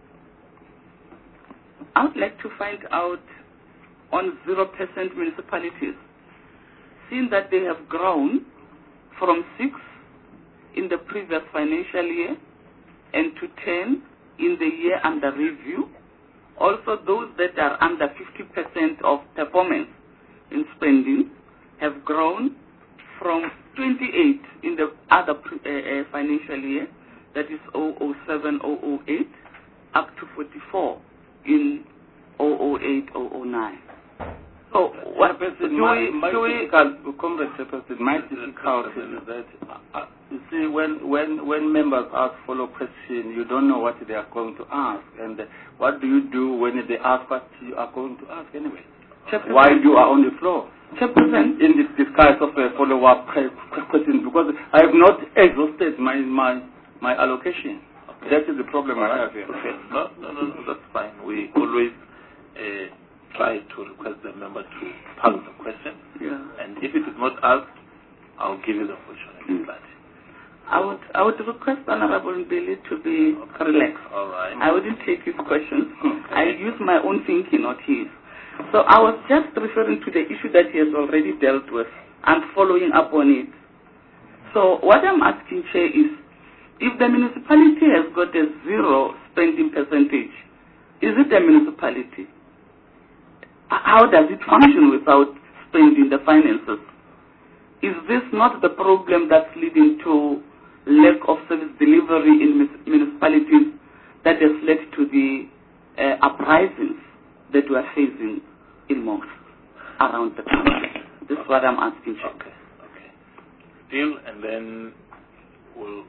I would like to find out on zero percent municipalities, seeing that they have grown from six in the previous financial year and to ten in the year under review. Also, those that are under fifty percent of performance in spending have grown from twenty-eight in the other pre, uh, uh, financial year, that is oh oh seven oh oh eight, up to forty-four in oh oh eight oh oh nine. So, what do my, we... my do we difficult, Comrade Chairperson, my difficulty is that, uh, you see, when, when, when members ask follow question, you don't know what they are going to ask. And uh, what do you do when they ask what you are going to ask anyway? Chairperson, while you are on the floor? Chairperson, in this disguise of a follow-up question, because I have not exhausted my, my, my allocation. Okay. That is the problem I have here. Okay. No, no, no, no, that's fine. We always... Uh, try to request the member to pose the question. Yeah. And if it is not asked, I'll give you the opportunity. Mm. I would I would request Honorable Billy to be okay. relaxed. All right. I wouldn't take his questions. Okay. I use my own thinking, not his. So I was just referring to the issue that he has already dealt with and following up on it. So what I'm asking, Chair, is if the municipality has got a zero spending percentage, is it a municipality? How does it function without spending the finances. Is this not the problem that's leading to lack of service delivery in municipalities that has led to the uh, uprisings that we are facing in mosques around the country? This is what I'm asking. Okay, okay. Still, and then we'll...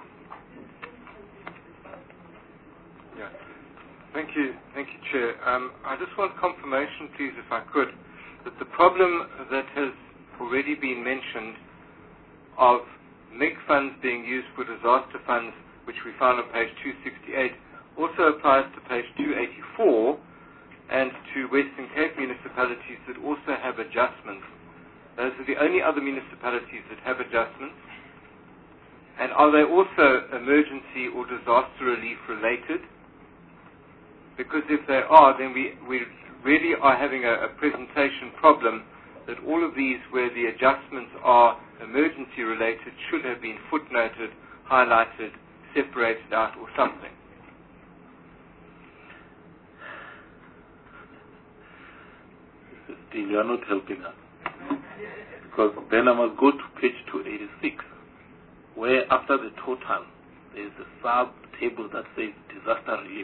Yeah. Thank you, thank you, Chair. Um, I just want confirmation, please, if I could, that the problem that has already been mentioned of M I G funds being used for disaster funds, which we found on page two sixty-eight, also applies to page two eighty-four and to Western Cape municipalities that also have adjustments. Those are the only other municipalities that have adjustments. And are they also emergency or disaster relief related? Because if they are, then we, we really are having a, a presentation problem that all of these where the adjustments are emergency related should have been footnoted, highlighted, separated out or something. Still, you are not helping us. Because then I must go to page two eighty-six, where after the total, there is a sub-table that says disaster relief.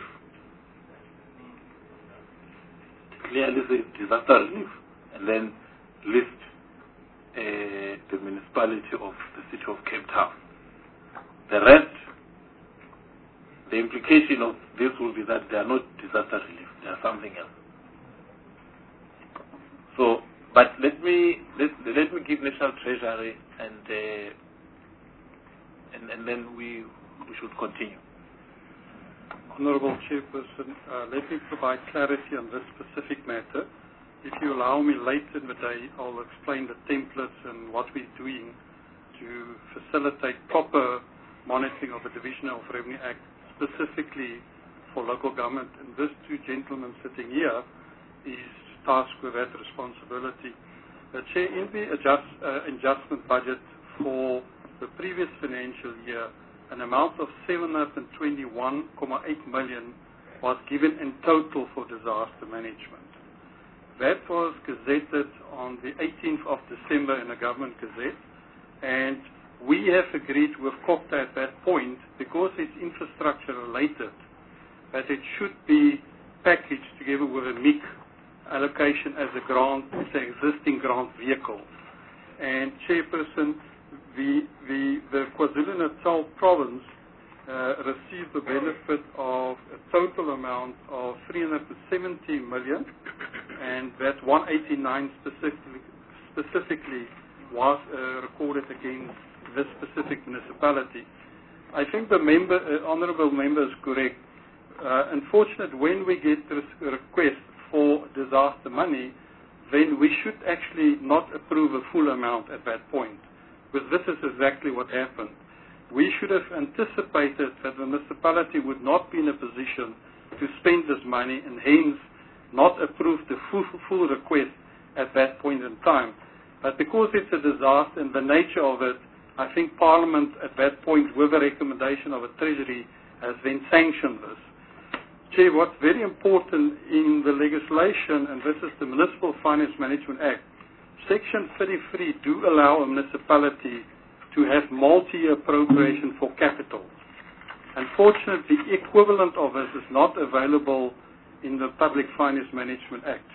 Clearly says disaster relief, and then list uh, the municipality of the city of Cape Town. The rest, the implication of this will be that they are not disaster relief, they are something else. So, but let me let, let me give National Treasury and uh, and and then we we should continue. Honourable Chairperson, uh, let me provide clarity on this specific matter. If you allow me later in the day, I'll explain the templates and what we're doing to facilitate proper monitoring of the Division of Revenue Act, specifically for local government. And these two gentlemen sitting here is tasked with that responsibility. The Chair, in the adjust, uh, adjustment budget for the previous financial year, an amount of seven hundred twenty-one point eight million was given in total for disaster management. That was gazetted on the eighteenth of December in a government gazette, and we have agreed with COGTA at that point, because it's infrastructure related, that it should be packaged together with a M I C allocation as a grant, as an existing grant vehicle. And Chairperson, the, the, the KwaZulu-Natal province uh, received the benefit of a total amount of three hundred seventy million, and that one hundred eighty-nine specifically, specifically was uh, recorded against this specific municipality. I think the member, uh, honourable member is correct. Uh, unfortunately, when we get this request for disaster money, then we should actually not approve a full amount at that point. Because this is exactly what happened. We should have anticipated that the municipality would not be in a position to spend this money and hence not approve the full, full request at that point in time. But because it's a disaster and the nature of it, I think Parliament at that point, with the recommendation of a Treasury, has then sanctioned this. Chair, what's very important in the legislation, and this is the Municipal Finance Management Act, Section thirty-three do allow a municipality to have multi-year appropriation for capital. Unfortunately, the equivalent of this is not available in the Public Finance Management Act.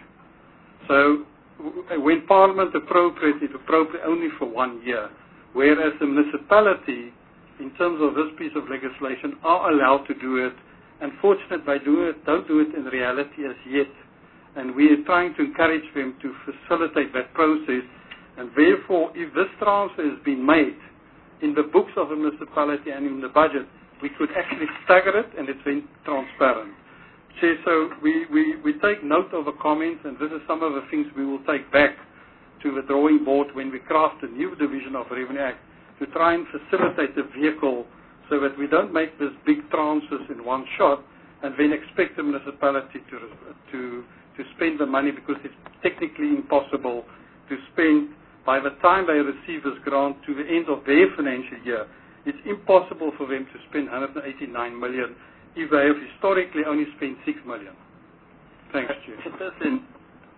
So when Parliament appropriates, it appropriates only for one year, whereas the municipality, in terms of this piece of legislation, are allowed to do it. Unfortunately, they do it, don't do it in reality as yet. And we are trying to encourage them to facilitate that process. And therefore, if this transfer has been made in the books of a municipality and in the budget, we could actually stagger it and it's been transparent. Chair, so we, we, we take note of the comments, and this is some of the things we will take back to the drawing board when we craft a new Division of Revenue Act to try and facilitate the vehicle so that we don't make this big transfers in one shot and then expect the municipality to, to, to spend the money, because it's technically impossible to spend by the time they receive this grant to the end of their financial year. It's impossible for them to spend one hundred eighty-nine million if they have historically only spent six million. Thanks, Chair. Chairperson,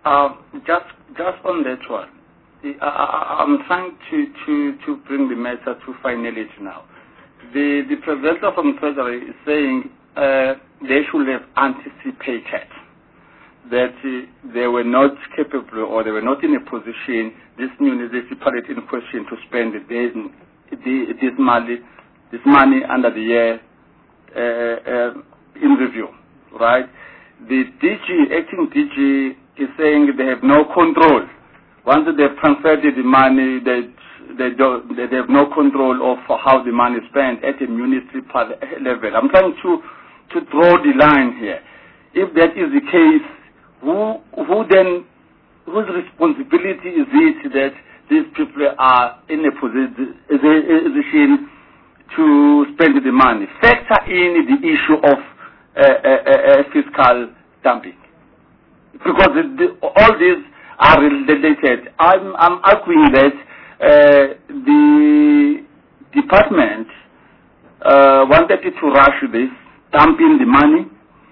Um, just just on that one, I, I, I'm trying to, to, to bring the matter to finality now. The the presenter from Treasury is saying uh, they should have anticipated that uh, they were not capable or they were not in a position, this municipality in question, to spend the, the, this money this money under the year uh, uh, in review, right? The D G, acting D G, is saying they have no control. Once they've transferred the money, they they don't they have no control of how the money is spent at a municipal level. I'm trying to to draw the line here. If that is the case, who who then whose responsibility is it that these people are in a position to spend the money? Factor in the issue of uh, uh, uh, fiscal dumping, because the, the, all these are related. I'm, I'm arguing that uh, the department uh, wanted to rush this, dumping the money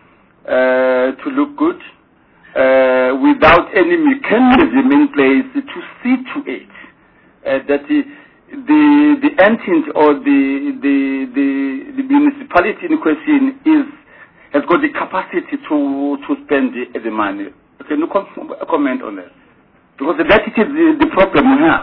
uh, to look good, uh, without any mechanism in place to see to it uh, that the the the entity or the, the the the municipality in question is has got the capacity to to spend the, the money. Can you com comment on that? Because that is the, the problem we have.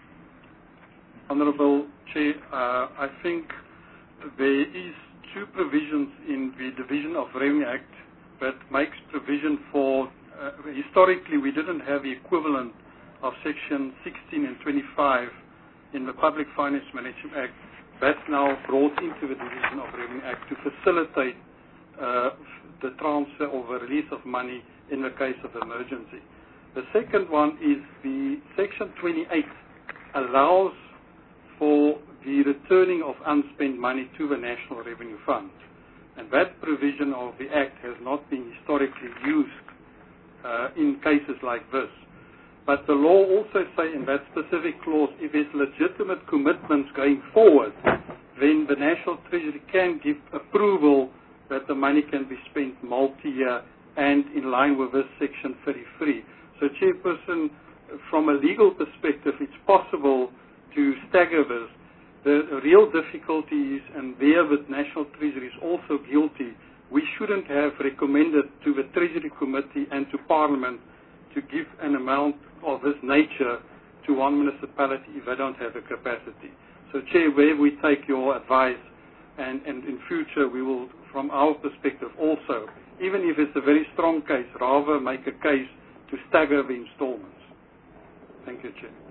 Honourable Chair, uh, I think there is two provisions in the Division of Revenue Act that makes provision for, uh, historically we didn't have the equivalent of Section sixteen and twenty-five in the Public Finance Management Act. That's now brought into the Division of Revenue Act to facilitate uh, the transfer or the release of money in the case of emergency. The second one is the Section twenty-eight allows for the returning of unspent money to the National Revenue Fund. And that provision of the Act has not been historically used uh, in cases like this. But the law also says in that specific clause, if there's legitimate commitments going forward, then the National Treasury can give approval that the money can be spent multi-year and in line with this Section thirty-three. So, Chairperson, from a legal perspective, it's possible to stagger this. The real difficulty is, and there the National Treasury is also guilty, we shouldn't have recommended to the Treasury Committee and to Parliament to give an amount of this nature to one municipality if they don't have the capacity. So, Chair, where we take your advice, and, and in future we will, from our perspective also, even if it's a very strong case, rather make a case to stagger the installments. Thank you, Chair.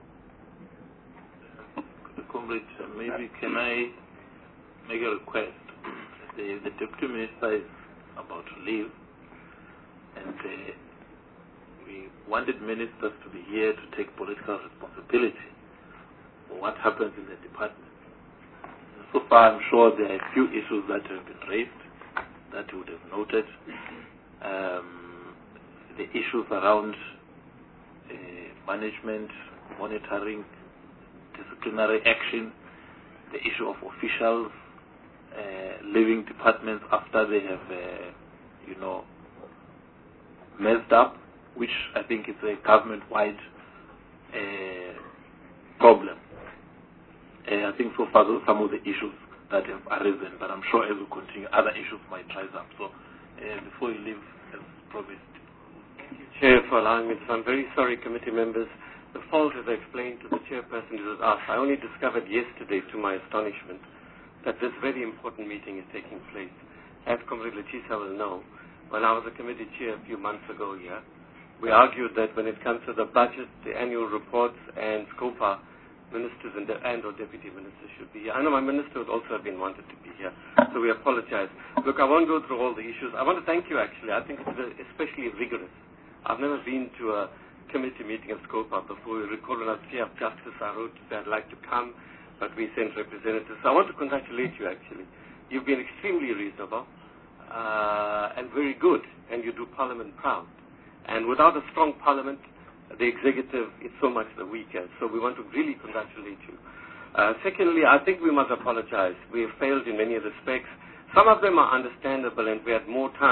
Comrade, maybe can I make a request? The, the Deputy Minister is about to leave, and uh, we wanted ministers to be here to take political responsibility for what happens in the department. So far, I'm sure there are a few issues that have been raised that you would have noted. Um, the issues around uh, management, monitoring, disciplinary action, the issue of officials uh, leaving departments after they have, uh, you know, messed up, which I think is a government-wide uh, problem. Uh, I think so far those are some of the issues that have arisen, but I'm sure as we continue, other issues might rise up. So uh, before you leave, as promised. Thank you, Chair, for allowing me this. I'm very sorry, committee members. The fault, as I explained to the chairperson, is with us. I only discovered yesterday, to my astonishment, that this very important meeting is taking place. As Comrade Lachisa will know, when I was a committee chair a few months ago here, we argued that when it comes to the budget, the annual reports, and SCOPA, ministers and, and or deputy ministers should be here. I know my minister would also have been wanted to be here, so we apologize. Look, I won't go through all the issues. I want to thank you, actually. I think it's especially rigorous. I've never been to a committee meeting of SCOPA before. We recall when I was Chief of Justice, I wrote to say I'd like to come, but we sent representatives. So I want to congratulate you, actually. You've been extremely reasonable uh, and very good, and you do Parliament proud. And without a strong Parliament, the executive is so much the weaker. So we want to really congratulate you. Uh, secondly, I think we must apologize. We have failed in many respects. Some of them are understandable, and we had more time.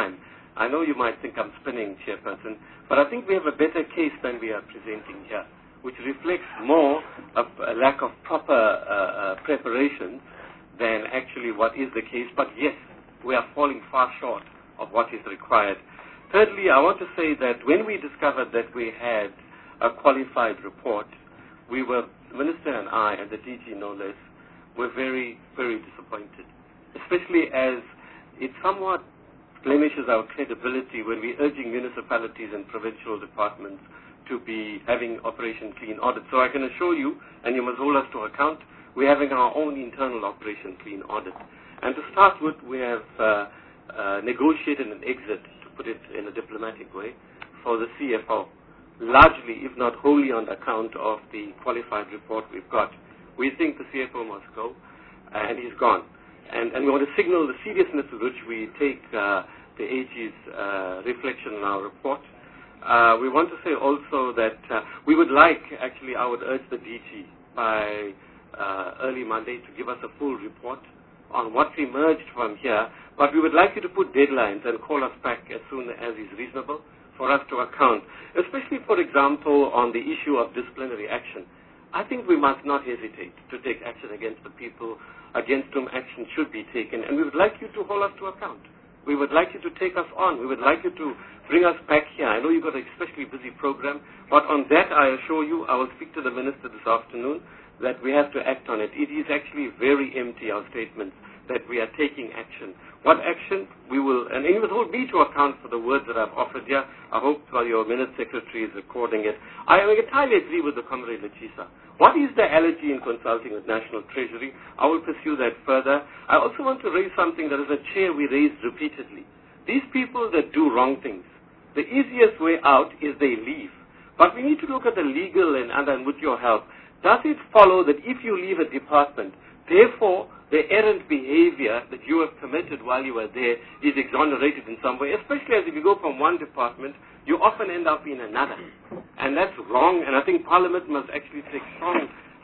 I know you might think I'm spinning, Chairperson, but I think we have a better case than we are presenting here, which reflects more of a lack of proper uh, uh, preparation than actually what is the case. But yes, we are falling far short of what is required. Thirdly, I want to say that when we discovered that we had a qualified report, we were, Minister and I, and the D G no less, were very, very disappointed, especially as it somewhat blemishes our credibility when we're urging municipalities and provincial departments to be having Operation Clean Audit. So I can assure you, and you must hold us to account, we're having our own internal Operation Clean Audit. And to start with, we have uh, uh, negotiated an exit, to put it in a diplomatic way, for the C F O, largely, if not wholly, on account of the qualified report we've got. We think the C F O must go, and he's gone. And, and we want to signal the seriousness with which we take uh, the A G's uh, reflection in our report. Uh, we want to say also that uh, we would like, actually, I would urge the D G by uh, early Monday to give us a full report on what's emerged from here, but we would like you to put deadlines and call us back as soon as is reasonable for us to account, especially, for example, on the issue of disciplinary action. I think we must not hesitate to take action against the people against whom action should be taken, and we would like you to hold us to account. We would like you to take us on. We would like you to bring us back here. I know you've got an especially busy program, but on that I assure you, I will speak to the Minister this afternoon, that we have to act on it. It is actually very empty, our statements, that we are taking action. What action? We will, and you must hold me to account for the words that I've offered here. I hope your Minute Secretary is recording it. I entirely agree with the Comrade Lechisa. What is the allergy in consulting with National Treasury? I will pursue that further. I also want to raise something that is a chair we raised repeatedly. These people that do wrong things, the easiest way out is they leave. But we need to look at the legal and, and with your help. Does it follow that if you leave a department, therefore the errant behavior that you have committed while you were there is exonerated in some way, especially as if you go from one department, you often end up in another. And that's wrong, and I think Parliament must actually take strong,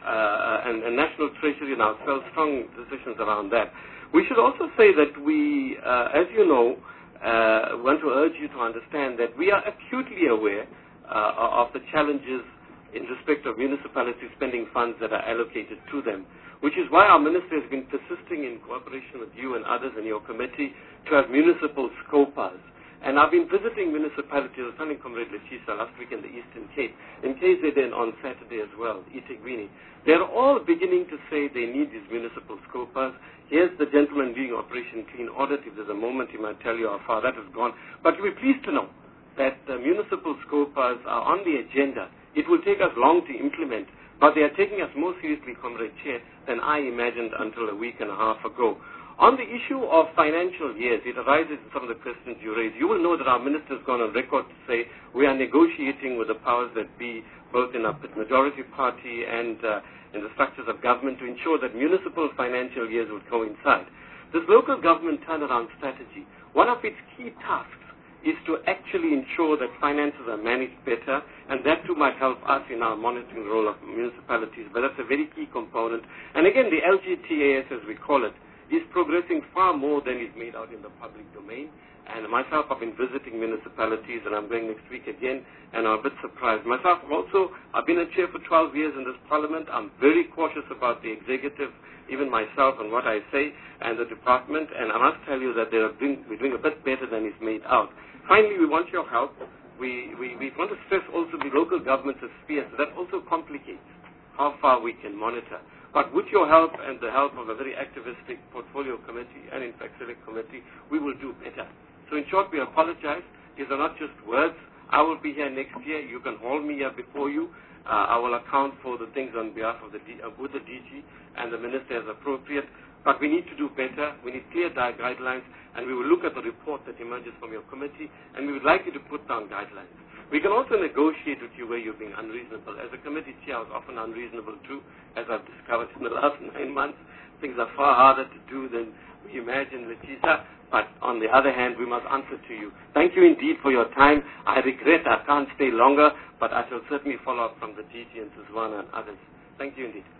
uh, and, and National Treasury and ourselves, strong decisions around that. We should also say that we, uh, as you know, uh, want to urge you to understand that we are acutely aware uh, of the challenges in respect of municipalities spending funds that are allocated to them, which is why our Minister has been persisting in cooperation with you and others in your committee to have municipal scopas. And I've been visiting municipalities, I was telling Comrade Lechisa last week in the Eastern Cape, in K Z N on Saturday as well, eThekwini. They're all beginning to say they need these municipal scopas. Here's the gentleman doing Operation Clean Audit. If there's a moment, he might tell you how far that has gone. But you'll be pleased to know that the municipal scopas are on the agenda. It will take us long to implement, but they are taking us more seriously, Comrade Chair, than I imagined until a week and a half ago. On the issue of financial years, it arises in some of the questions you raised. You will know that our minister has gone on record to say we are negotiating with the powers that be, both in our majority party and uh, in the structures of government, to ensure that municipal financial years would coincide. This local government turnaround strategy, one of its key tasks is to actually ensure that finances are managed better, and that too might help us in our monitoring role of municipalities, but that's a very key component. And again, the L G T A S, as we call it, is progressing far more than is made out in the public domain. And myself, I've been visiting municipalities, and I'm going next week again, and I'm a bit surprised. Myself also, I've been a chair for twelve years in this parliament. I'm very cautious about the executive, even myself, and what I say, and the department, and I must tell you that they are doing, we're doing a bit better than is made out. Finally, we want your help. We, we, we want to stress also the local government as spheres. That also complicates how far we can monitor. But with your help and the help of a very activistic portfolio committee and, in fact, select committee, we will do better. So, in short, we apologize. These are not just words. I will be here next year. You can hold me here before you. Uh, I will account for the things on behalf of the D, uh, with the D G and the minister as appropriate. But we need to do better. We need clear guidelines, and we will look at the report that emerges from your committee, and we would like you to put down guidelines. We can also negotiate with you where you're being unreasonable. As a committee chair, I was often unreasonable too, as I've discovered in the last nine months. Things are far harder to do than we imagine, Lechisa. But on the other hand, we must answer to you. Thank you indeed for your time. I regret I can't stay longer, but I shall certainly follow up from the D G and Suzwana and others. Thank you indeed.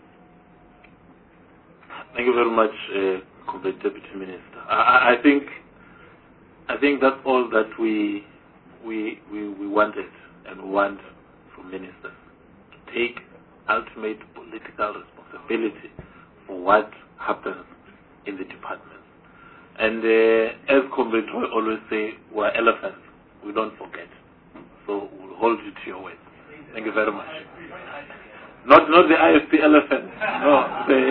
Thank you very much, uh, Comrade Deputy Minister. I, I think I think that's all that we we we, we wanted and want from ministers, to take ultimate political responsibility for what happens in the department. And uh, as Comrade Roy always say, we're elephants, we don't forget. So we'll hold you to your word. Thank you very much. Not not the I F P elephant. No, the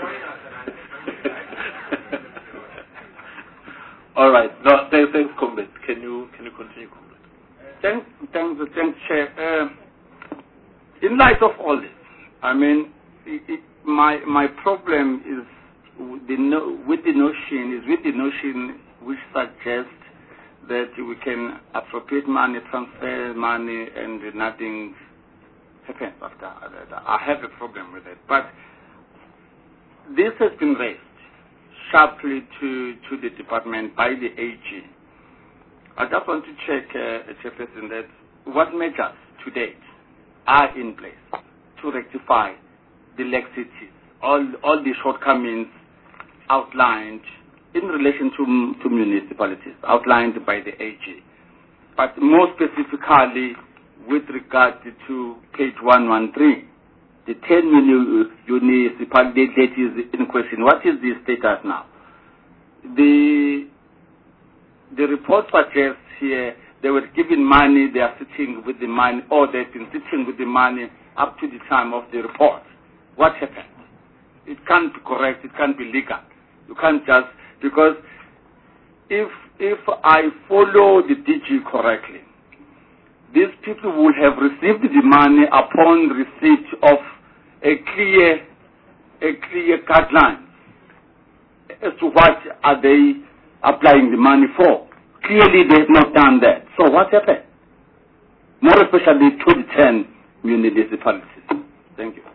all right. No, thanks, thanks, Comrade. Can you can you continue, Comrade? Thanks, thanks, thanks, Chair. Uh, in light of all this, I mean, it, it, my my problem is with the, no, with the notion is with the notion which suggests that we can appropriate money, transfer money, and nothing happens after that. I have a problem with it. But this has been raised sharply to, to the department by the A G. I just want to check, uh, Chairperson, that what measures to date are in place to rectify the laxities, all, all the shortcomings outlined in relation to, to municipalities, outlined by the A G. But more specifically, with regard to page one thirteen, the ten million municipalities that is in question, what is the status now? The, the report suggests here they were given money, they are sitting with the money, or they've been sitting with the money up to the time of the report. What happened? It can't be correct, it can't be legal. You can't just, because if if I follow the D G correctly, these people will have received the money upon receipt of a clear a clear guideline as to what are they applying the money for. Clearly they have not done that. So what happened? More especially to the ten municipalities. Thank you.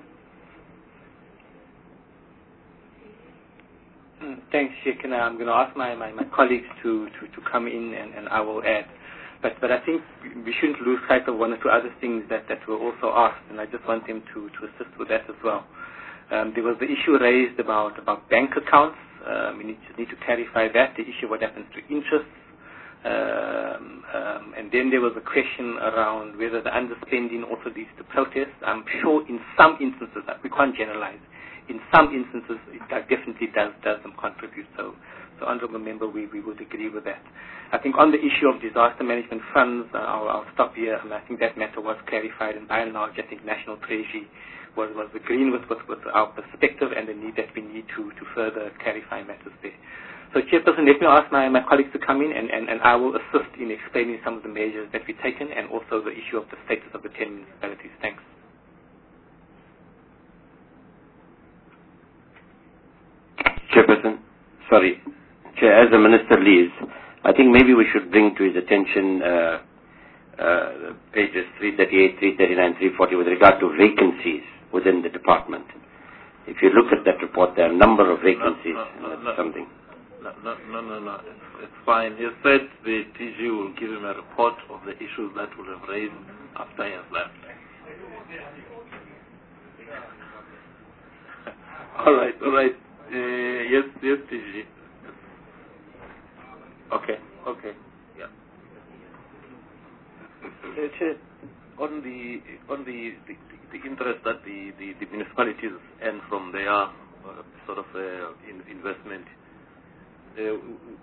Thanks, Sheikh. And I'm going to ask my, my, my colleagues to, to, to come in and, and I will add. But but I think we shouldn't lose sight of one or two other things that, that were also asked, and I just want them to, to assist with that as well. Um, there was the issue raised about, about bank accounts. Um, we need to, need to clarify that, the issue what happens to interest. Um, um, and then there was a question around whether the underspending also leads to protests. I'm sure in some instances, we can't generalize, in some instances it definitely does, does them contribute. So, so Honourable Member, we, we would agree with that. I think on the issue of disaster management funds, uh, I'll, I'll stop here, and I think that matter was clarified, and by and large I think National Treasury was, was agreeing with, with, with our perspective and the need that we need to, to further clarify matters there. So Chairperson, let me ask my, my colleagues to come in, and, and, and I will assist in explaining some of the measures that we've taken and also the issue of the status of the ten municipalities. Thanks. Chairperson, sorry. Chair, as the Minister leaves, I think maybe we should bring to his attention uh, uh, pages three thirty-eight, three thirty-nine, three forty with regard to vacancies within the department. If you look at that report, there are a number of vacancies. No, no, and no, that's something. No, no, no, no, no. It's, it's fine. He said the T G will give him a report of the issues that will have raised after he has left. all right, all right. Uh, yes, yes, T G. Okay, okay, yeah. Uh, Chair, on the on the, the, the interest that the, the, the municipalities earn from their uh, sort of uh, in, investment, uh,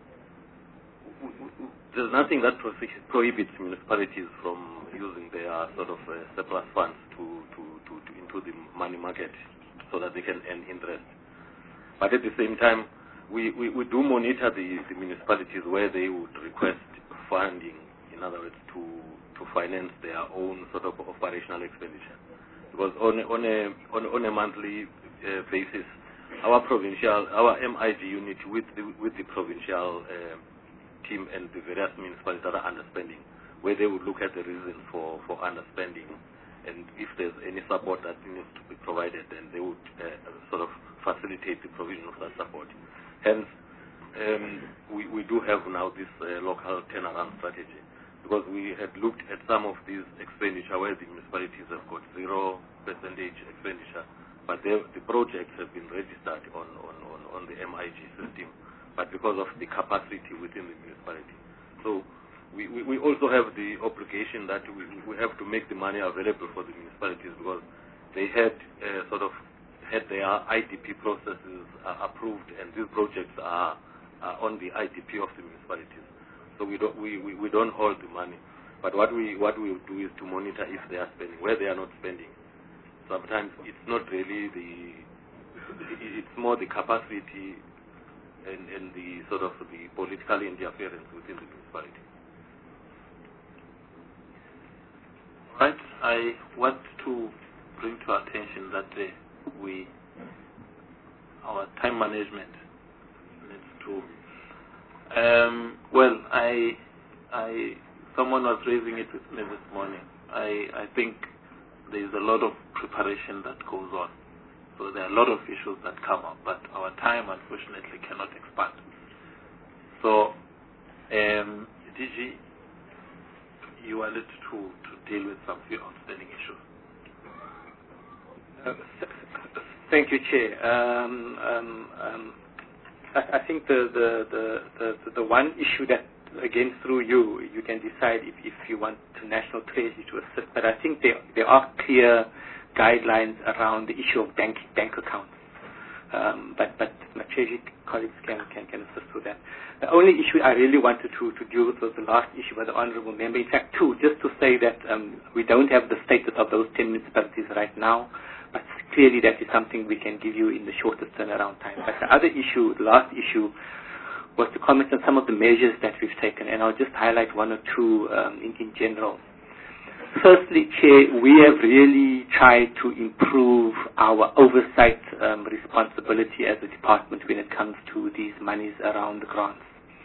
there's nothing that prohibits municipalities from using their sort of uh, surplus funds to, to, to, to into the money market so that they can earn interest. But at the same time, we, we, we do monitor the, the municipalities where they would request funding, in other words, to, to finance their own sort of operational expenditure. Because on a, on a, on, on a monthly uh, basis, our provincial, our M I G unit with the, with the provincial uh, team and the various municipalities that are underspending, where they would look at the reasons for, for underspending, and if there's any support that needs to be provided, then they would uh, sort of facilitate the provision of that support. Hence, um, we, we do have now this uh, local turnaround strategy, because we had looked at some of these expenditure where the municipalities have got zero percentage expenditure, but the projects have been registered on, on, on, on the M I G system, but because of the capacity within the municipality. So we, we, we also have the obligation that we, we have to make the money available for the municipalities, because they had uh, sort of had their I D P processes uh, approved, and these projects are, are on the I D P of the municipalities. So we don't we, we, we don't hold the money. But what we what we do is to monitor if they are spending, where they are not spending. Sometimes it's not really the, it's more the capacity and, and the sort of the political interference within the municipality. Right. I want to bring to our attention that uh, we, our time management needs to. Um, well, I, I, someone was raising it with me this morning. I, I think there is a lot of preparation that goes on. So there are a lot of issues that come up, but our time, unfortunately, cannot expand. So, um, D G, you are led to, to deal with some few outstanding issues. Uh, th- thank you, Chair. Um, um, um, I, I think the, the, the, the, the one issue that, again, through you, you can decide if, if you want the National Treasury to assist, but I think there, there are clear guidelines around the issue of bank, bank accounts. Um, but, but my Treasury colleagues can, can, can assist with that. The only issue I really wanted to, to deal with was the last issue by the Honourable Member. In fact, two, just to say that um, we don't have the status of those ten municipalities right now, but clearly that is something we can give you in the shortest turnaround time. But the other issue, the last issue, was to comment on some of the measures that we've taken, and I'll just highlight one or two um, in, in general. Firstly, Chair, we have really tried to improve our oversight um, responsibility as a department when it comes to these monies around the grants.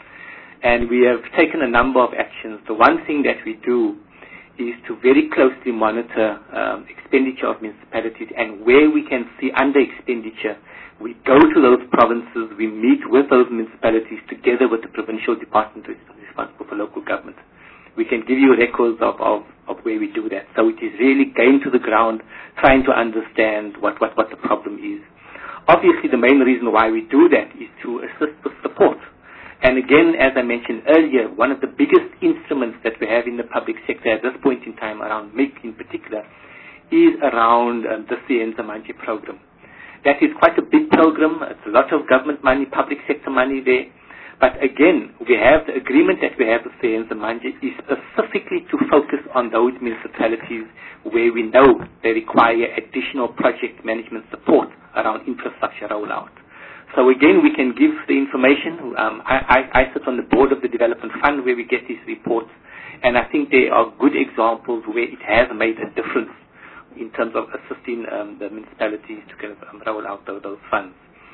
And we have taken a number of actions. The one thing that we do is to very closely monitor um, expenditure of municipalities, and where we can see under expenditure, we go to those provinces, we meet with those municipalities together with the provincial department responsible for local government. We can give you records of, of, of where we do that. So it is really going to the ground, trying to understand what, what, what the problem is. Obviously, the main reason why we do that is to assist with support. And again, as I mentioned earlier, one of the biggest instruments that we have in the public sector at this point in time, around M I C in particular, is around um, the Siyenza Manje program. That is quite a big program. It's a lot of government money, public sector money there. But again, we have the agreement that we have with Siyenza Manje is specifically to focus on those municipalities where we know they require additional project management support around infrastructure rollout. So again, we can give the information. Um, I, I, I sit on the board of the Development Fund where we get these reports, and I think there are good examples where it has made a difference in terms of assisting um, the municipalities to kind of um, roll out those, those funds.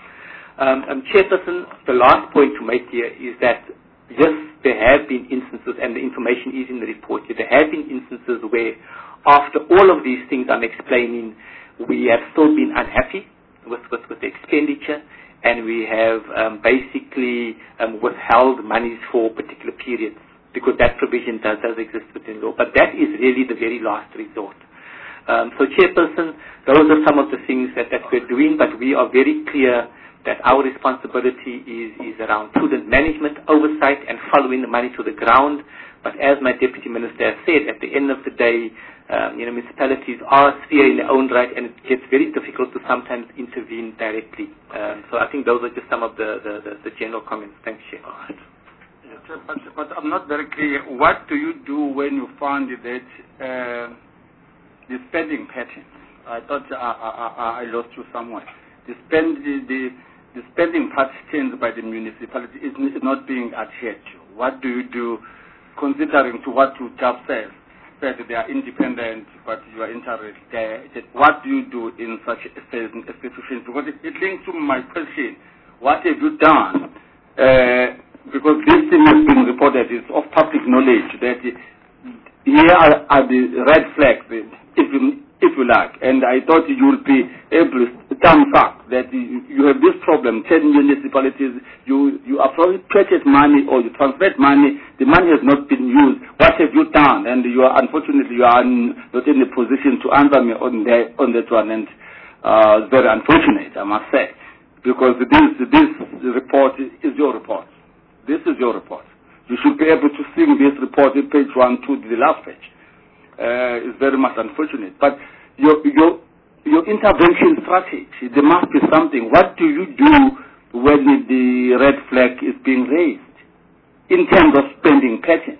Um, um, Chairperson, the last point to make here is that, yes, there have been instances, and the information is in the report here, there have been instances where, after all of these things I'm explaining, we have still been unhappy with, with, with the expenditure, and we have um, basically um, withheld monies for particular periods, because that provision does, does exist within law. But that is really the very last resort. Um, so, Chairperson, those are some of the things that, that we're doing, but we are very clear that our responsibility is, is around prudent management, oversight, and following the money to the ground. But as my Deputy Minister has said, at the end of the day, um, you know, municipalities are a sphere in their own right, and it gets very difficult to sometimes intervene directly. Um, so I think those are just some of the, the, the, the general comments. Thanks, Chair. All right. Yes, but, but I'm not very clear. What do you do when you found that uh, the spending patterns? I thought I, I, I lost you somewhere. The spend the, the The spending patterns by the municipality is not being adhered to. What do you do, considering to what you just said, said they are independent, but you are interested? What do you do in such a situation? Because it, it links to my question. What have you done? Uh, because this thing has been reported, it's of public knowledge that it, here are, are the red flags, if you, if you like, and I thought you would be able to thumbs up that you, you have this problem, ten municipalities, you, you appropriated money or you transferred money, the money has not been used. What have you done? And you are, unfortunately, you are not in a position to answer me on that, on that one, and uh, it's very unfortunate, I must say, because this, this report is your report. This is your report. you should be able to sing this report in page one to the last page. Uh, it's very much unfortunate. But your, your, your intervention strategy, there must be something. What do you do when the red flag is being raised in terms of spending patterns?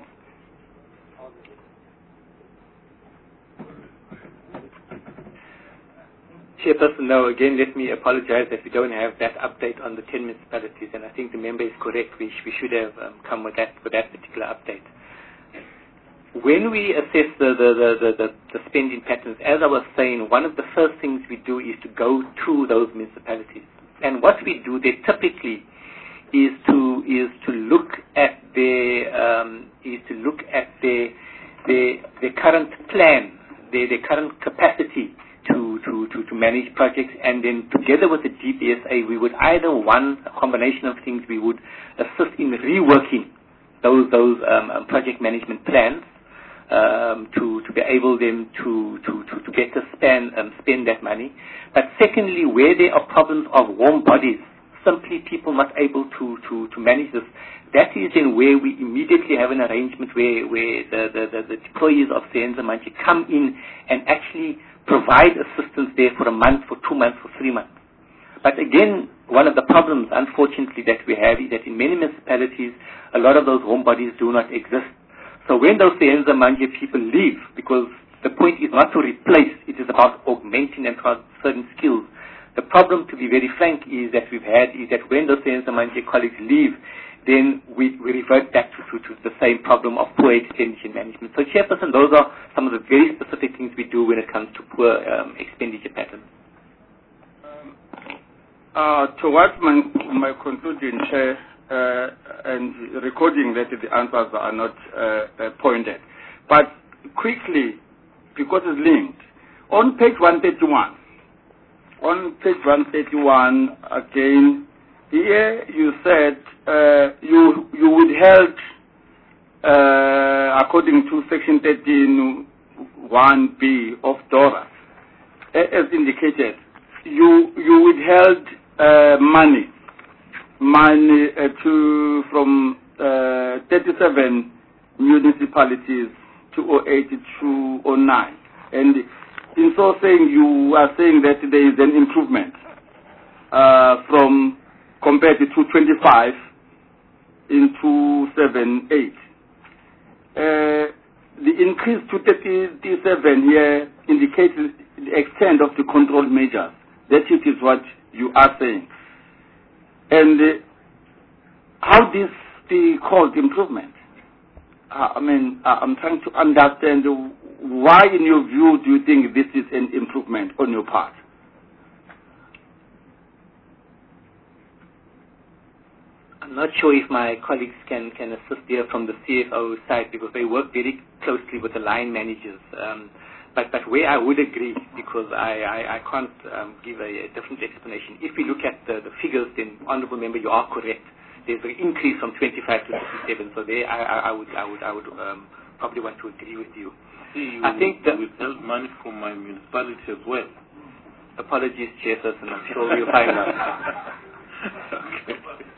Chairperson, no, again, let me apologize that we don't have that update on the ten municipalities, and I think the member is correct. We, sh we should have um, come with that, with that particular update. When we assess the, the, the, the, the, the spending patterns, as I was saying, one of the first things we do is to go to those municipalities. And what we do there typically is to, is to look at their, um, is to look at their, their, their current plan, their, their current capacity to, to, to, to manage projects, and then together with the G B S A, we would either, one, a combination of things, we would assist in reworking those, those um, project management plans um, to, to be able then to, to, to, to get to spend, um, spend that money. But secondly, where there are problems of warm bodies, simply people not able to, to, to manage this, that is then where we immediately have an arrangement where, where the, the, the, the employees of Senzo Manje come in and actually provide assistance there for a month, for two months, for three months. But again, one of the problems, unfortunately, that we have is that in many municipalities, a lot of those home bodies do not exist. So when those Senzo Manje people leave, because the point is not to replace, it is about augmenting and certain skills. The problem, to be very frank, is that we've had is that when those Senzo Manje colleagues leave, then we, we revert back to, to, to the same problem of poor expenditure management. So, Chairperson, those are some of the very specific things we do when it comes to poor um, expenditure patterns. Um, uh, towards my, my conclusion, Chair, uh, and recording that the answers are not uh, uh, pointed, but quickly, because it's linked, on page one thirty-one, on page one thirty-one, again, here you said uh, you you withheld, uh, according to section thirteen one B of DORA, as indicated, you you withheld uh, money, money uh, to from uh, thirty-seven municipalities to oh eight to oh nine, and in so saying, you are saying that there is an improvement uh, from compared to two twenty-five in two seventy-eight. Uh, the increase to thirty-seven here indicates the extent of the control measures. That it is what you are saying. And uh, how this be called improvement? Uh, I mean, uh, I'm trying to understand why, in your view, do you think this is an improvement on your part? I'm not sure if my colleagues can, can assist here from the C F O side, because they work very closely with the line managers. Um, but, but where I would agree, because I, I, I can't um, give a, a different explanation. If we look at the, the figures, then, Honourable Member, you are correct. There's an increase from twenty-five to thirty-seven. So there, I, I, I would, I would, I would um, probably want to agree with you. See, you I think that withheld money from my municipality as well. Apologies, Chairperson. I'm sure we'll find out. Okay.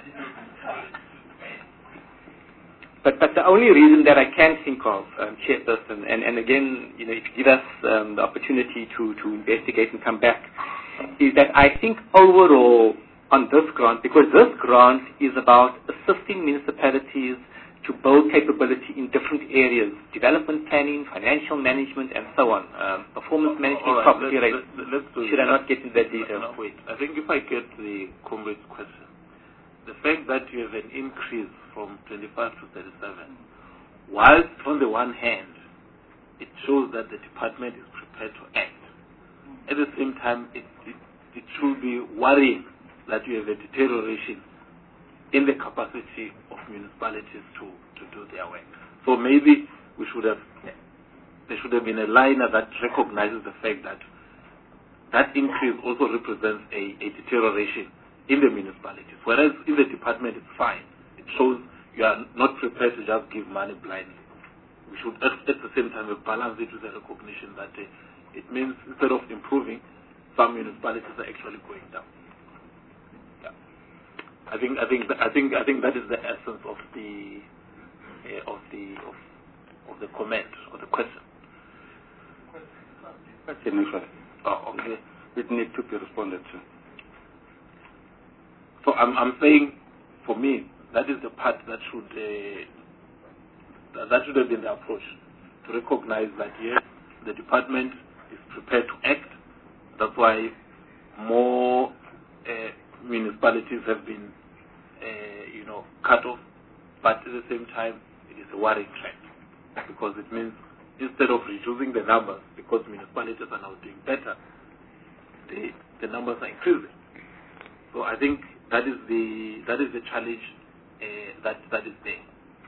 But, but the only reason that I can think of, um, Chairperson, and, and again, you know, if you give us um, the opportunity to, to investigate and come back, is that I think overall on this grant, because this grant is about assisting municipalities to build capability in different areas, development planning, financial management, and so on, um, performance management, right, property let's, rates. let's, let's do Should I that. not get into that detail? No, wait. I think if I get the comrade's question, the fact that you have an increase from twenty-five to thirty-seven, whilst on the one hand, it shows that the department is prepared to act. At the same time, it, it, it should be worrying that you have a deterioration in the capacity of municipalities to, to do their work. So maybe we should have, there should have been a liner that recognizes the fact that that increase also represents a, a deterioration in the municipalities. Whereas in the department it's fine. It shows you are not prepared to just give money blindly. We should at, at the same time balance it with a recognition that uh, it means instead of improving, some municipalities are actually going down. I think I think I think I think that is the essence of the of the comment or the question? Question, actually. Oh, okay. It needs to be responded to. So I'm, I'm saying, for me, that is the part that should uh, that should have been the approach, to recognize that yes, the department is prepared to act. That's why more uh, municipalities have been, uh, you know, cut off. But at the same time, it is a worrying trend, because it means instead of reducing the numbers, because municipalities are now doing better, the the numbers are increasing. So I think that is the that is the challenge uh, that that is there.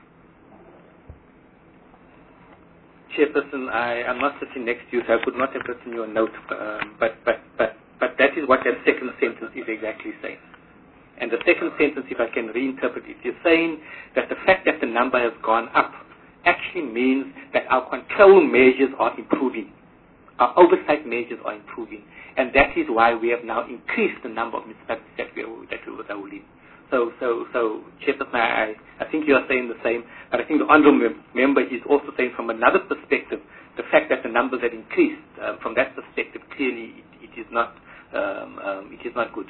Chairperson, I am not sitting next to you, so I could not have written you a note, um, but, but, but, but that is what that second sentence is exactly saying. And the second sentence, if I can reinterpret it, is saying that the fact that the number has gone up actually means that our control measures are improving. Our oversight measures are improving. And that is why we have now increased the number of municipalities that we are, that we are in. So, so, so, Chairperson, I, I think you are saying the same, but I think the honourable member is also saying from another perspective, the fact that the numbers have increased, um, from that perspective, clearly it, it is not, um, um, it is not good.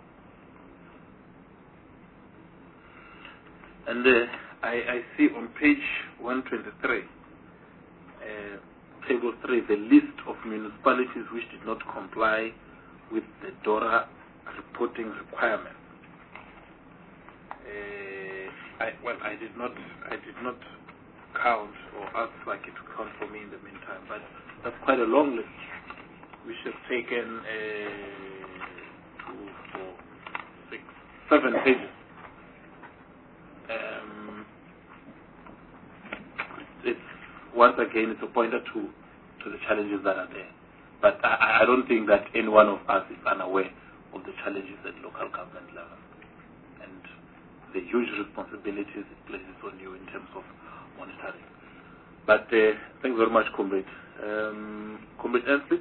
And uh, I, I see on page one twenty-three, uh, table three, the list of municipalities which did not comply with the DORA reporting requirements. Uh, I, well, I did not, I did not count, or ask like it to count for me in the meantime, but that's quite a long list. We should have taken uh, two, four, six, seven pages. Um, it's once again, it's a pointer to to the challenges that are there. But I, I don't think that any one of us is unaware of the challenges at local government level and the huge responsibilities it places on you in terms of monitoring. But uh, thanks very much, Comrade. Um, Comrade Ansley?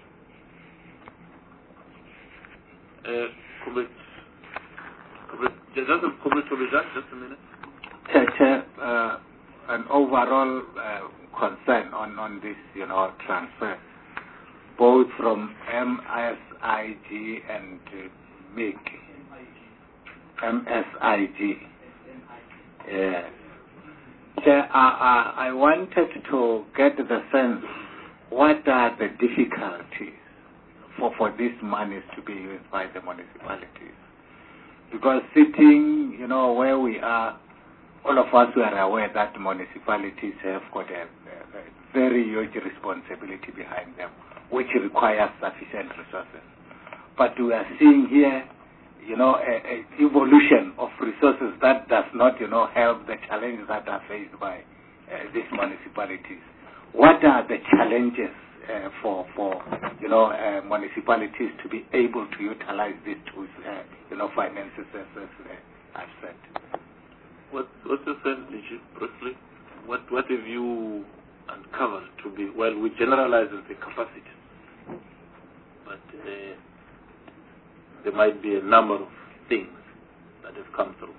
Uh, Comrade, Comrade, just a Comrade Tobijan, just a minute. Chair, Chair, uh, an overall uh, concern on, on this, you know, transfer, both from M S I G and uh, M I G. M S I G. Yeah. Chair, I, I, I wanted to get the sense, what are the difficulties for, for these monies to be used by the municipalities? Because sitting, you know, where we are, all of us were aware that municipalities have got a, a very huge responsibility behind them, which requires sufficient resources. But we are seeing here, you know, an evolution of resources that does not, you know, help the challenges that are faced by uh, these municipalities. What are the challenges uh, for, for, you know, uh, municipalities to be able to utilize these tools, uh, you know, finances as uh, I've said? What, what's your sense, briefly? What, what have you uncovered to be, well, we generalize the capacity, but uh, there might be a number of things that have come through.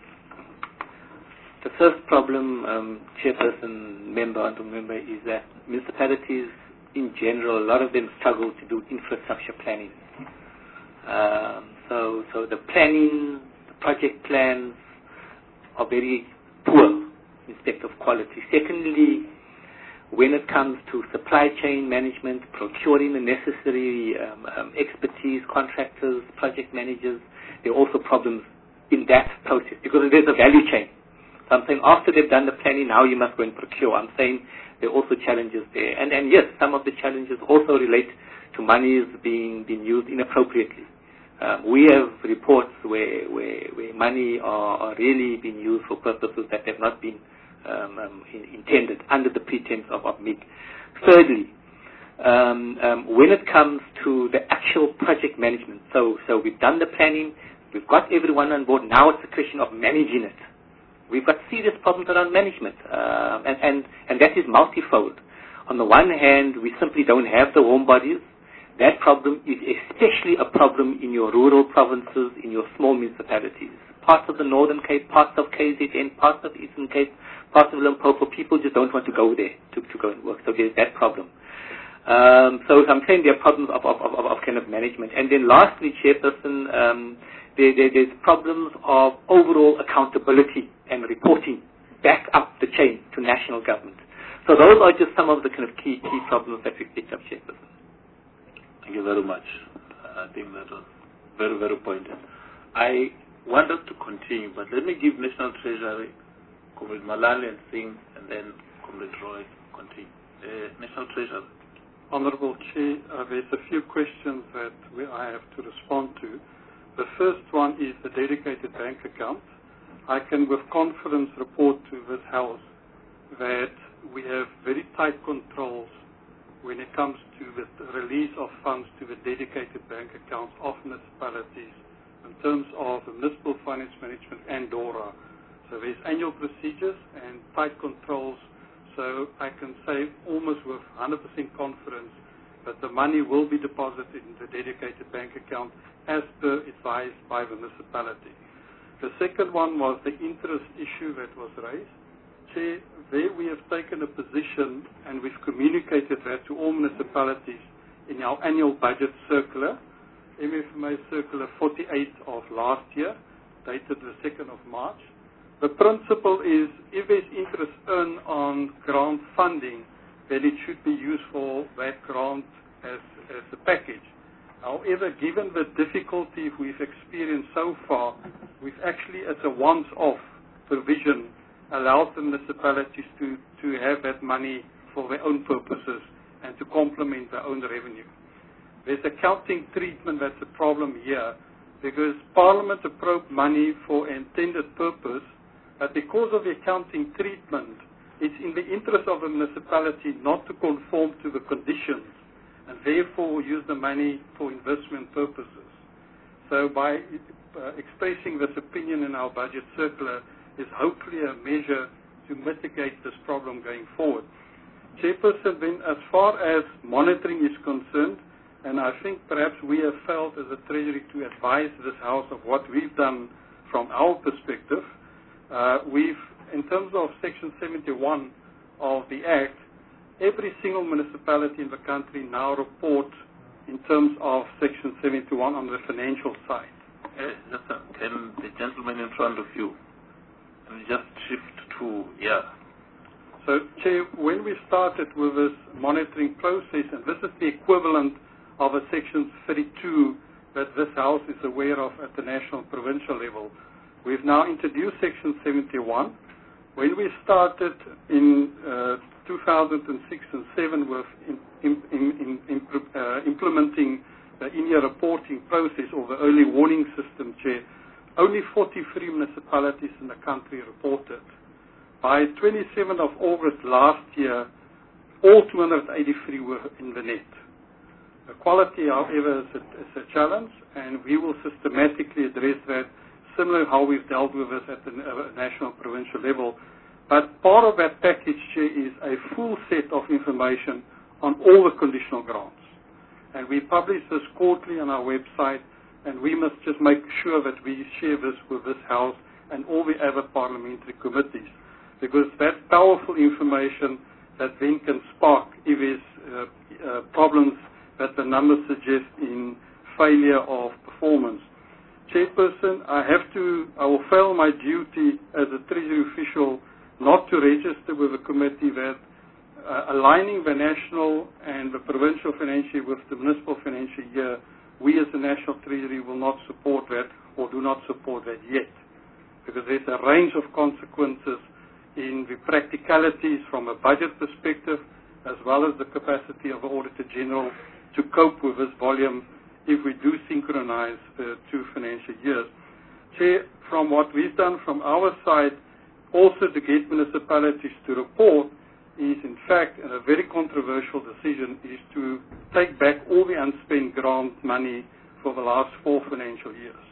The first problem, um, Chairperson, member, and member, is that municipalities in general, a lot of them struggle to do infrastructure planning. Um, so, so the planning, the project plans are very poor in respect of quality. Secondly, when it comes to supply chain management, procuring the necessary um, um, expertise, contractors, project managers, there are also problems in that process because there's a value chain. So I'm saying after they've done the planning, now you must go and procure. I'm saying there are also challenges there. And, and yes, some of the challenges also relate to monies being, being used inappropriately. Um, we have reports where, where, where money are, are really being used for purposes that have not been Um, um, in, intended under the pretense of, of M I G. Thirdly, um, um, when it comes to the actual project management, so, so we've done the planning, we've got everyone on board, now it's a question of managing it. We've got serious problems around management, uh, and, and, and that is multifold. On the one hand, we simply don't have the warm bodies. That problem is especially a problem in your rural provinces, in your small municipalities. Parts of the Northern Cape, parts of K Z N, parts of Eastern Cape, parts of Limpopo, people just don't want to go there to, to go and work. So there's that problem. Um, so I'm saying there are problems of, of, of, of kind of management. And then lastly, Chairperson, um, there, there, there's problems of overall accountability and reporting back up the chain to national government. So those are just some of the kind of key key problems that we picked up, Chairperson. Thank you very much. I think that was very, very pointed. I want us to continue, but let me give National Treasury, Comrade Malali and Singh, and then Comrade Roy continue. Uh, National Treasury. Honourable Chair, uh, there's a few questions that we, I have to respond to. The first one is the dedicated bank account. I can with confidence report to this House that we have very tight controls when it comes to the release of funds to the dedicated bank accounts of municipalities in terms of the Municipal Finance Management and DORA. So there's annual procedures and tight controls. So I can say almost with one hundred percent confidence that the money will be deposited in the dedicated bank account as per advised by the municipality. The second one was the interest issue that was raised. Chair, there we have taken a position and we've communicated that to all municipalities in our annual budget circular, M F M A Circular forty-eight of last year, dated the second of March. The principle is if there's interest earned on grant funding, then it should be used for that grant as, as a package. However, given the difficulty we've experienced so far, we've actually, as a once-off provision, allowed the municipalities to, to have that money for their own purposes and to complement their own revenue. There's accounting treatment that's a problem here because Parliament approved money for intended purpose, but because of the accounting treatment, it's in the interest of the municipality not to conform to the conditions and therefore use the money for investment purposes. So by uh, expressing this opinion in our budget circular is hopefully a measure to mitigate this problem going forward. Chairperson, then as far as monitoring is concerned, and I think perhaps we have failed as a Treasury to advise this House of what we've done from our perspective. Uh, we've, in terms of Section seventy-one of the Act, every single municipality in the country now reports in terms of Section seventy-one on the financial side. Uh, just, uh, can the gentleman in front of you and just shift to, yeah. So, Chair, when we started with this monitoring process, and this is the equivalent of a Section thirty-two that this House is aware of at the national provincial level, we've now introduced Section seventy-one. When we started in uh, two thousand six and seven with in, in, in, in, uh, implementing the in-year reporting process or the early warning system, Chair, only forty-three municipalities in the country reported. By twenty-seventh of August last year, all two hundred eighty-three were in the net. The quality, however, is a, is a challenge, and we will systematically address that, similar to how we've dealt with this at the uh, national provincial level. But part of that package, Chair, is a full set of information on all the conditional grants. And we publish this quarterly on our website, and we must just make sure that we share this with this House and all the other parliamentary committees, because that's powerful information that then can spark if there's uh, uh, problems that the numbers suggest in failure of performance. Chairperson, I have to, I will fail my duty as a Treasury official not to register with the committee that uh, aligning the national and the provincial financial year with the municipal financial year, we as the National Treasury will not support that or do not support that yet, because there's a range of consequences in the practicalities from a budget perspective as well as the capacity of the Auditor General to cope with this volume if we do synchronize the two financial years. Chair, from what we've done from our side, also to get municipalities to report is, in fact, and a very controversial decision, is to take back all the unspent grant money for the last four financial years.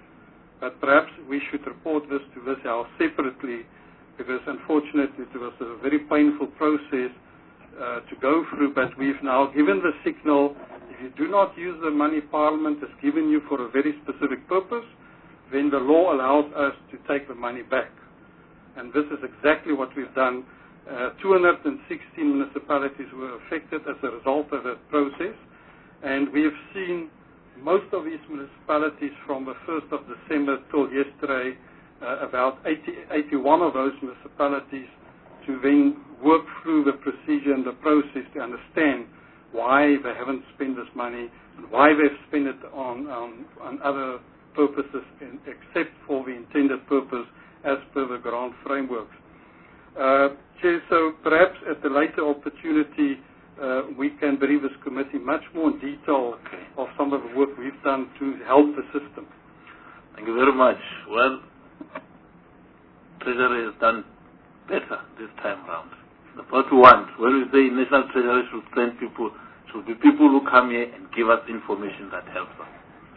But perhaps we should report this to this House separately, because unfortunately it was a very painful process uh, to go through, but we've now given the signal, if you do not use the money Parliament has given you for a very specific purpose, then the law allows us to take the money back. And this is exactly what we've done. Uh, two hundred sixteen municipalities were affected as a result of that process. And we have seen most of these municipalities from the first of December till yesterday, uh, about eighty, eighty-one of those municipalities to then work through the procedure and the process to understand why they haven't spent this money and why they've spent it on, on, on other purposes in, except for the intended purpose as per the grant frameworks. Uh, Chair, so perhaps at a later opportunity uh, we can brief this committee much more in detail okay. of some of the work we've done to help the system. Thank you very much. Well, Treasury has done better this time round. That's what we want. When we say National Treasury should send people, should be people who come here and give us information that helps us.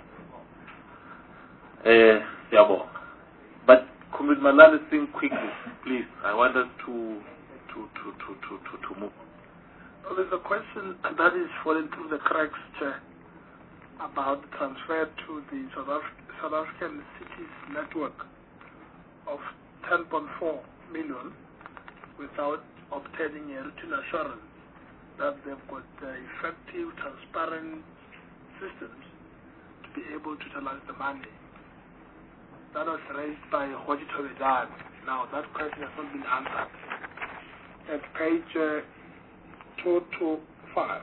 Uh, yeah, but Comrade Malala, think quickly, please. I want us to to to to to to, to move on. Well, there's a question that is falling through the cracks, Chair, about transfer to the South, Af South African Cities Network of ten point four million without obtaining a written assurance that they've got uh, effective, transparent systems to be able to utilize the money. That was raised by Hoji Tovedan. Now, that question has not been answered. At page uh, two twenty-five.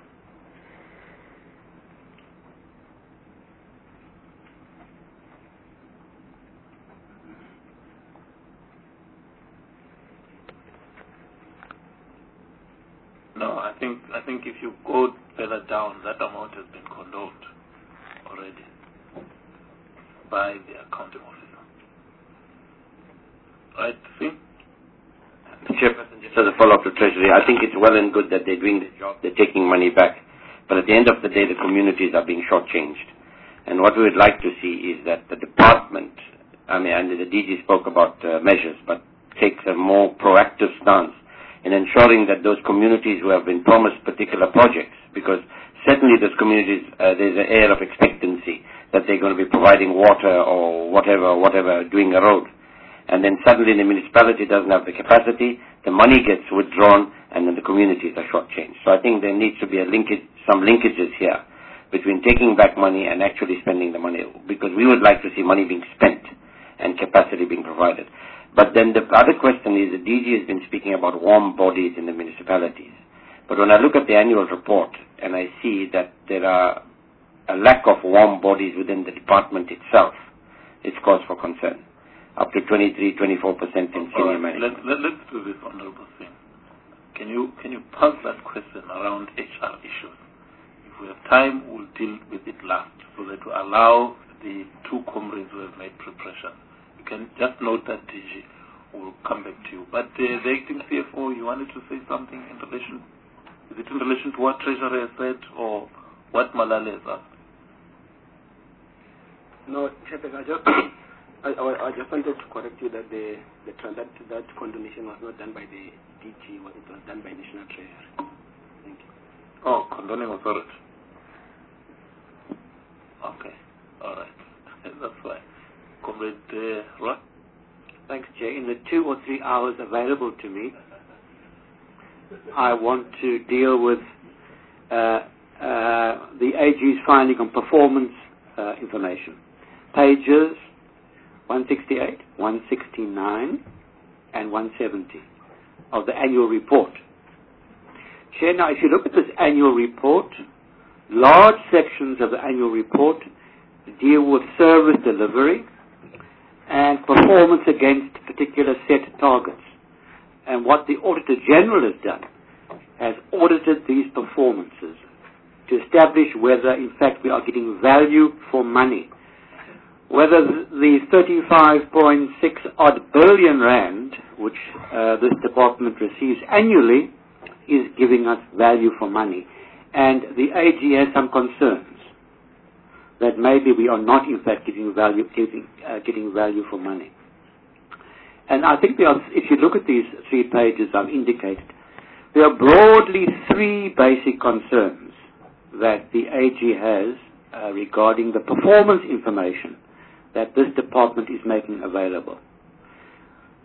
No, I think I think if you go further down, that amount has been condoned already by the accounting officer. Right, see? Chairperson, just as a follow-up to Treasury, I think it's well and good that they're doing the job, they're taking money back, but at the end of the day, the communities are being shortchanged. And what we would like to see is that the department, I mean, and the D G spoke about uh, measures, but takes a more proactive stance in ensuring that those communities who have been promised particular projects, because certainly those communities, uh, there's an air of expectancy that they're going to be providing water or whatever, whatever, doing a road. And then suddenly the municipality doesn't have the capacity, the money gets withdrawn, and then the communities are shortchanged. So I think there needs to be a linkage, some linkages here between taking back money and actually spending the money, because we would like to see money being spent and capacity being provided. But then the other question is, the D G has been speaking about warm bodies in the municipalities. But when I look at the annual report and I see that there are a lack of warm bodies within the department itself, it's cause for concern. Up to twenty-three, twenty-four percent in senior right. management. Let, let, let's do this, Honorable Singh. Can you, can you pass that question around H R issues? If we have time, we'll deal with it last, so that we allow the two comrades who have made preparation. You can just note that, D G. We'll come back to you. But uh, the acting C F O, you wanted to say something in relation, is it in relation to what Treasury has said or what Malala has asked? No, Chairperson, I just, I, I, I just wanted to correct you that the, the that, that condonation was not done by the D G, it was done by National Treasury. Thank you. Oh, condoning authority. Okay, all right. That's fine. Comrade uh, Roy? Thanks, Chair. In the two or three hours available to me, I want to deal with uh, uh, the A G's finding on performance uh, information. Pages one sixty-eight, one sixty-nine, and one seventy of the annual report. Chair, now if you look at this annual report, large sections of the annual report deal with service delivery and performance against particular set targets. And what the Auditor General has done has audited these performances to establish whether, in fact, we are getting value for money. Whether the thirty-five point six odd billion rand, which uh, this department receives annually, is giving us value for money. And the A G has some concerns that maybe we are not, in fact, getting value, getting, uh, getting value for money. And I think there are, if you look at these three pages I've indicated, there are broadly three basic concerns that the A G has uh, regarding the performance information that this department is making available.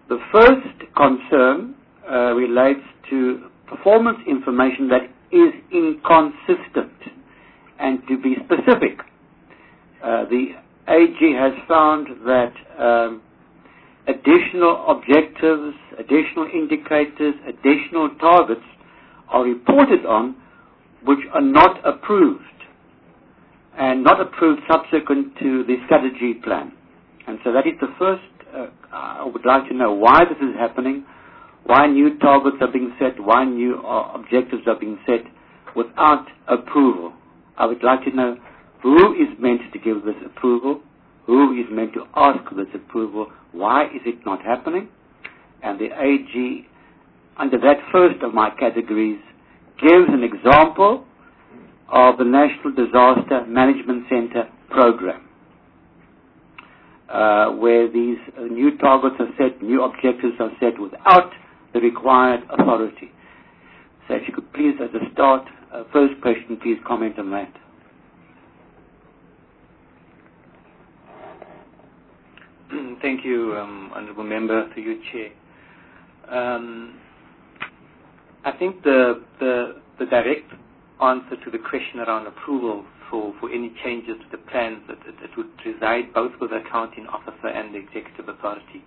The first concern uh, relates to performance information that is inconsistent. And to be specific, uh, the A G has found that um, additional objectives, additional indicators, additional targets are reported on which are not approved, and not approved subsequent to the strategy plan. And so that is the first, uh, I would like to know why this is happening, why new targets are being set, why new uh, objectives are being set without approval. I would like to know who is meant to give this approval, who is meant to ask for this approval, why is it not happening? And the A G, under that first of my categories, gives an example of the National Disaster Management Center program, uh, where these uh, new targets are set, new objectives are set without the required authority. So if you could please, as a start, uh, first question, please comment on that. Thank you, um, Honourable Member, to you, Chair. Um, I think the, the, the direct answer to the question around approval for, for any changes to the plans that, that, that would reside both with the accounting officer and the executive authority.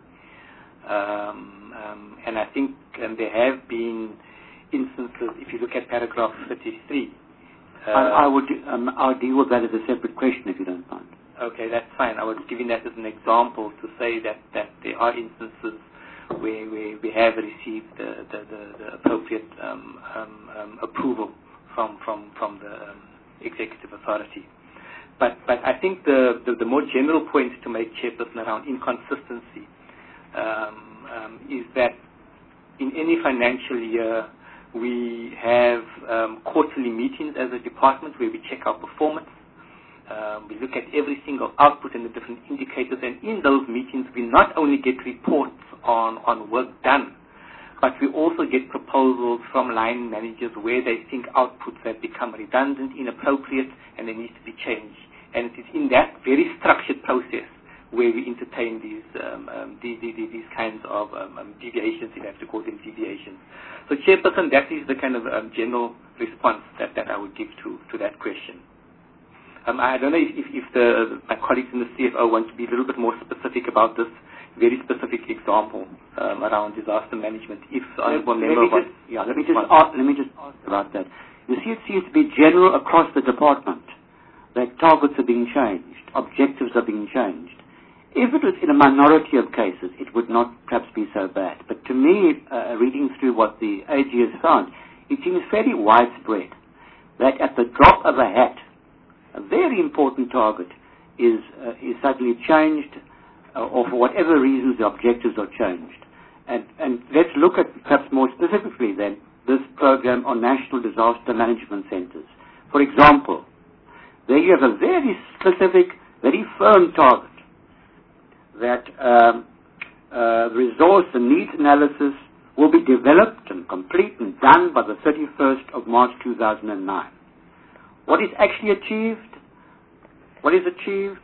Um, um, and I think um, there have been instances, if you look at paragraph thirty-three. Uh, I, I would um, I'll deal with that as a separate question if you don't mind. Okay, that's fine. I was giving that as an example to say that, that there are instances where, where we have received the, the, the, the appropriate um, um, um, approval from, from, from the um, executive authority. But, but I think the, the, the more general point to make, Chairperson, around inconsistency um, um, is that in any financial year we have um, quarterly meetings as a department where we check our performance. Um, we look at every single output and the different indicators, and in those meetings we not only get reports on, on work done, but we also get proposals from line managers where they think outputs have become redundant, inappropriate, and they need to be changed. And it is in that very structured process where we entertain these um, um, these, these, these kinds of um, um, deviations, if you have to call them deviations. So, Chairperson, that is the kind of um, general response that, that I would give to, to that question. Um, I don't know if, if, if the, my colleagues in the C F O want to be a little bit more specific about this very specific example um, around disaster management. If honourable let, member let me just, yeah, let me just ask, let me just ask about that. You see, it seems to be general across the department that targets are being changed, objectives are being changed. If it was in a minority of cases, it would not perhaps be so bad. But to me, uh, reading through what the A G has found, it seems fairly widespread that at the drop of a hat, a very important target is, uh, is suddenly changed, uh, or for whatever reasons the objectives are changed. And, and let's look at perhaps more specifically then this program on National Disaster Management Centers. For example, there you have a very specific, very firm target that um, uh, resource and needs analysis will be developed and complete and done by the thirty-first of March two thousand nine. What is actually achieved? What is achieved?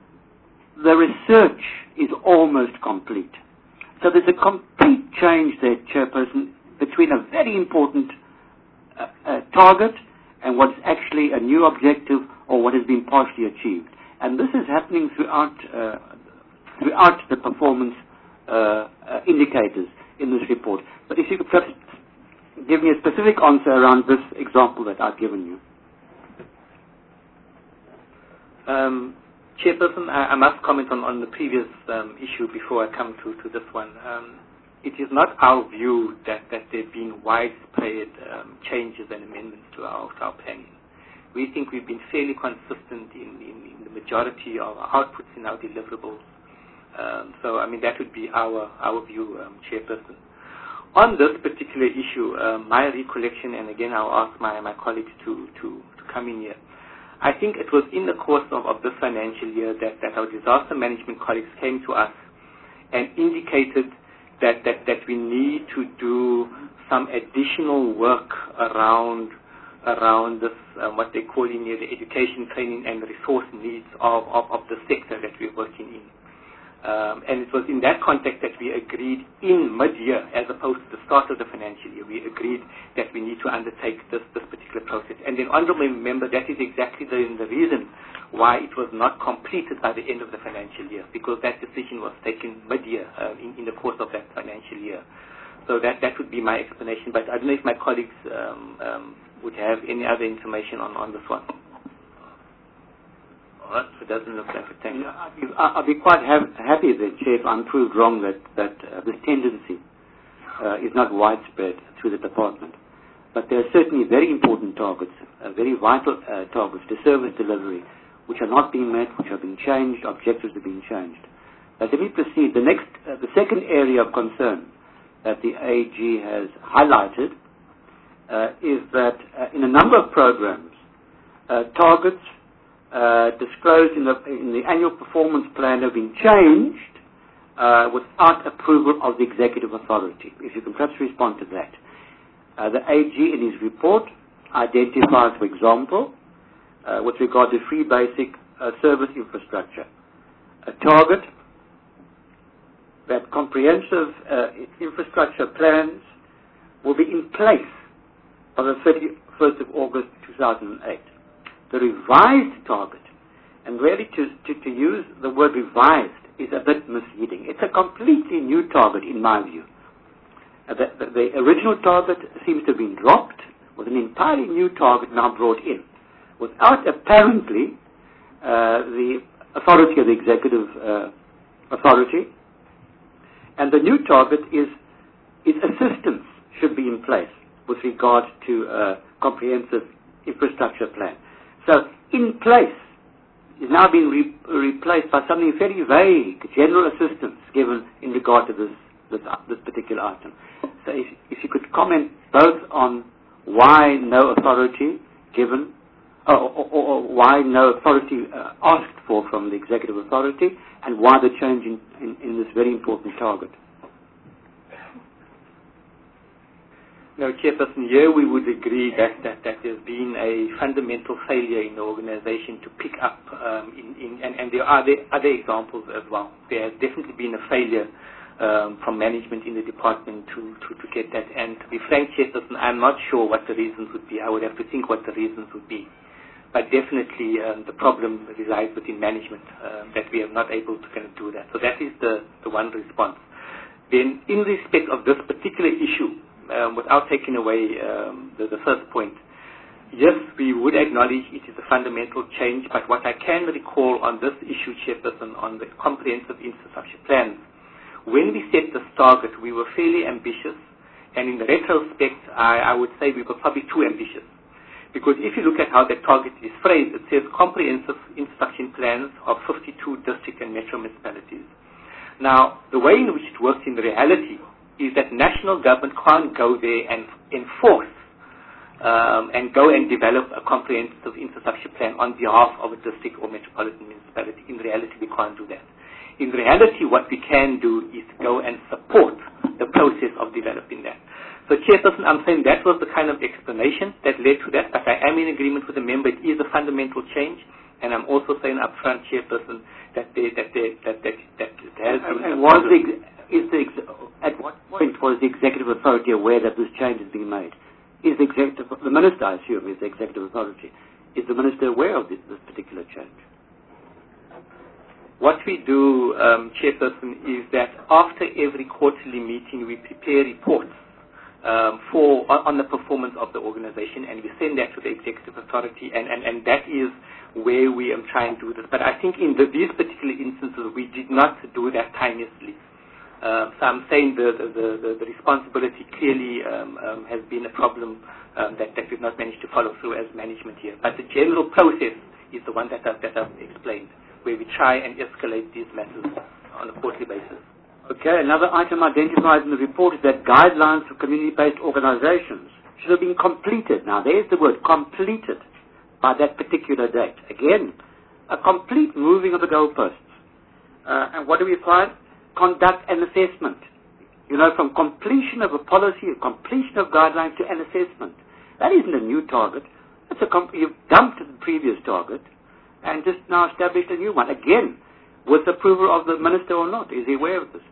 The research is almost complete. So there's a complete change there, Chairperson, between a very important uh, uh, target and what's actually a new objective or what has been partially achieved. And this is happening throughout, uh, throughout the performance uh, uh, indicators in this report. But if you could perhaps give me a specific answer around this example that I've given you. Um, Chairperson, I, I must comment on, on the previous um, issue before I come to, to this one. Um, it is not our view that, that there have been widespread um, changes and amendments to our, to our planning. We think we've been fairly consistent in, in, in the majority of our outputs in our deliverables. Um, so, I mean, that would be our, our view, um, Chairperson. On this particular issue, um, my recollection, and again I'll ask my, my colleagues to, to, to come in here, I think it was in the course of, of this financial year that, that our disaster management colleagues came to us and indicated that, that, that we need to do some additional work around around this, um, what they call in here, the education, training, and resource needs of, of, of the sector that we're working in. Um, and it was in that context that we agreed in mid-year, as opposed to the start of the financial year, we agreed that we need to undertake this, this particular process. And then, honourable member, that is exactly the, the reason why it was not completed by the end of the financial year, because that decision was taken mid-year, uh, in, in the course of that financial year. So that, that would be my explanation, but I don't know if my colleagues um, um, would have any other information on, on this one. All right, so it doesn't look like a thing. Yeah, I'll, be, I'll be quite ha- happy that, Chair, if I'm proved wrong that, that uh, this tendency uh, is not widespread through the department. But there are certainly very important targets, uh, very vital uh, targets to service delivery, which are not being met, which are being changed, objectives are being changed. But let me proceed. The next, uh, the second area of concern that the A G has highlighted uh, is that uh, in a number of programs, uh, targets Uh, disclosed in the, in the annual performance plan have been changed uh, without approval of the executive authority. If you can perhaps respond to that. Uh, the A G in his report identifies, for example, uh, with regard to free basic uh, service infrastructure, a target that comprehensive uh, infrastructure plans will be in place by the thirty-first of August two thousand eight. The revised target, and really to, to, to use the word revised is a bit misleading. It's a completely new target in my view. Uh, the, the, the original target seems to have been dropped with an entirely new target now brought in, without apparently uh, the authority of the executive uh, authority. And the new target is, is assistance should be in place with regard to uh, comprehensive infrastructure plan. So, in place is now being re- replaced by something very vague, general assistance given in regard to this this, uh, this particular item. So, if, if you could comment both on why no authority given, or, or, or why no authority uh, asked for from the executive authority, and why the change in, in, in this very important target. No, Chairperson, here we would agree that, that, that there's been a fundamental failure in the organization to pick up, um, in, in, and, and there are other, other examples as well. There has definitely been a failure um, from management in the department to, to, to get that. And to be frank, Chairperson, I'm not sure what the reasons would be. I would have to think what the reasons would be. But definitely um, the problem resides within management, um, that we are not able to kind of do that. So that is the, the one response. Then in respect of this particular issue, Um, without taking away um, the, the first point, yes, we would acknowledge it is a fundamental change, but what I can recall on this issue, Chairperson, on the comprehensive infrastructure plans, when we set this target, we were fairly ambitious, and in the retrospect, I, I would say we were probably too ambitious. Because if you look at how that target is phrased, it says comprehensive infrastructure plans of fifty-two district and metro municipalities. Now, the way in which it works in reality is that national government can't go there and enforce um, and go and develop a comprehensive infrastructure plan on behalf of a district or metropolitan municipality. In reality, we can't do that. In reality, what we can do is go and support the process of developing that. So, Chairperson, I'm saying that was the kind of explanation that led to that, but I am in agreement with the member. It is a fundamental change, and I'm also saying up front, Chairperson, that they, that they, that that that, that has and, been and was the, is the at what point was the executive authority aware that this change is being made? Is the executive, the minister, I assume, is the executive authority. Is the minister aware of this, this particular change? What we do, um, Chairperson, is that after every quarterly meeting, we prepare reports um, for on, on the performance of the organization, and we send that to the executive authority, and, and, and that is where we are trying to do this. But I think in the, these particular instances, we did not do that timelessly. Um, so I'm saying the, the, the, the responsibility clearly um, um, has been a problem um, that, that we've not managed to follow through as management here. But the general process is the one that I've, that I've explained, where we try and escalate these matters on a quarterly basis. Okay, another item identified in the report is that guidelines for community-based organizations should have been completed. Now, there's the word, completed, by that particular date. Again, a complete moving of the goalposts. Uh, and what do we find? Conduct an assessment. You know, from completion of a policy, completion of guidelines to an assessment. That isn't a new target. That's a comp- you've dumped the previous target and just now established a new one. Again, with approval of the Minister or not? Is he aware of this?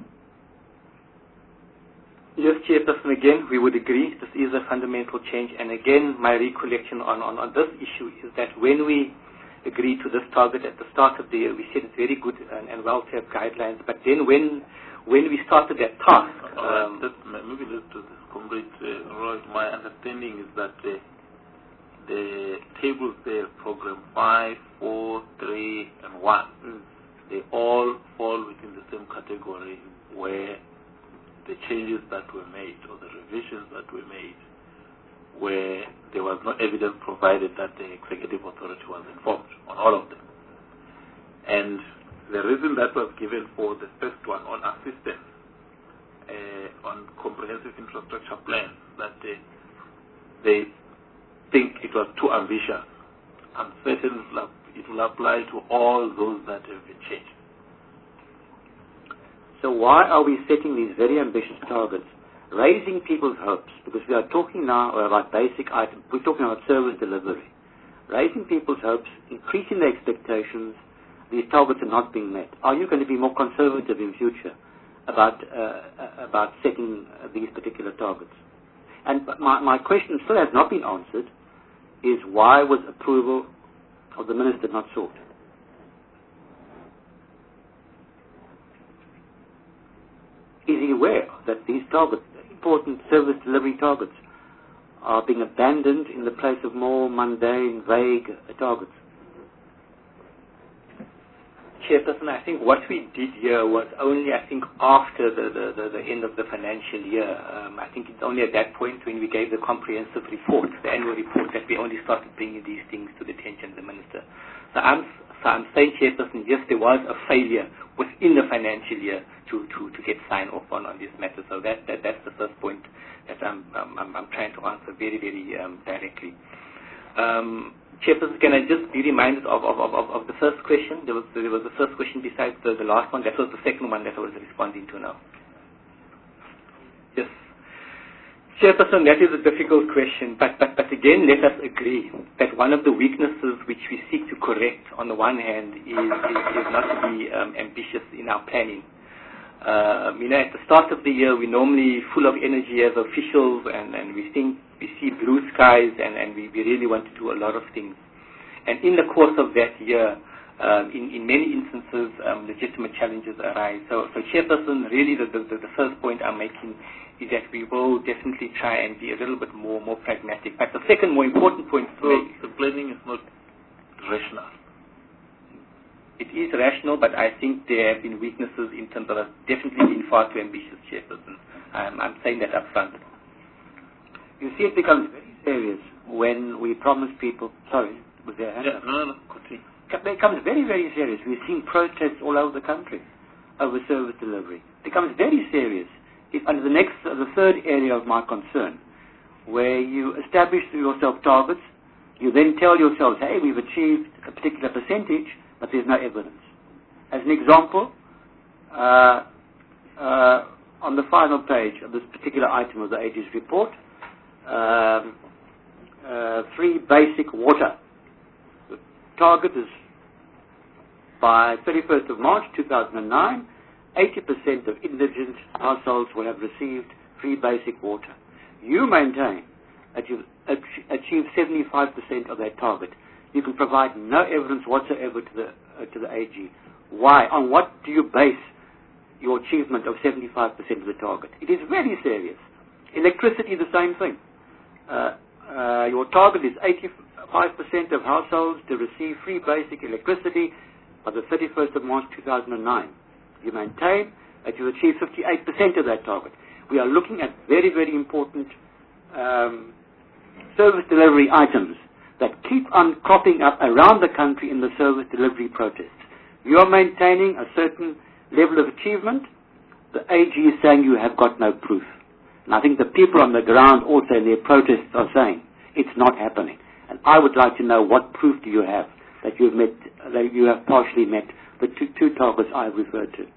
Yes, Chairperson, again, we would agree this is a fundamental change. And again, my recollection on, on, on this issue is that when we agreed to this target at the start of the year, we said it's very good and, and well to have guidelines. But then when when we started that task... Um, right, maybe let's do this, Comrade uh, Roy. My understanding is that uh, the tables there, program five, four, three, and one, mm. they all fall within the same category where the changes that were made or the revisions that were made where there was no evidence provided that the executive authority was informed on all of them. And the reason that was given for the first one on assistance uh, on comprehensive infrastructure plans, that uh, they think it was too ambitious. I'm certain it will apply to all those that have been changed. So why are we setting these very ambitious targets, raising people's hopes? Because we are talking now about basic items. We're talking about service delivery. Raising people's hopes, increasing their expectations, these targets are not being met. Are you going to be more conservative in future about uh, about setting uh, these particular targets? And my, my question still has not been answered, is why was approval of the Minister not sought? Is he aware that these targets, important service delivery targets, are being abandoned in the place of more mundane, vague targets? Chairperson, I think what we did here was only, I think, after the, the, the, the end of the financial year. Um, I think it's only at that point when we gave the comprehensive report, the annual report, that we only started bringing these things to the attention of the Minister. So I'm, so I'm saying, Chairperson, yes, there was a failure within the financial year to, to, to get sign-off on, on this matter. So that, that that's the first point that I'm, I'm, I'm trying to answer very, very um, directly. Um, Chairperson, can I just be reminded of, of, of, of the first question? There was, there was the first question besides the, the last one. That was the second one that I was responding to now. Yes. Chairperson, that is a difficult question, but, but, but again, let us agree that one of the weaknesses which we seek to correct, on the one hand, is, is, is not to be um, ambitious in our planning. Uh, you know, at the start of the year, we're normally full of energy as officials, and, and we think we see blue skies, and, and we, we really want to do a lot of things. And in the course of that year, um, in, in many instances, um, legitimate challenges arise. So, so Chairperson, really the, the, the first point I'm making is that we will definitely try and be a little bit more, more pragmatic. But the second more important point to so make... the planning is not rational. It is rational, but I think there have been weaknesses in terms of us definitely being far too ambitious, Chairperson. I'm, I'm saying that up front. You see, it becomes very serious when we promise people... Sorry, was there a hand yeah, up? No, no, no, continue. It becomes very, very serious. We've seen protests all over the country over service delivery. It becomes very serious if under the next, uh, the third area of my concern, where you establish for yourself targets, you then tell yourselves, hey, we've achieved a particular percentage, but there's no evidence. As an example, uh, uh, on the final page of this particular item of the A G's report, um, uh, free basic water. The target is by thirty-first of March two thousand nine, eighty percent of indigent households will have received free basic water. You maintain that you've achieved seventy-five percent of that target. You can provide no evidence whatsoever to the uh, to the A G. Why? On what do you base your achievement of seventy-five percent of the target? It is very serious. Electricity, the same thing. Uh, uh, your target is eighty-five percent of households to receive free basic electricity by the thirty-first of March two thousand nine. You maintain that you achieve fifty-eight percent of that target. We are looking at very, very important um, service delivery items that keep on cropping up around the country in the service delivery protests. You are maintaining a certain level of achievement. The A G is saying you have got no proof. And I think the people on the ground also in their protests are saying it's not happening. And I would like to know what proof do you have that you've met, that you have partially met the two, two targets I've referred to.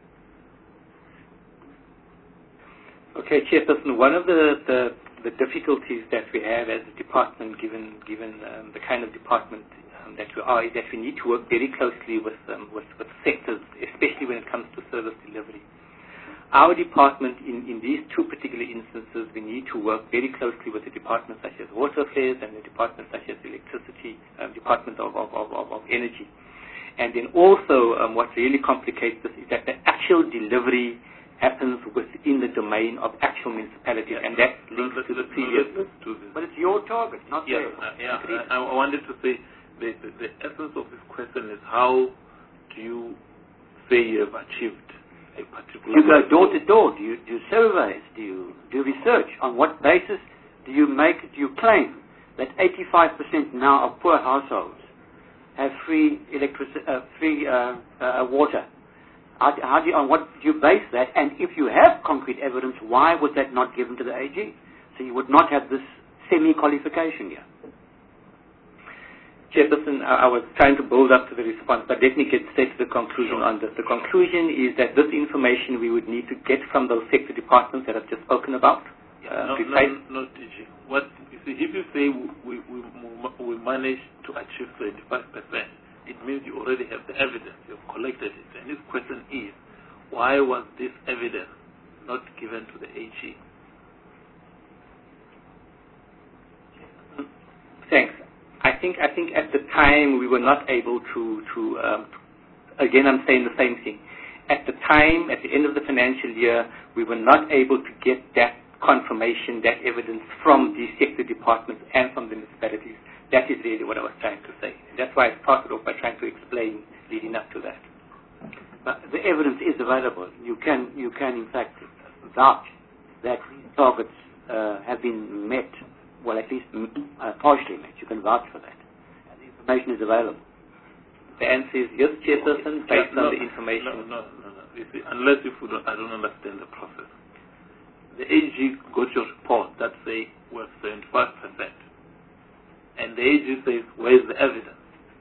Okay, Chairperson, one of the, the the difficulties that we have as a department, given given um, the kind of department um, um, that we are is that we need to work very closely with, um, with, with sectors, especially when it comes to service delivery. Our department, in, in these two particular instances, we need to work very closely with the departments such as water affairs and the departments such as electricity, um, department of, of, of, of energy. And then also um, what really complicates this is that the actual delivery happens within the domain of actual municipalities, and that links to the previous. But it's your target, not yeah, theirs. Uh, yeah, I, I wanted to say the, the, the essence of this question is how do you say you have achieved a particular... You go door to door. Do you do surveys? Do you do research? On what basis do you make, do you claim that eighty-five percent now of poor households have free electricity, uh, free uh, uh, water? How, how do you, on what do you base that? And if you have concrete evidence, why was that not given to the A G? So you would not have this semi-qualification here. Chairperson, I was trying to build up to the response, but let me get straight to the conclusion on this. The conclusion is that this information we would need to get from those sector departments that I've just spoken about. Yeah, uh, no, no, no, D G. What, you see, if you say we, we, we managed to achieve twenty-five percent, it means you already have the evidence, you've collected it. And this question is, why was this evidence not given to the A G? Thanks. I think I think at the time we were not able to, to um, again I'm saying the same thing. At the time, at the end of the financial year, we were not able to get that confirmation, that evidence from the sector departments and from the municipalities. That is really what I was trying to say. That's why I started off by trying to explain leading up to that. But the evidence is available. You can, you can in fact vouch that these targets uh, have been met, well, at least uh, partially met. You can vouch for that. And the information is available. The answer is yes, Chairperson, based no, on the information. No, no, no, no. You see, unless if we don't, I don't understand the process. The A G got your report that say we're seventy-five percent. And the A G says, where's the evidence?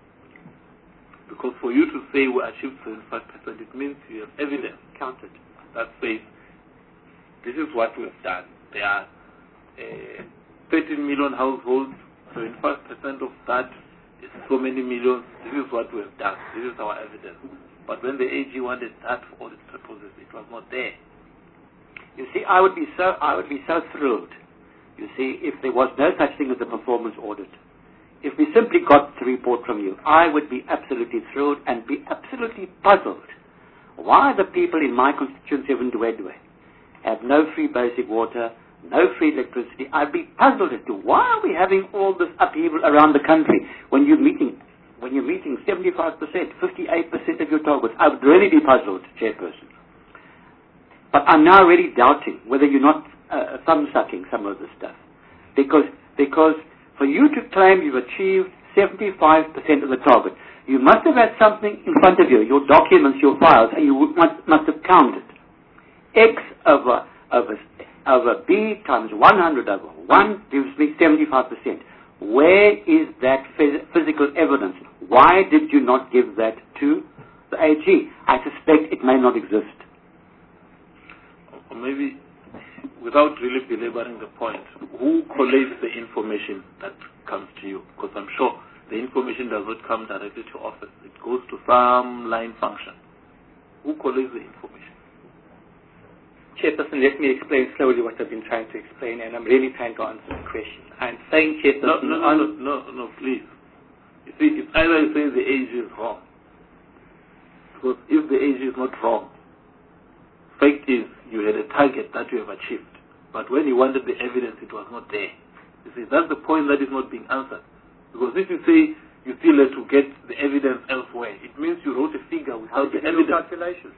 Because for you to say we achieved seventy-five percent, it means you have evidence counted that says, this is what we've done. There are uh, thirteen million households, seventy-five percent of that is so many millions. This is what we have done. This is our evidence. But when the A G wanted that for audit purposes, it was not there. You see, I would be so I would be so thrilled, you see, if there was no such thing as a performance audit. If we simply got the report from you, I would be absolutely thrilled and be absolutely puzzled. Why the people in my constituency of Ndwedwe have no free basic water, no free electricity? I'd be puzzled as to why are we having all this upheaval around the country when you're meeting, when you're meeting seventy-five percent, fifty-eight percent of your targets. I would really be puzzled, Chairperson. But I'm now really doubting whether you're not uh, thumb-sucking some of this stuff. Because, because for you to claim you've achieved seventy-five percent of the target, you must have had something in front of you, your documents, your files, and you would, must, must have counted. X over, over, over B times one hundred over one gives me seventy-five percent. Where is that phys physical evidence? Why did you not give that to the A G? I suspect it may not exist. Or maybe, without really belaboring the point, who collates the information that comes to you? Because I'm sure the information does not come directly to office. It goes to some line function. Who collates the information? Chairperson, let me explain slowly what I've been trying to explain, and I'm really trying to answer the question. I'm saying, Chairperson... No, no, no, no, no, no, please. You see, it's either you say the A G is wrong. Because if the A G is not wrong, fact is you had a target that you have achieved. But when you wanted the evidence, it was not there. You see, that's the point that is not being answered. Because if you say you still have to get the evidence elsewhere, it means you wrote a figure without the evidence. Calculations.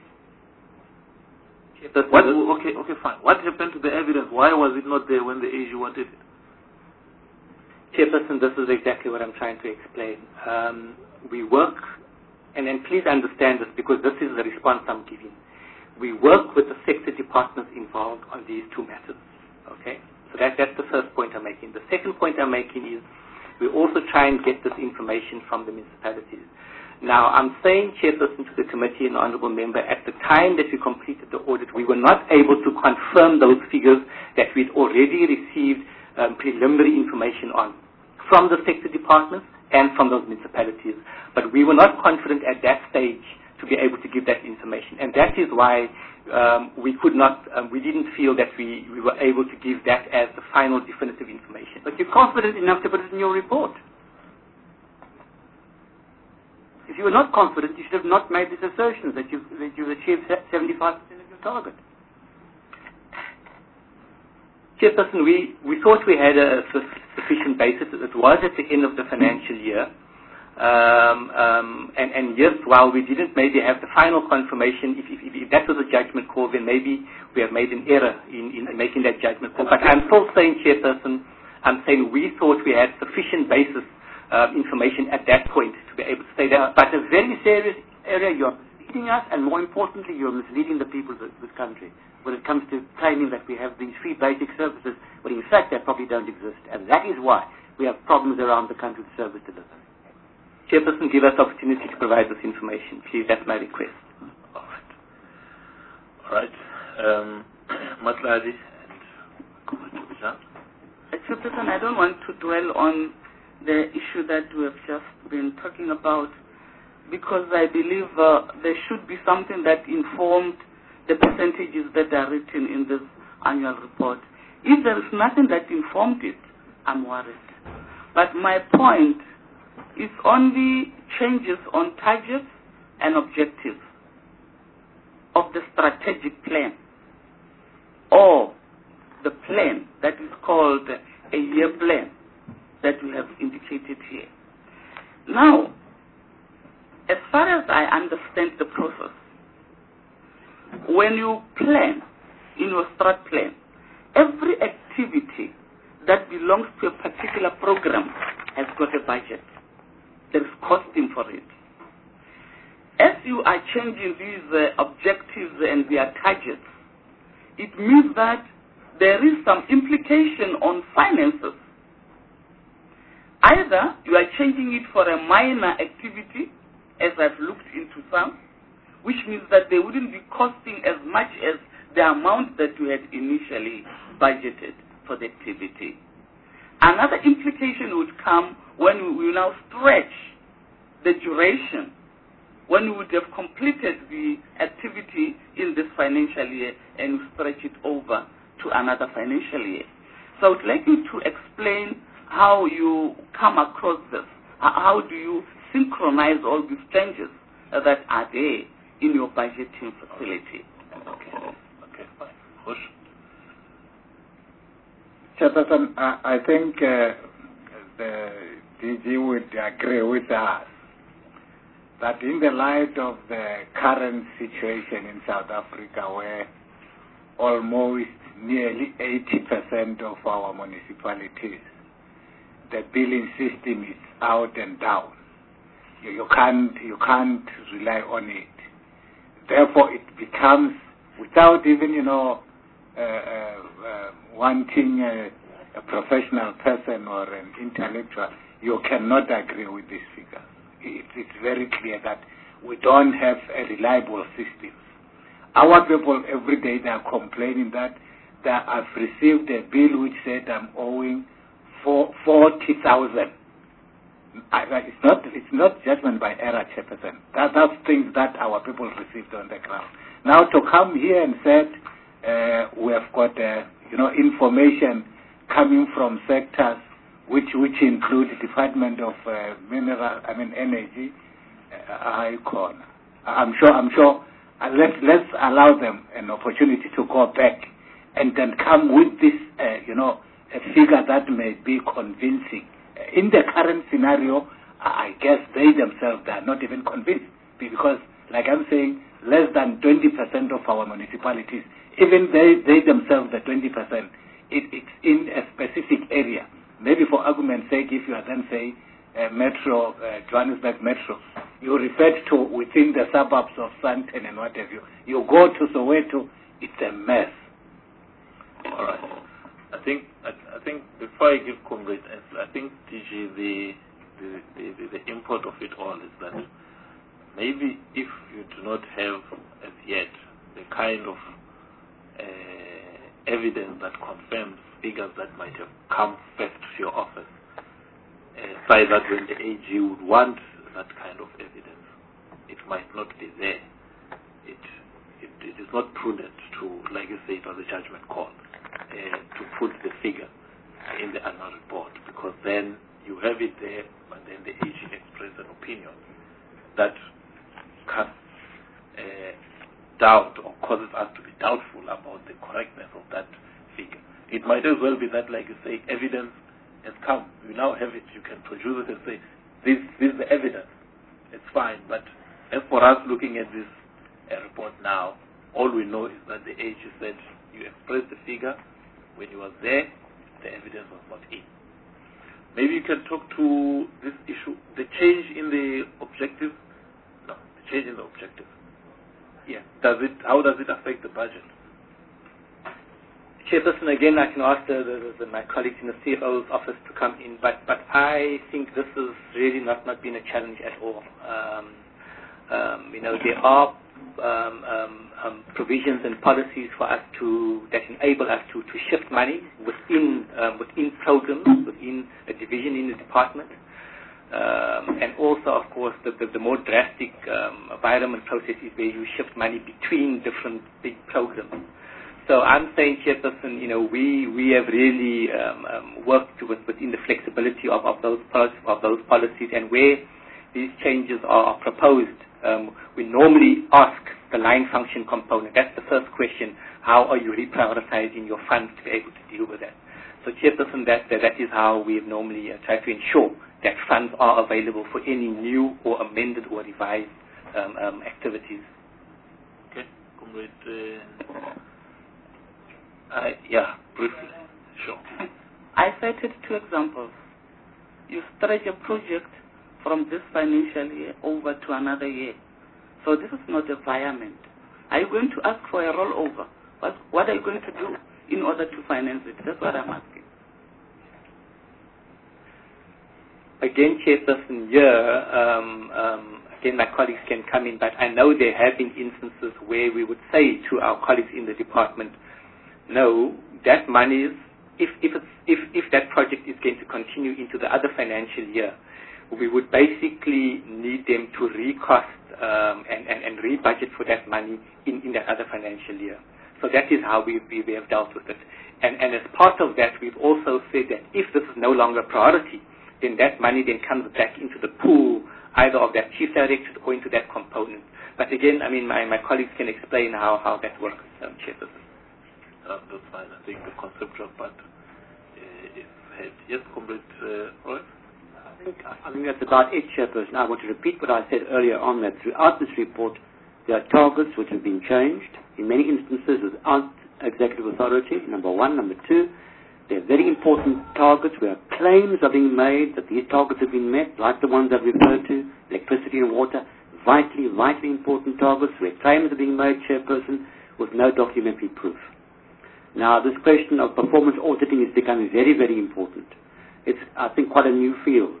What, okay, okay, fine. What happened to the evidence? Why was it not there when the A G wanted it? Chairperson, this is exactly what I'm trying to explain. Um, we work, and then please understand this because this is the response I'm giving. We work with the sector departments involved on these two matters. Okay? So that, that's the first point I'm making. The second point I'm making is we also try and get this information from the municipalities. Now, I'm saying, Chairperson, to the committee and Honourable Member, at the time that we completed the audit, we were not able to confirm those figures that we'd already received um, preliminary information on from the sector departments and from those municipalities. But we were not confident at that stage to be able to give that information. And that is why um, we could not, um, we didn't feel that we, we were able to give that as the final definitive information. But you're confident enough to put it in your report. If you were not confident, you should have not made these assertions that you've, that you've achieved seventy-five percent of your target. Chairperson, we, we thought we had a sufficient basis. It was at the end of the financial year. Um, um, and, and yes, while we didn't maybe have the final confirmation, if, if, if that was a judgment call, then maybe we have made an error in, in making that judgment call. But I'm still saying, Chairperson, I'm saying we thought we had sufficient basis uh, information at that point to be able to say that. But a very serious area, you're misleading us, and more importantly, you're misleading the people of this country when it comes to claiming that we have these free basic services, when in fact they probably don't exist. And that is why we have problems around the country with service delivery. Chairperson, give us the opportunity to provide this information. Please, that's my request. All right. All right. Um, Matladi and Jean. Chairperson, I don't want to dwell on the issue that we have just been talking about, because I believe uh, there should be something that informed the percentages that are written in this annual report. If there is nothing that informed it, I'm worried. But my point is only changes on targets and objectives of the strategic plan, or the plan that is called a year plan that we have indicated here. Now, as far as I understand the process, when you plan in your strat plan, every activity that belongs to a particular program has got a budget. There is costing for it. As you are changing these uh, objectives and their targets, it means that there is some implication on finances. Either you are changing it for a minor activity, as I've looked into some, which means that they wouldn't be costing as much as the amount that you had initially budgeted for the activity. Another implication would come when we will now stretch the duration, when we would have completed the activity in this financial year and stretch it over to another financial year. So I would like you to explain how you come across this. How do you synchronize all these changes that are there in your budgeting facility? Okay, okay, fine. Push. Chairperson, I, I think uh, the D G would agree with us that in the light of the current situation in South Africa, where almost nearly eighty percent of our municipalities, the billing system is out and down. You, you can't you can't rely on it. Therefore, it becomes, without even you know uh, uh, uh, wanting a, a professional person or an intellectual, you cannot agree with these figures. It, it's very clear that we don't have a reliable system. Our people every day they are complaining that they have received a bill which said I'm owing for forty thousand. It's not it's not judgment by error, Chairperson. That, that's things that our people received on the ground. Now to come here and said uh, we have got uh, you know information coming from sectors which which include the Department of uh, Mineral, I mean Energy, uh, High Corner. I'm sure I'm sure. Uh, let's let's allow them an opportunity to go back and then come with this uh, you know a figure that may be convincing. In the current scenario, I guess they themselves they are not even convinced, because, like I'm saying, less than twenty percent of our municipalities, even they, they themselves, the twenty percent, it, it's in a specific area. Maybe for argument's sake, if you are then say uh, Metro, uh, Johannesburg Metro, you refer to within the suburbs of Sandton and what have you. You go to Soweto, it's a mess. All right. I think I, I think before I give Comrade answer, I think D G the the, the the import of it all is that maybe if you do not have as yet the kind of uh, evidence that confirms figures that might have come first to your office, uh, side that when the A G would want that kind of evidence, it might not be there. It, it, it is not prudent to, like you say, it was a judgment call, uh, to put the figure in the annual report, because then you have it there, but then the A G expressed an opinion that casts uh, doubt or causes us to be doubtful about the correctness of that figure. It might as well be that, like you say, evidence has come. You now have it. You can produce it and say, this, this is the evidence. It's fine. But as for us looking at this uh, report now, all we know is that the A G said you expressed the figure. When you were there, the evidence was not in. Maybe you can talk to this issue, the change in the objective. No, the change in the objective. Yeah. Does it? How does it affect the budget? Chairperson, again, I can ask the, the, the, my colleagues in the C F O's office to come in, but, but I think this has really not, not been a challenge at all. Um, um, you know, there are um, um, um, provisions and policies for us to that enable us to, to shift money within um, within programs, within a division in the department. Um, and also, of course, the, the, the more drastic um, environment processes where you shift money between different big programs. So I'm saying, Chairperson, you know, we, we have really um, um, worked with, within the flexibility of, of, those, of those policies, and where these changes are proposed, um, we normally ask the line function component. That's the first question. How are you reprioritizing your funds to be able to deal with that? So, Chairperson, that, that, that is how we have normally uh, tried to ensure that funds are available for any new or amended or revised um, um, activities. Okay, Comrade. Uh, I, yeah, briefly, sure. I cited two examples. You stretch a project from this financial year over to another year. So this is not a virement. Are you going to ask for a rollover? What, what are you going to do in order to finance it? That's what I'm asking. Again, Chairperson, here, um, um, again, my colleagues can come in, but I know there have been instances where we would say to our colleagues in the department, no, that money is, if, if, it's, if, if that project is going to continue into the other financial year, we would basically need them to recast um, and, and, and re-budget for that money in, in that other financial year. So that is how we, we, we have dealt with it. And, and as part of that, we've also said that if this is no longer a priority, then that money then comes back into the pool, either of that chief directorate or into that component. But again, I mean, my, my colleagues can explain how, how that works, um, Chairperson. Uh, that's fine. I think the conceptual part uh, is had. Yes, Comrade uh, Roy? I think, I think that's about it, Chairperson. I want to repeat what I said earlier on, that throughout this report, there are targets which have been changed, in many instances without executive authority, number one. Number two, there are very important targets where claims are being made that these targets have been met, like the ones I've referred to, electricity and water, vitally, vitally important targets where claims are being made, Chairperson, with no documentary proof. Now, this question of performance auditing is becoming very, very important. It's, I think, quite a new field,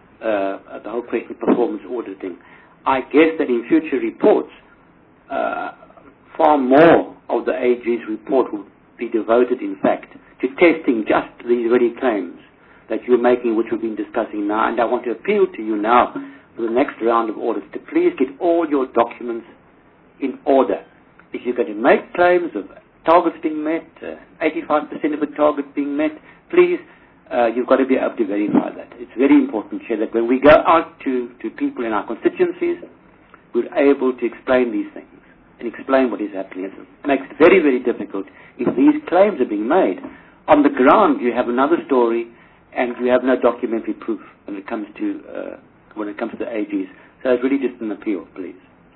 uh, the whole question of performance auditing. I guess that in future reports, uh, far more of the A G's report will be devoted, in fact, to testing just these very claims that you're making, which we've been discussing now. And I want to appeal to you now for the next round of audits to please get all your documents in order. If you're going to make claims of targets being met, uh, eighty-five percent of the targets being met, please, uh, you've got to be able to verify that. It's very important, Chair, that when we go out to, to people in our constituencies, we're able to explain these things and explain what is happening. It makes it very, very difficult if these claims are being made. On the ground, you have another story, and you have no documentary proof when it comes to uh, when it comes to A Gs. So it's really just an appeal, please.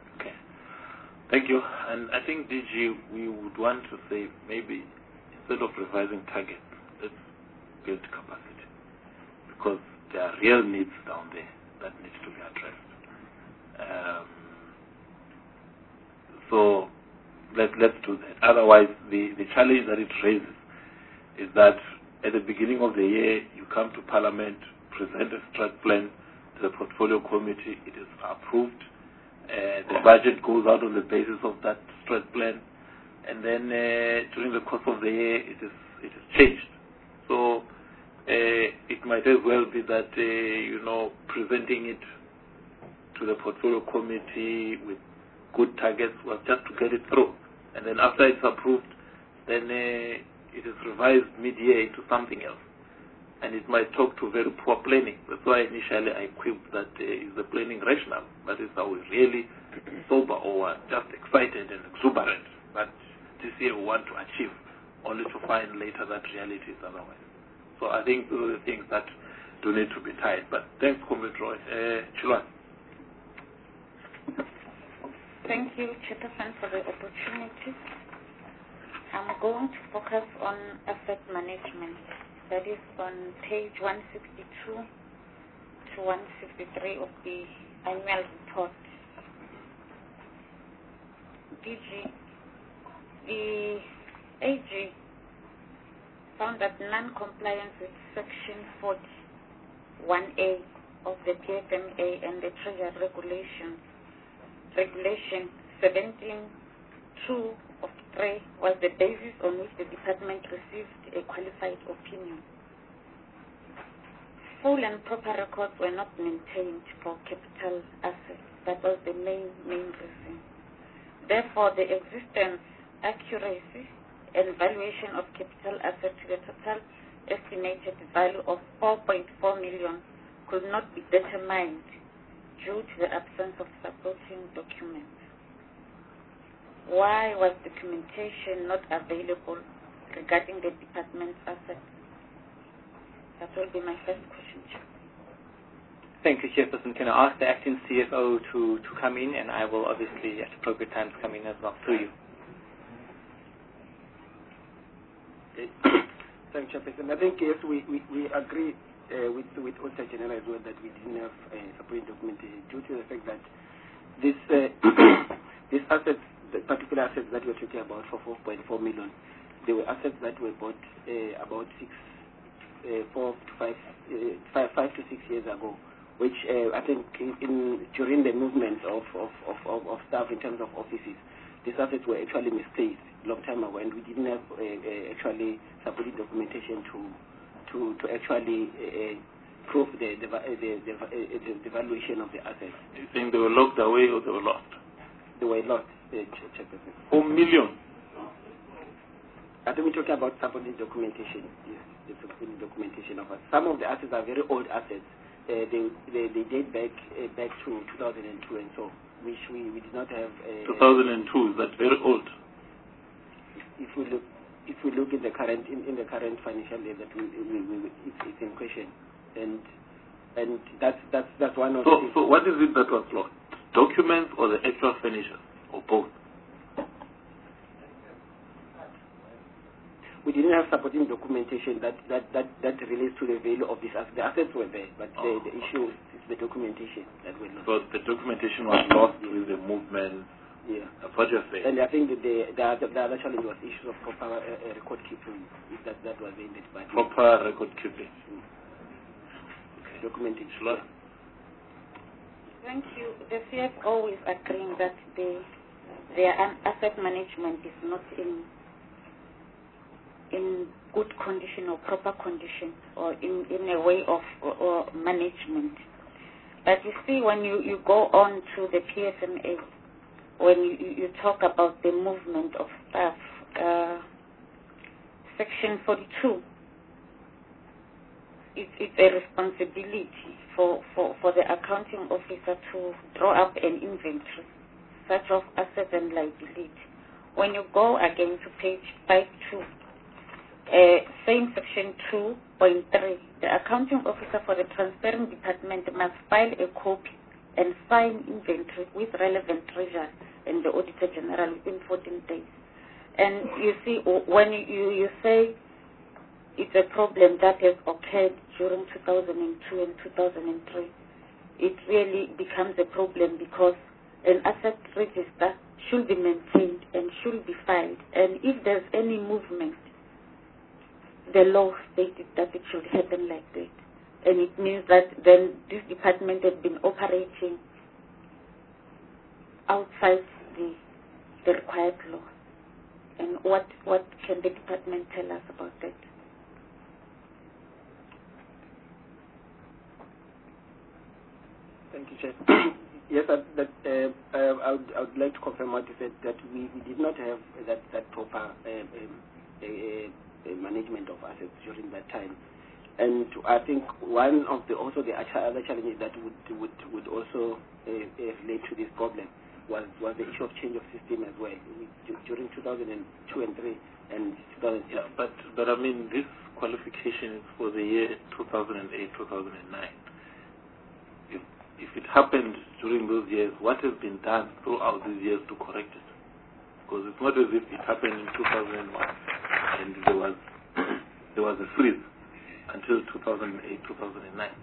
Thank you. And I think, D G, we would want to say maybe instead of revising targets, let's build capacity, because there are real needs down there that need to be addressed. Um, so let, let's do that. Otherwise, the, the challenge that it raises is that at the beginning of the year, you come to Parliament, present a strat plan to the portfolio committee, it is approved. Uh, the budget goes out on the basis of that strat plan, and then uh, during the course of the year, it is it is changed. So uh, it it might as well be that, uh, you know, presenting it to the portfolio committee with good targets was just to get it through. And then after it's approved, then uh, it is revised mid-year into something else. And it might talk to very poor planning. That's why initially I quipped that uh, is the planning rational. That is, are we really sober or just excited and exuberant that this year we want to achieve, only to find later that reality is otherwise. So I think those are the things that do need to be tied. But thanks, Comrade Roy. Uh, Chilwan. Thank you, Chairperson, for the opportunity. I'm going to focus on asset management. That is on page one sixty-two to one sixty-three of the annual report. D G, the A G found that non-compliance with Section forty-one A of the P F M A and the Treasury Regulations, Regulation seventeen two of three was the basis on which the department received a qualified opinion. Full and proper records were not maintained for capital assets. That was the main, main reason. Therefore, the existence, accuracy, and valuation of capital assets to the total estimated value of four point four million could not be determined due to the absence of supporting documents. Why was documentation not available regarding the department's assets? That will be my first question, Chair. Thank you, Chairperson. Can I ask the acting C F O to, to come in, and I will obviously at appropriate times come in as well through you. Thank you, Chairperson. I think yes, we, we, we agree uh, with with Auditor General as well that we didn't have uh, supporting documentation due to the fact that this uh, these assets, the particular assets that we're talking about for four point four million, they were assets that were bought uh, about six, uh, four to five, uh, five, five to six years ago, which uh, I think in, in during the movement of of, of, of of staff in terms of offices, these assets were actually misplaced a long time ago, and we didn't have uh, uh, actually supporting documentation to to to actually uh, prove the the, the, the, the the valuation of the assets. Do you think they were locked away or they were lost? They were lost. Uh, Four million. I think we're talking about supporting documentation. Yes, the supporting documentation of us. Some of the assets are very old assets. Uh, they, they they date back uh, back to two thousand two and so, which we, we did not have. Uh, two thousand two. That's very old. If we look, if we look in the current in, in the current financial year that we, we, we, we it's, it's in question, and and that's that's that's one of. So the so what is it that was lost? Documents or the actual furniture, or both? We didn't have supporting documentation that, that, that, that relates to the value of these assets. The assets were there, but oh. the, the issue is the documentation that were lost. So the documentation was lost yeah. with the movement. Yeah. That's what you're saying. And I think that the, the, other, the other challenge was issues of proper uh, uh, record keeping, if that, that was in it. But proper record keeping. Mm. Okay. Documentation. Sure. Thank you. The C F O is agreeing that the, their asset management is not in in good condition or proper condition or in, in a way of or, or management. But you see, when you, you go on to the P F M A, when you, you talk about the movement of staff, uh, Section forty-two, it, it's a responsibility for, for, for the accounting officer to draw up an inventory, such of assets and liability. When you go again to page five two, Uh, same section two point three, the accounting officer for the transferring department must file a copy and sign inventory with relevant treasurer and the auditor general within fourteen days. And you see, when you, you say it's a problem that has occurred during two thousand two and two thousand three, it really becomes a problem because an asset register should be maintained and should be filed. And if there's any movement, the law stated that it should happen like that. And it means that then this department has been operating outside the, the required law. And what, what can the department tell us about that? Thank you, Chair. Yes, uh, that, uh, uh, I, would, I would like to confirm what you said, that we, we did not have that, that proper uh, um, uh, uh, management of assets during that time. And I think one of the also the other challenges that would would, would also uh, uh, relate to this problem was, was the issue of change of system as well. We, during two thousand two and three and two thousand six. Yeah, but, but I mean, this qualification is for the year two thousand eight, two thousand nine. If, if it happened during those years, what has been done throughout these years to correct it? Because it's not as if it happened in two thousand one and there was, there was a freeze until two thousand eight, two thousand nine.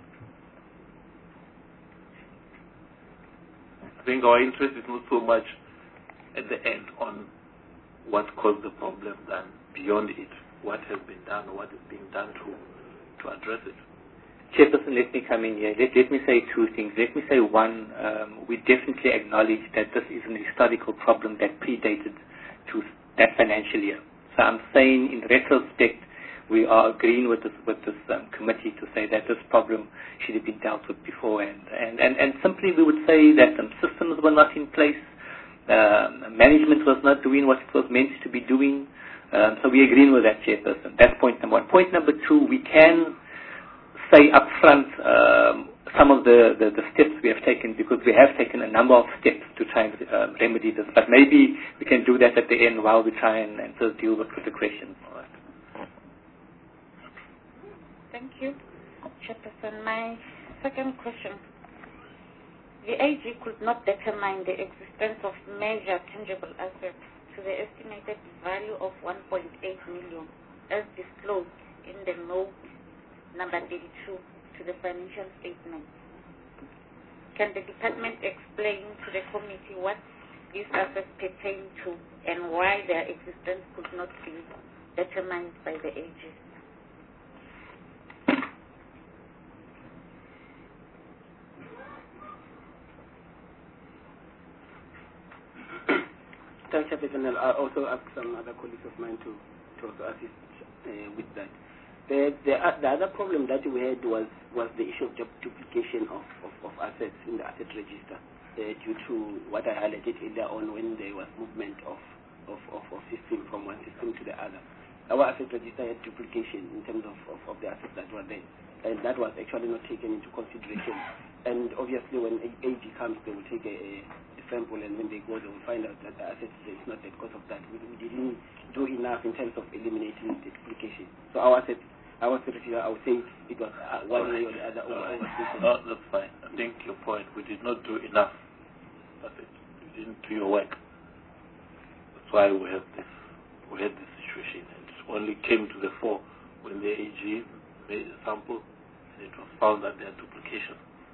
I think our interest is not so much at the end on what caused the problem than beyond it, what has been done or what is being done to, to address it. Chairperson, let me come in here. Let, let me say two things. Let me say one, um, we definitely acknowledge that this is an historical problem that predated to that financial year. So I'm saying in retrospect, we are agreeing with this, with this um, committee to say that this problem should have been dealt with before. And, and, and, and simply we would say that um, systems were not in place, um, management was not doing what it was meant to be doing. Um, so we agree with that, Chairperson. That's point number one. Point number two, we can say up front um, some of the, the, the steps we have taken, because we have taken a number of steps to try and um, remedy this. But maybe we can do that at the end while we try and, and sort of deal with, with the questions. Thank you, Chairperson. My second question. The A G could not determine the existence of major tangible assets to the estimated value of one point eight million as disclosed in the note number thirty-two to the financial statement. Can the department explain to the committee what these assets pertain to and why their existence could not be determined by the A G? Thanks, Chairperson. I'll also ask some other colleagues of mine to, to also assist uh, with that. The, the, uh, the other problem that we had was, was the issue of duplication of, of, of assets in the asset register uh, due to what I highlighted earlier on when there was movement of, of, of, of system from one system to the other. Our asset register had duplication in terms of, of, of the assets that were there, and that was actually not taken into consideration. And obviously when A G comes, they will take a, a sample, and when they go, they will find out that the asset is not there because of that. We, we didn't do enough in terms of eliminating the duplication. So our asset, our asset register, I would say it was uh, one way or the other. Over, over no, that's fine. I think your point, we did not do enough. That's it. You didn't do your work. That's why we have this, we had this situation. And it only came to the fore when the A G made a sample and it was found that there are duplications.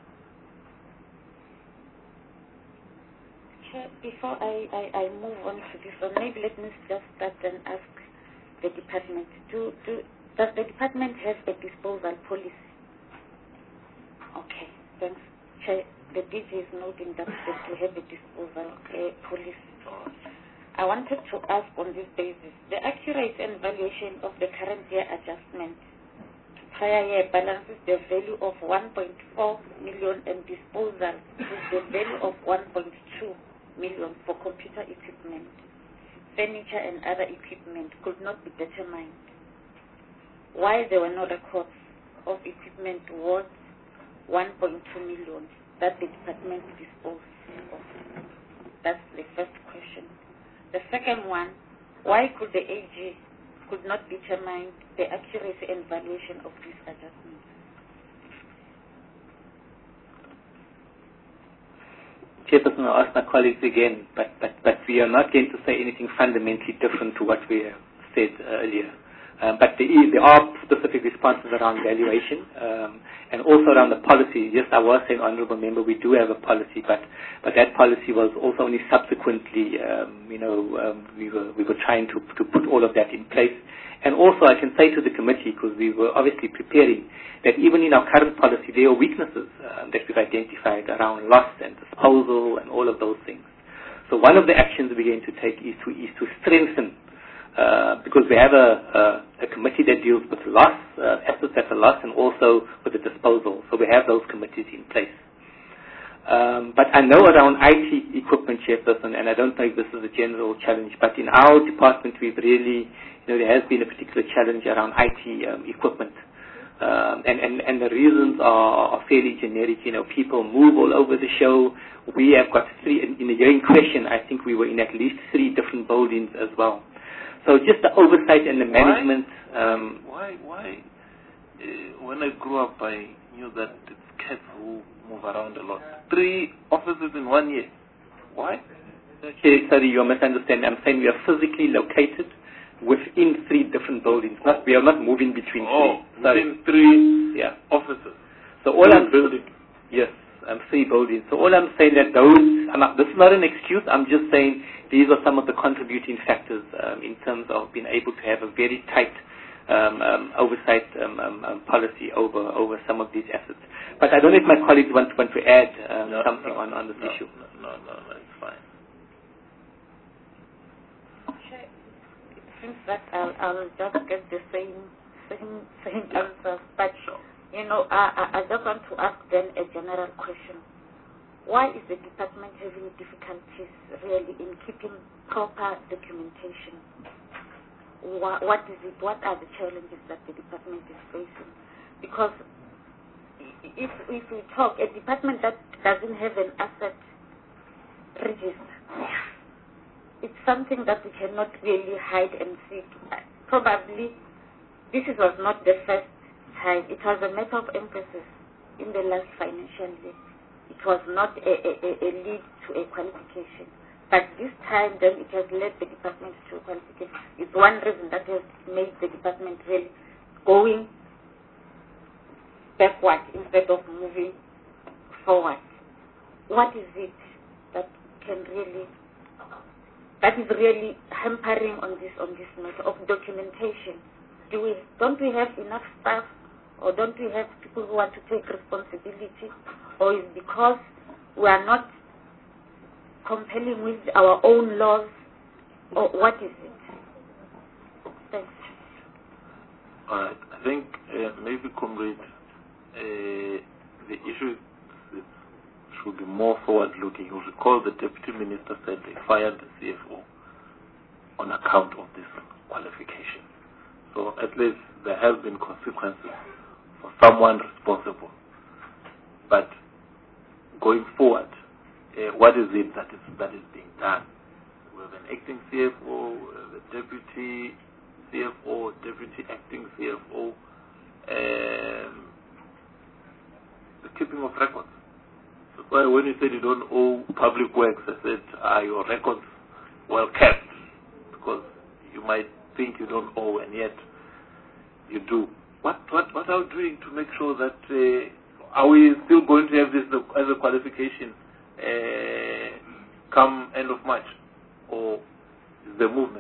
Before I, I, I move on to this one, maybe let me just start and ask the department. Do, do, does the department have a disposal policy? Okay, thanks. Chair, the D G is noting that they have a disposal uh, policy. I wanted to ask on this basis, the accuracy and valuation of the current year adjustment to prior year balances the value of one point four million and disposal with the value of one point two million for computer equipment, furniture and other equipment could not be determined. Why there were no records of equipment worth one point two million that the department disposed of? That's the first question. The second one, why could the A G could not determine the accuracy and valuation of these adjustments? Chairperson, I'll ask my colleagues again, but, but, but we are not going to say anything fundamentally different to what we have said earlier. Um, but there, is, there are specific responses around valuation um, and also around the policy. Yes, I was saying, Honourable Member, we do have a policy, but, but that policy was also only subsequently, um, you know, um, we were we were trying to, to put all of that in place. And also I can say to the committee, because we were obviously preparing, that even in our current policy there are weaknesses um, that we've identified around loss and disposal and all of those things. So one of the actions we're going to take is to, is to strengthen Uh, because we have a, a, a committee that deals with loss, uh, assets that are lost, and also with the disposal. So we have those committees in place. Um, but I know around I T equipment, Chairperson, and I don't think this is a general challenge, but in our department we've really, you know, there has been a particular challenge around I T um, equipment. Um, and, and, and the reasons are, are fairly generic. You know, people move all over the show. We have got three, in, in the year in question, I think we were in at least three different buildings as well. So just the oversight and the management. Why, um, why, why uh, when I grew up, I knew that it's cats who move around a lot. Three offices in one year. Why? Okay, sorry, you're misunderstanding. I'm saying we are physically located within three different buildings. Not, we are not moving between oh, three. Sorry. Within three yeah. offices. So all I'm building. Yes, I'm three buildings. So all I'm saying that those, I'm not, this is not an excuse. I'm just saying these are some of the contributing factors um, in terms of being able to have a very tight um, um, oversight um, um, um, policy over over some of these assets. But I don't know if my colleagues want, want to add um, no, something no, on, on this no, issue. No, no, no, it's fine. Since that I'll, I'll just get the same same same yeah. answer. But you know, I, I I just want to ask then a general question. Why is the department having difficulties really in keeping proper documentation? What, what is it? What are the challenges that the department is facing? Because if if we talk, a department that doesn't have an asset register, it's something that we cannot really hide and seek. Probably this is, was not the first time. It was a matter of emphasis in the last financial year. It was not a, a, a lead to a qualification. But this time, then, it has led the department to a qualification. It's one reason that has made the department really going backward instead of moving forward. What is it that can really, that is really hampering on this on this matter of documentation? Do we don't we have enough staff, or don't we have people who want to take responsibility, or is it because we are not compelling with our own laws, or what is it? Thanks. All right. I think uh, maybe, Comrade, uh, the issue is, should be more forward-looking. You recall the Deputy Minister said they fired the C F O on account of this qualification. So at least there have been consequences for someone responsible. But going forward, uh, what is it that is that is being done? We have an acting C F O, we have a deputy C F O, deputy acting C F O, um, the keeping of records. That's why when you said you don't owe public works, I said, are your records well kept? Because you might think you don't owe, and yet you do. What what what are we doing to make sure that uh, are we still going to have this as a qualification uh, come end of March, or is the movement?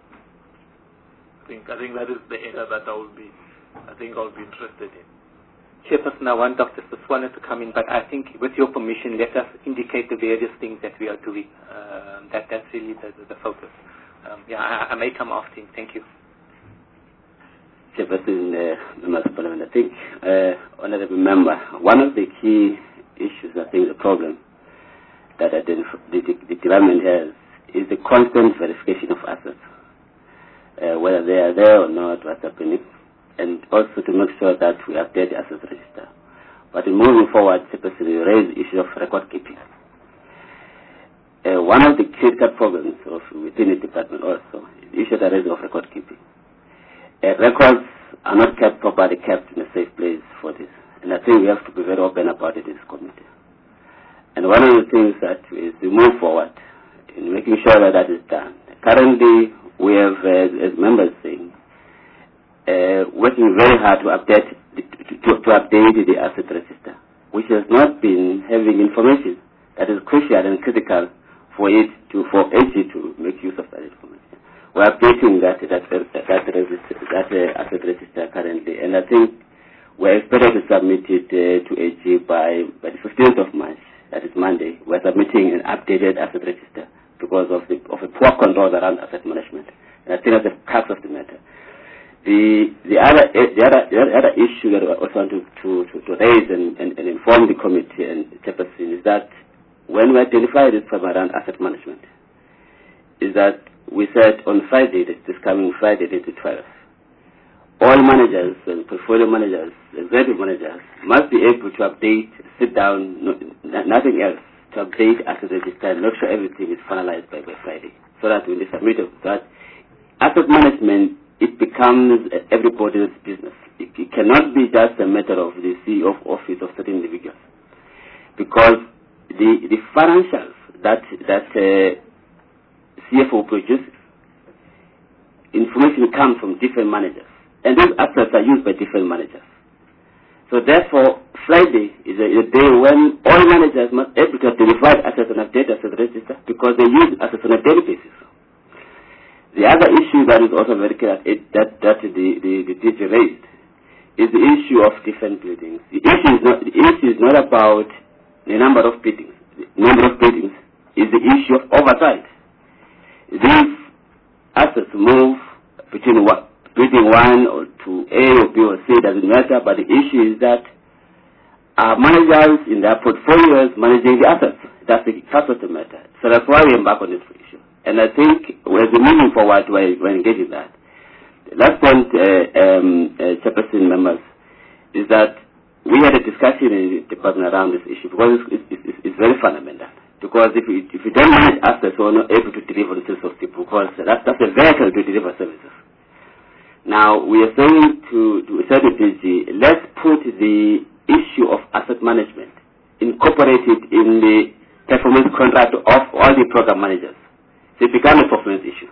I think I think that is the area that I will be I think I'll be interested in. Chairperson, I want Doctor Siswana to come in, but I think with your permission, let us indicate the various things that we are doing. Uh, that that's really the, the, the focus. Um, yeah, I, I may come after him. Thank you. Chairperson, uh, members of Parliament, I think, uh, honorable member, one of the key issues, I think, the problem that the, the, the department has is the constant verification of assets, uh, whether they are there or not, what's happening, and also to make sure that we update the assets register. But in moving forward, Chairperson, we raise the issue of record keeping. Uh, one of the critical problems of within the department also is the issue of the raising of record keeping. Uh, records are not kept properly kept in a safe place for this. And I think we have to be very open about it in this committee. And one of the things that is to move forward in making sure that that is done. Currently, we have, uh, as members saying, uh, working very hard to update, to, to, to update the asset register, which has not been having information that is crucial and critical for it to, for A G to make use of that information. We're updating that that that, that, register, that uh, asset register currently, and I think we're expected to submit it uh, to A G by by the fifteenth of March. That is Monday. We're submitting an updated asset register because of the of a poor control around asset management. And I think that's the crux of the matter. The the other the other the other issue that I also want to to, to, to raise and, and, and inform the committee and chairperson is that when we identified this problem around asset management, is that we said on Friday, this coming Friday, the twelfth, all managers and portfolio managers, executive managers must be able to update, sit down, no, nothing else, to update asset register and make sure everything is finalized by, by Friday, so that when they submit it, that asset management, it becomes everybody's business. It, it cannot be just a matter of the C E O of office of certain individuals, because the the financials that that uh, C F O produces, information comes from different managers, and those assets are used by different managers. So therefore, Friday is a, a day when all managers must be able to identify assets and update asset register, because they use assets on a daily basis. The other issue that is also very clear it, that, that the, the, the D G raised is the issue of different buildings. The issue is not, the issue is not about the number of buildings. The number of buildings is the issue of oversight. These assets move between what, building one or to A or B or C, doesn't matter, but the issue is that our managers in their portfolios managing the assets. That's the, that's what the matter. So that's why we embark on this issue. And I think as we're moving forward, we're, we're engaging that. The last point, uh, um, uh, chairperson members, is that we had a discussion in the department around this issue, because it's, it's, it's, it's very fundamental. Because if you, if you don't manage assets, we're not able to deliver the services of people, because that's, that's a vehicle to deliver services. Now, we are saying to, to C D G, let's put the issue of asset management, incorporate it in the performance contract of all the program managers. So it becomes a performance issue.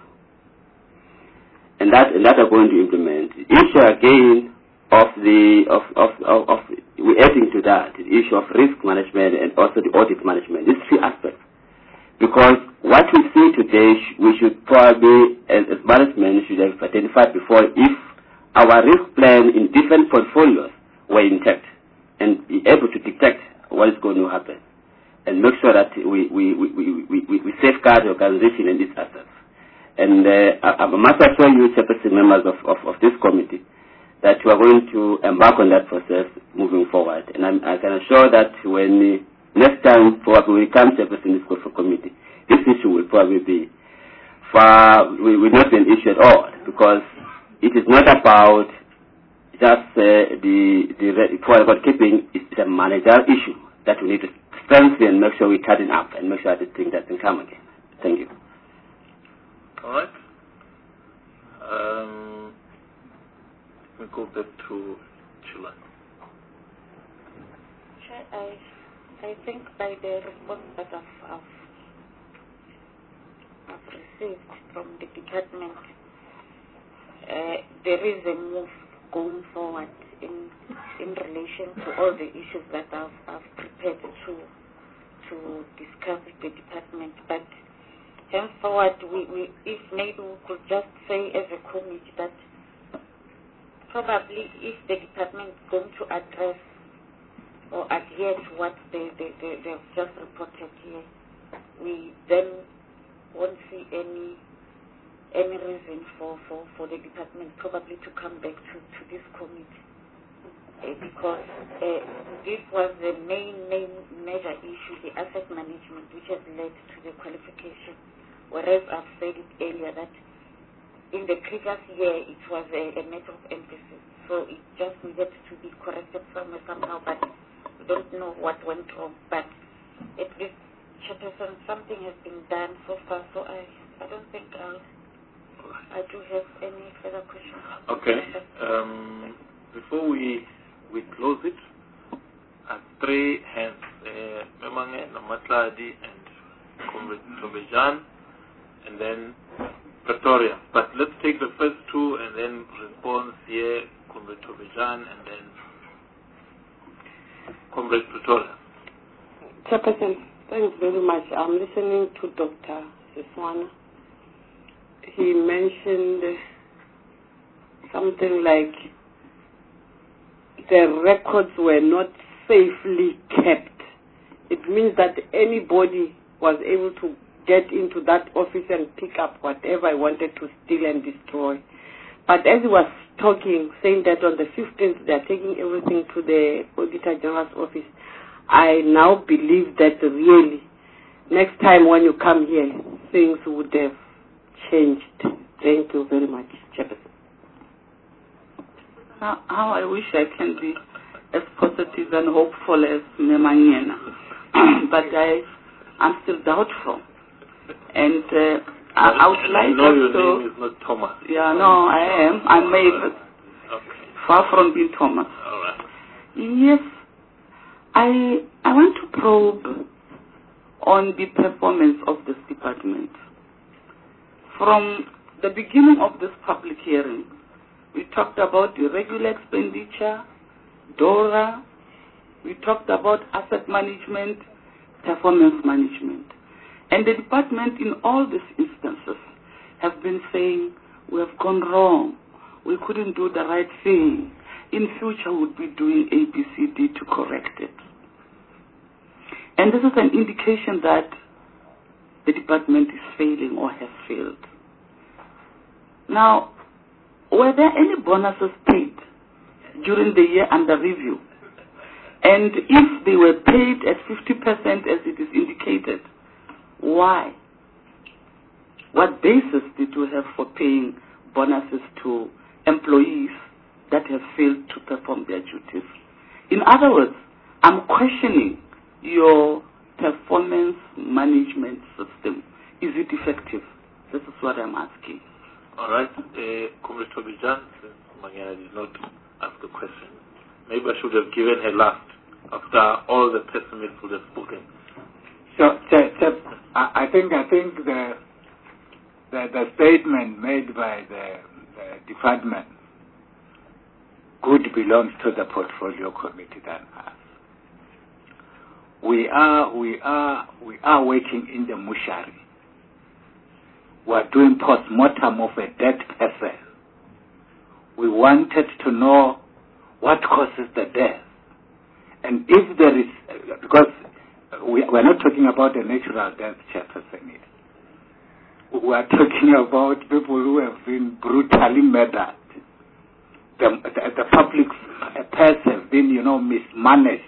And that, and that are going to implement. The issue again of the, of, of, of, of we're adding to that, the issue of risk management and also the audit management. These three aspects. Because what we see today, we should probably, as, as management, should have identified before if our risk plan in different portfolios were intact and be able to detect what is going to happen and make sure that we, we, we, we, we, we safeguard the organization and its assets. And uh, I, I must assure you, chairperson members of, of, of this committee, that we are going to embark on that process moving forward. And I'm, I can assure that when uh, next time probably we come to chairperson this committee, this issue will probably be far, will, will not be an issue at all, because it is not about just uh, the, the record keeping. It's a managerial issue that we need to strengthen and make sure we tighten up and make sure that this thing doesn't come again. Thank you. All right. Um, we go back to Chila. I, I think by the response that I've, I've, I've received from the department, uh, there is a move going forward in in relation to all the issues that I've, I've prepared to to discuss with the department. But henceforward, we, we if maybe we could just say as a committee that probably if the department is going to address or adhere to what they, they, they, they've just reported here, we then won't see any any reason for, for, for the department probably to come back to, to this committee. Uh, because uh, this was the main, main major issue, the asset management, which has led to the qualification. Whereas I've said it earlier that in the previous year it was a, a matter of emphasis. So it just needed to be corrected somewhere, somehow, but we don't know what went wrong. But at least, Chairperson, something has been done so far, so I, I don't think I'll, I do have any further questions. Okay. Um, before we we close it, I have three hands, uh, Memange, Namatladi, and Comrade Tobejan, and then Pretoria. But let's take the first two and then response here, Comrade Tobejan, and then Comrade Pretoria. Chairperson, thanks very much. I'm listening to Doctor Siswana. He mentioned something like the records were not safely kept. It means that anybody was able to get into that office and pick up whatever I wanted to steal and destroy. But as he was talking, saying that on the fifteenth they are taking everything to the Auditor General's office, I now believe that really, next time when you come here, things would have changed. Thank you very much, Chairperson. How, how I wish I can be as positive and hopeful as Nemanyena. But I, I'm still doubtful. And uh, I, I would and like I know your to... name is not Thomas. Yeah, no, I am. I'm Mavis. Okay. Far from being Thomas. All right. Yes, I, I want to probe on the performance of this department. From the beginning of this public hearing, we talked about the regular expenditure, DORA, we talked about asset management, performance management. And the department in all these instances have been saying, we have gone wrong, we couldn't do the right thing. In future, we'll be doing A, B, C, D to correct it. And this is an indication that the department is failing or has failed. Now, were there any bonuses paid during the year under review? And if they were paid at fifty percent as it is indicated, why? What basis did you have for paying bonuses to employees that have failed to perform their duties? In other words, I'm questioning your performance management system. Is it effective? This is what I'm asking. All right. Uh, Comrade Tobijan, since Manyena did not ask a question, maybe I should have given her last after all the pessimists would have spoken. So, Chair, Chair, I I think I think the the, the statement made by the, the department good belongs to the portfolio committee than us. We are we are we are working in the mortuary. We are doing post-mortem of a dead person. We wanted to know what causes the death. And if there is, because we are not talking about a natural death, Chairperson. We are talking about people who have been brutally murdered. The, the, the public affairs have been, you know, mismanaged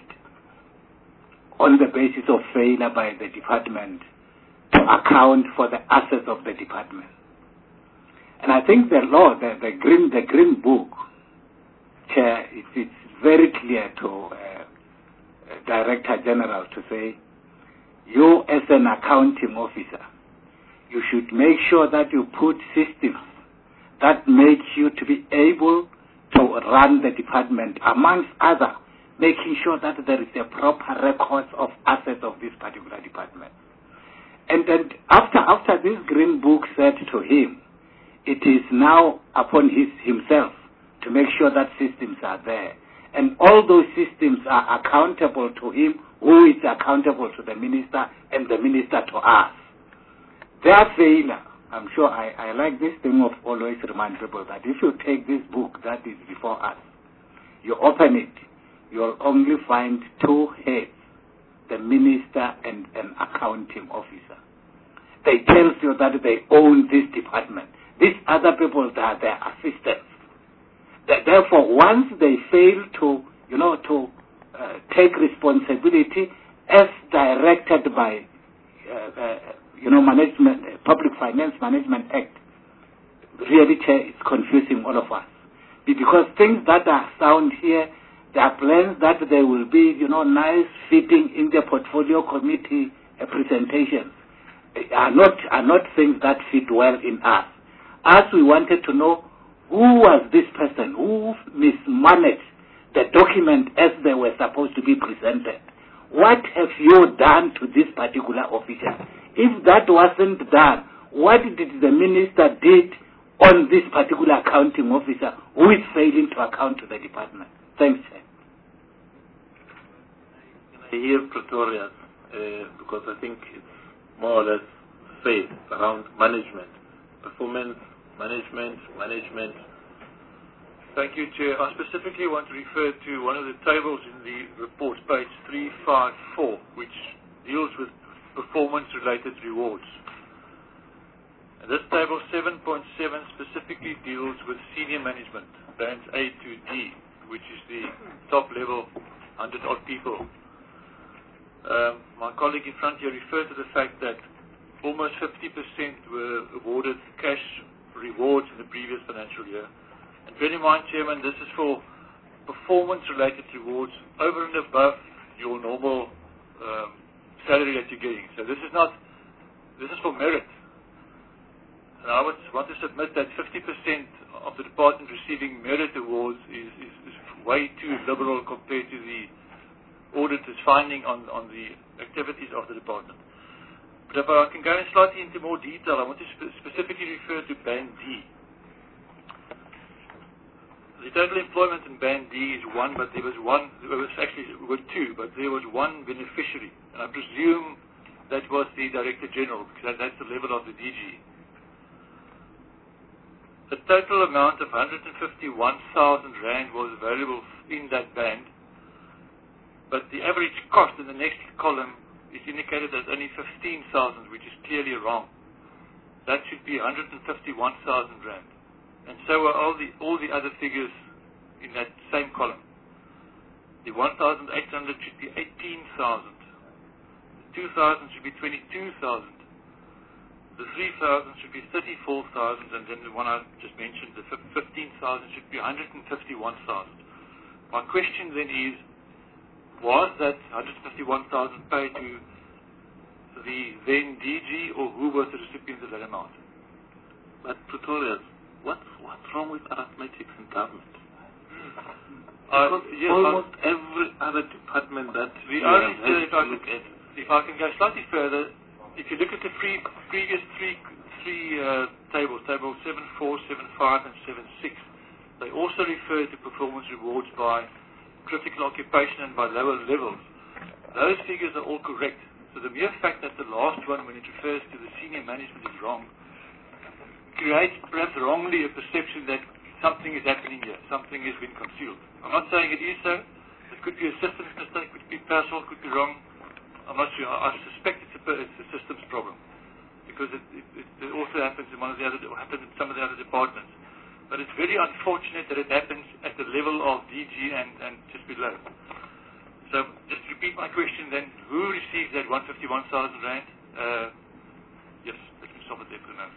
on the basis of failure by the department to account for the assets of the department. And I think the law, the, the green, the green book, Chair, it, it's very clear to uh, Director General to say, you as an accounting officer, you should make sure that you put systems that make you to be able to run the department, amongst other, making sure that there is a proper record of assets of this particular department. And then after after this green book said to him, it is now upon his himself to make sure that systems are there. And all those systems are accountable to him, who is accountable to the minister, and the minister to us. Their failure, I'm sure I, I like this thing of always remind people that if you take this book that is before us, you open it, you'll only find two heads, the minister and an accounting officer. They tell you that they own this department. These other people are their assistants. Therefore, once they fail to, you know, to uh, take responsibility as directed by, uh, uh, you know, management, uh, Public Finance Management Act, really it's confusing all of us. Because things that are sound here, there are plans that they will be, you know, nice fitting in the portfolio committee uh, presentations, are not are not things that fit well in us. As we wanted to know, who was this person who mismanaged the document as they were supposed to be presented? What have you done to this particular officer? If that wasn't done, what did the minister did on this particular accounting officer who is failing to account to the department? Thanks, sir. I hear Pretoria uh, because I think it's more or less faith around management, performance, management, management. Thank you, Chair. I specifically want to refer to one of the tables in the report, page three five four, which deals with performance-related rewards. And this table seven point seven specifically deals with senior management, bands A to D, which is the top level, one hundred odd people. Um, my colleague in front here referred to the fact that almost fifty percent were awarded cash rewards in the previous financial year. And bear in mind, Chairman, this is for performance-related rewards over and above your normal um, salary that you're getting. So this is not, this is for merit. And I would want to submit that fifty percent of the department receiving merit awards is, is, is way too liberal compared to the auditor's finding on, on the activities of the department. But if I can go in slightly into more detail, I want to spe specifically refer to Band D. The total employment in Band D is one, but there was one, there was actually there were two, but there was one beneficiary. And I presume that was the Director General, because that's the level of the D G. The total amount of one hundred fifty-one thousand rand was available in that band, but the average cost in the next column is indicated as only fifteen thousand, which is clearly wrong. That should be one hundred fifty-one thousand rand. And so are all the, all the other figures in that same column. The one thousand eight hundred should be eighteen thousand. The two thousand should be twenty-two thousand. The three thousand should be thirty-four thousand, and then the one I just mentioned, the fifteen thousand, should be one hundred fifty-one thousand. My question then is, was that one hundred fifty-one thousand paid to the then D G, or who was the recipient of that amount? But Pretorius, what's, what's wrong with arithmetics in government? Uh, yes, almost I, every other department that we we only have if I, to look can, at. if I can go slightly further, if you look at the pre previous three three uh, tables, table seven four, seven five, and seven six, they also refer to performance rewards by critical occupation and by lower levels. Those figures are all correct. So the mere fact that the last one, when it refers to the senior management, is wrong, creates perhaps wrongly a perception that something is happening here, something has been concealed. I'm not saying it is so. It could be a systems mistake, could be personal, could be wrong. I'm not sure. I suspect it's a, it's a systems problem, because it, it, it also happens in one of the other, happens in some of the other departments. But it's very unfortunate that it happens at the level of D G and, and just below. So just to repeat my question then, who receives that one hundred fifty-one thousand rand? Uh, yes, let me stop it there for now.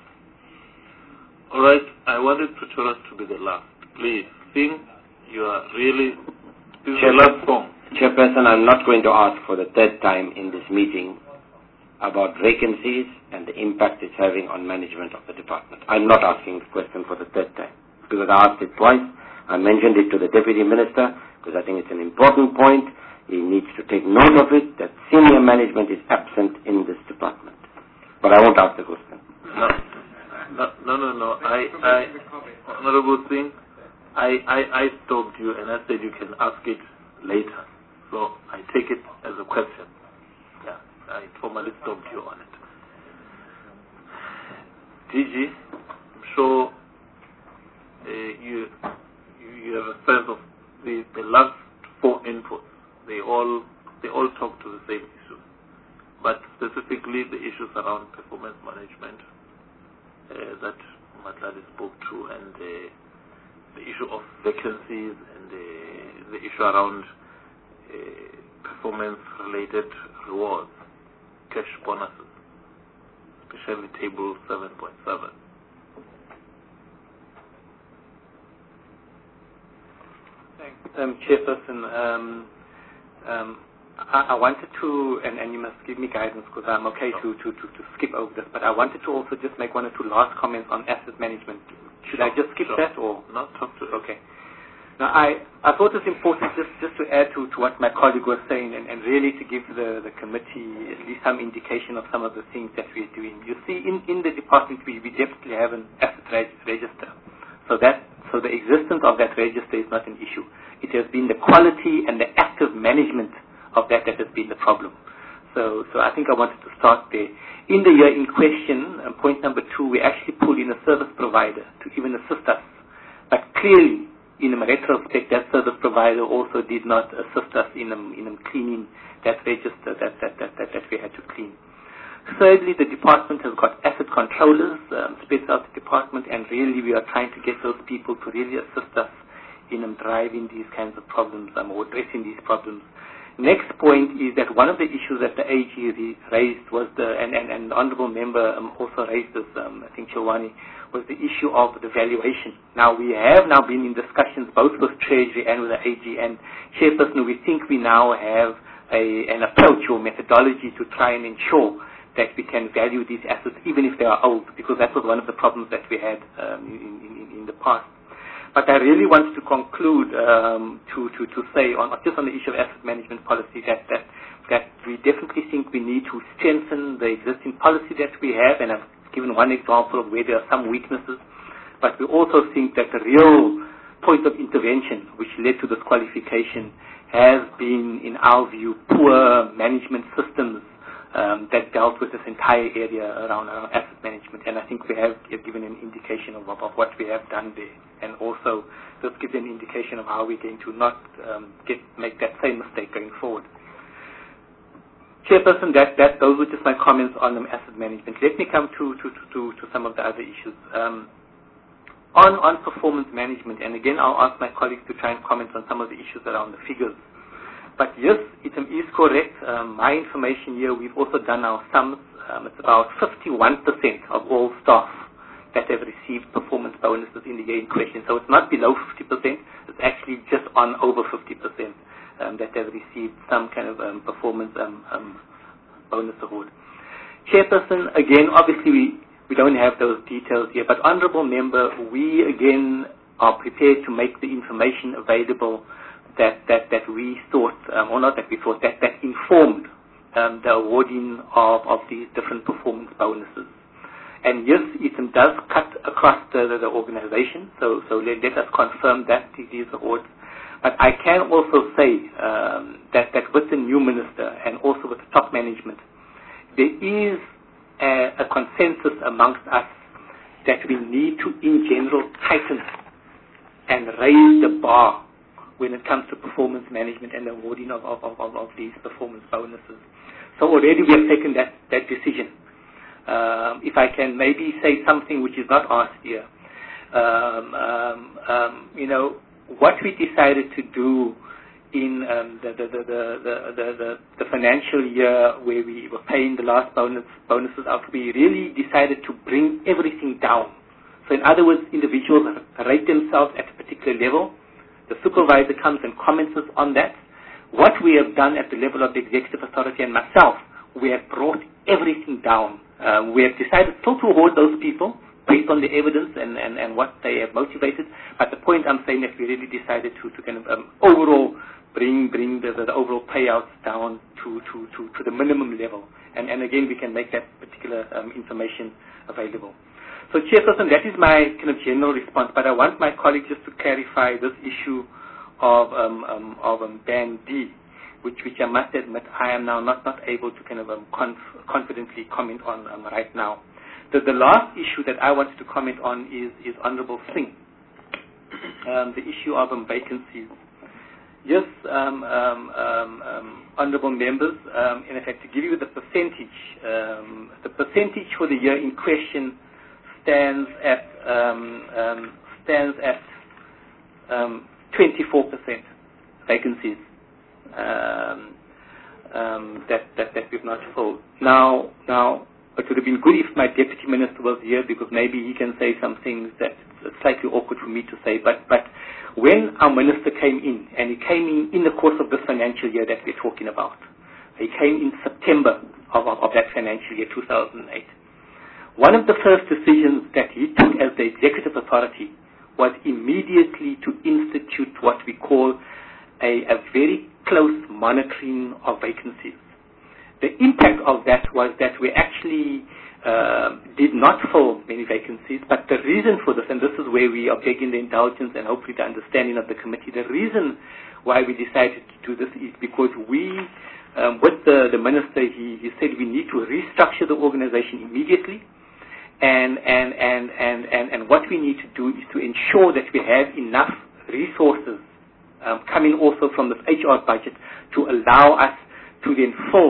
All right, I wanted Pretorius to be the last. Please, think you are really, this is the last form. Chairperson, I'm not going to ask for the third time in this meeting about vacancies and the impact it's having on management of the department. I'm not asking the question for the third time, because I asked it twice. I mentioned it to the Deputy Minister, because I think it's an important point. He needs to take note of it, that senior management is absent in this department. But I won't ask the question. No, no, no, no. no. I, I, Honorable Singh, I, I, I stopped you and I said you can ask it later. So I take it as a question. Yeah, I formally stopped you on it. D G, I'm sure uh, you, you you have a sense of the, the last four inputs. They all they all talk to the same issues, but specifically the issues around performance management uh, that Matladi spoke to, and uh, the issue of vacancies, and uh, the issue around Uh, performance-related rewards, cash bonuses, especially table seven point seven. Thanks, um, Chairperson. Um, um, I, I wanted to, and, and you must give me guidance because I'm okay to, to, to, to skip over this, but I wanted to also just make one or two last comments on asset management. Should sure, I just skip sure. that or? No, talk to it. Okay. Now, I, I thought it was important just, just to add to, to what my colleague was saying, and, and really to give the, the committee at least some indication of some of the things that we're doing. You see, in, in the department, we, we definitely have an asset reg register. So that so the existence of that register is not an issue. It has been the quality and the active management of that that has been the problem. So, so I think I wanted to start there. In the year in question, uh, point number two, we actually pulled in a service provider to even assist us. But clearly, in a retrospect, that service provider also did not assist us in um, in um, cleaning that register that that, that that that we had to clean. Thirdly, the department has got asset controllers, um, spread out the department, and really we are trying to get those people to really assist us in um, driving these kinds of problems um, or addressing these problems. Next point is that one of the issues that the A G raised was the, and, and, and the Honourable Member um, also raised this, um, I think Chilwani, was the issue of the valuation. Now, we have now been in discussions both with Treasury and with the A G, and Chairperson, we think we now have a, an approach or methodology to try and ensure that we can value these assets even if they are old, because that was one of the problems that we had um, in, in, in the past. But I really want to conclude um, to, to, to say, on, just on the issue of asset management policy, that, that, that we definitely think we need to strengthen the existing policy that we have, and I've given one example of where there are some weaknesses, but we also think that the real point of intervention which led to this qualification has been, in our view, poor management systems Um, that dealt with this entire area around, around asset management, and I think we have given an indication of, of, of what we have done there, and also just give an indication of how we're going to not um, get make that same mistake going forward. Chairperson, that, that those were just my comments on um, asset management. Let me come to, to, to, to some of the other issues. Um, on, on performance management, and again I'll ask my colleagues to try and comment on some of the issues around the figures. But yes, it is correct. Um, my information here, we've also done our sums. Um, it's about fifty-one percent of all staff that have received performance bonuses in the year in question. So it's not below fifty percent. It's actually just on over fifty percent um, that have received some kind of um, performance um, um, bonus award. Chairperson, again, obviously we, we don't have those details here, but Honourable Member, we again are prepared to make the information available that, that, that we thought, um, or not that we thought, that, that informed um, the awarding of, of these different performance bonuses. And yes, it does cut across the, the, the organization, so, so let, let us confirm that these awards. But I can also say um, that, that with the new minister and also with the top management, there is a, a consensus amongst us that we need to, in general, tighten and raise the bar when it comes to performance management and the awarding of, of, of, of these performance bonuses. So already we have taken that, that decision. Um, if I can maybe say something which is not asked here, um, um, um, you know, what we decided to do in um, the, the, the, the, the, the, the financial year where we were paying the last bonus, bonuses out, we really decided to bring everything down. So in other words, individuals rate themselves at a particular level. The supervisor comes and comments on that. What we have done at the level of the executive authority and myself, we have brought everything down. Um, we have decided still to award those people based on the evidence and, and, and what they have motivated. But the point I'm saying that we really decided to, to kind of um, overall bring bring the, the, the overall payouts down to, to, to, to the minimum level. And, and again, we can make that particular um, information available. So, Chairperson, that is my kind of general response, but I want my colleagues just to clarify this issue of um, um, of um, Band D, which, which I must admit I am now not, not able to kind of um, conf confidently comment on um, right now. The, the last issue that I wanted to comment on is, is Honourable Singh, um, the issue of um, vacancies. Yes, um, um, um, um, Honourable Members, um, in effect, to give you the percentage, um, the percentage for the year in question stands at um, um, stands at um, twenty-four percent vacancies um, um, that, that that we've not filled. Now, now it would have been good if my deputy minister was here, because maybe he can say some things that it's slightly awkward for me to say. But but when our minister came in, and he came in in the course of this financial year that we're talking about, he came in September of of, of that financial year, two thousand eight. One of the first decisions that he took as the executive authority was immediately to institute what we call a, a very close monitoring of vacancies. The impact of that was that we actually uh, did not fill many vacancies, but the reason for this, and this is where we are begging the indulgence and hopefully the understanding of the committee, the reason why we decided to do this is because we, um, with the, the minister, he, he said we need to restructure the organization immediately. And, and, and, and, and, and what we need to do is to ensure that we have enough resources um, coming also from the H R budget to allow us to then fill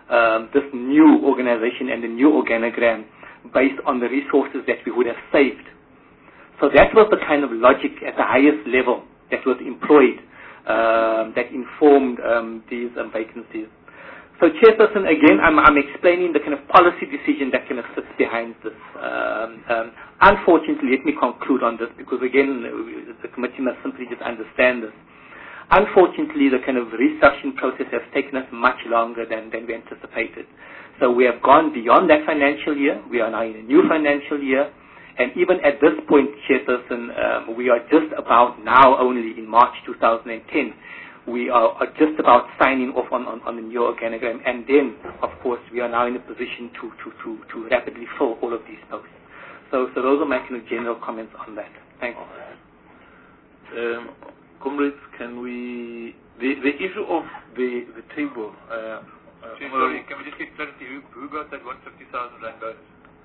um, this new organization and the new organogram based on the resources that we would have saved. So that was the kind of logic at the highest level that was employed, um, that informed um, these um, vacancies. So, Chairperson, again, I'm, I'm explaining the kind of policy decision that kind of sits behind this. Um, um, unfortunately, let me conclude on this because, again, the committee must simply just understand this. Unfortunately, the kind of restructuring process has taken us much longer than, than we anticipated. So we have gone beyond that financial year. We are now in a new financial year. And even at this point, Chairperson, um, we are just about now only in March two thousand ten. We are, are just about signing off on, on, on the new organogram. And then, of course, we are now in a position to, to, to, to rapidly fill all of these posts. So, so those are my kind of general comments on that. Thank you. Um, comrades, can we... The, the issue of the, the table... Uh, uh, Chief, sorry, can we just get clarity? Who, who got that one hundred fifty thousand rand bonus?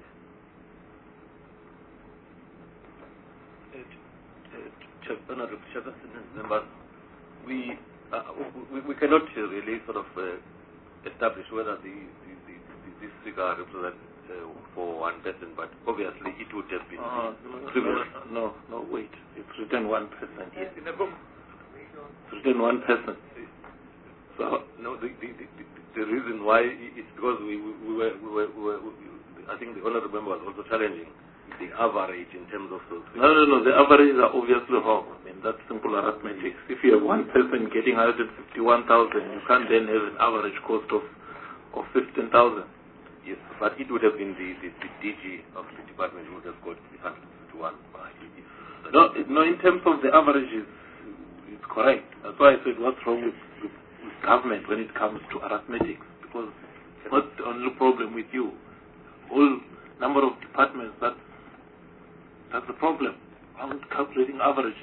Members, we, uh, we we cannot really sort of uh, establish whether the, the, the, the, this figure represents uh, for one person, but obviously it would have been. Uh, no, no, no, wait. It's written one person here. In the book. It's written one person. So no, the the, the, the reason why is because we we, we, were, we, were, we were I think the honourable member was also challenging the average in terms of those things. No, no, no. The averages are obviously wrong. I mean, that's simple arithmetic. If you have one person getting one hundred fifty-one thousand, you can't then have an average cost of, of fifteen thousand. Yes, but it would have been the, the, the D G of the department who would have got the one hundred fifty-one. No, no, in terms of the averages, it's correct. That's why I said what's wrong with, with, with government when it comes to arithmetics, because it's not the only problem with you. Whole number of departments, that's That's the problem. I'm calculating averages.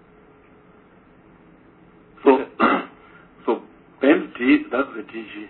So, so band D, that's the D G.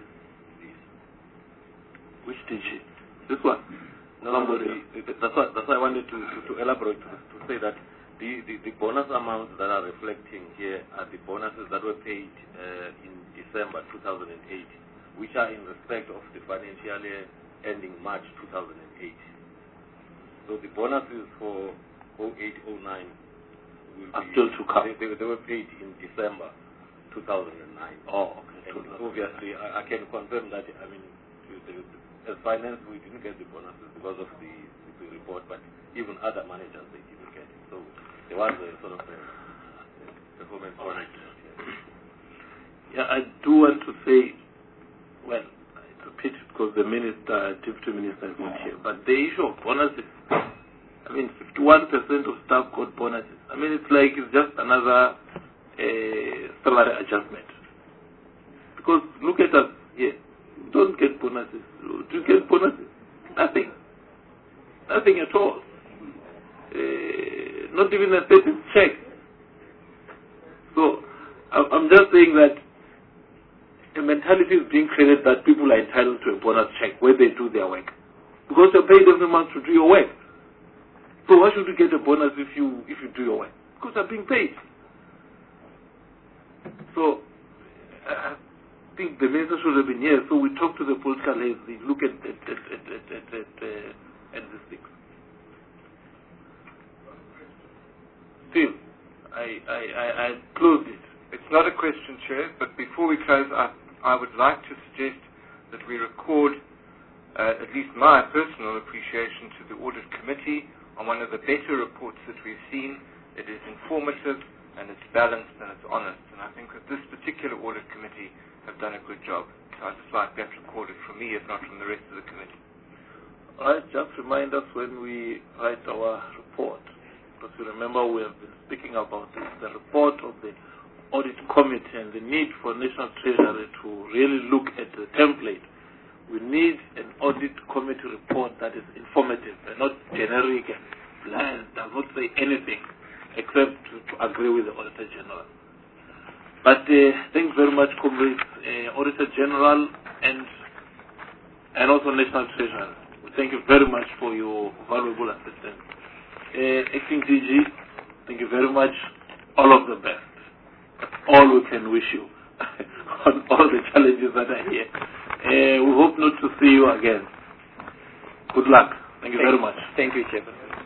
Which D G? This one. No, no, the, the, that's why that's why I wanted to, to, to elaborate to, to say that the, the, the bonus amounts that are reflecting here are the bonuses that were paid uh, in December two thousand eight, which are in respect of the financial year ending March two thousand eight. So the bonuses for oh eight oh nine will are still to come. They, they, they were paid in December two thousand nine. Oh, okay. And obviously, I, I can confirm that. I mean, the, the, as finance, we didn't get the bonuses because of the, the report, but even other managers they didn't get it. So there was a sort of a, a performance bonus. Yeah, I do want to say, well, it's a pity because the minister, deputy minister is not here, but the issue of bonuses, I mean, fifty-one percent of staff got bonuses. I mean, it's like it's just another uh, salary adjustment. Because look at us here. We don't get bonuses. Do you get bonuses? Nothing. Nothing at all. Uh, not even a status check. So, I'm just saying that the mentality is being created that people are entitled to a bonus check when they do their work. Because you're paid every month to do your work. So why should you get a bonus if you if you do your work? Because you're being paid. So I think the minister should have been here. So we talk to the political heads. They look at at at at at, at, at, uh, at these things. Still, I I I, I closed it. It's not a question, Chair, but before we close, I, I would like to suggest that we record uh, at least my personal appreciation to the Audit Committee on one of the better reports that we've seen. It is informative and it's balanced and it's honest, and I think that this particular Audit Committee have done a good job. So I'd just like that recorded from me, if not from the rest of the committee. All right, just remind us when we write our report, because you remember we have been speaking about this, the report of the Audit Committee and the need for National Treasury to really look at the template. We need an Audit Committee report that is informative and not generic and bland, does not say anything except to, to agree with the Auditor General. But uh, thanks very much, comrades, uh, Auditor General and and also National Treasury. We thank you very much for your valuable assistance. Uh, Acting D G, thank you very much. All of the best. All we can wish you on all the challenges that are here. Uh, we hope not to see you again. Good luck. Thank you Thank very much. Thank you, Chairperson.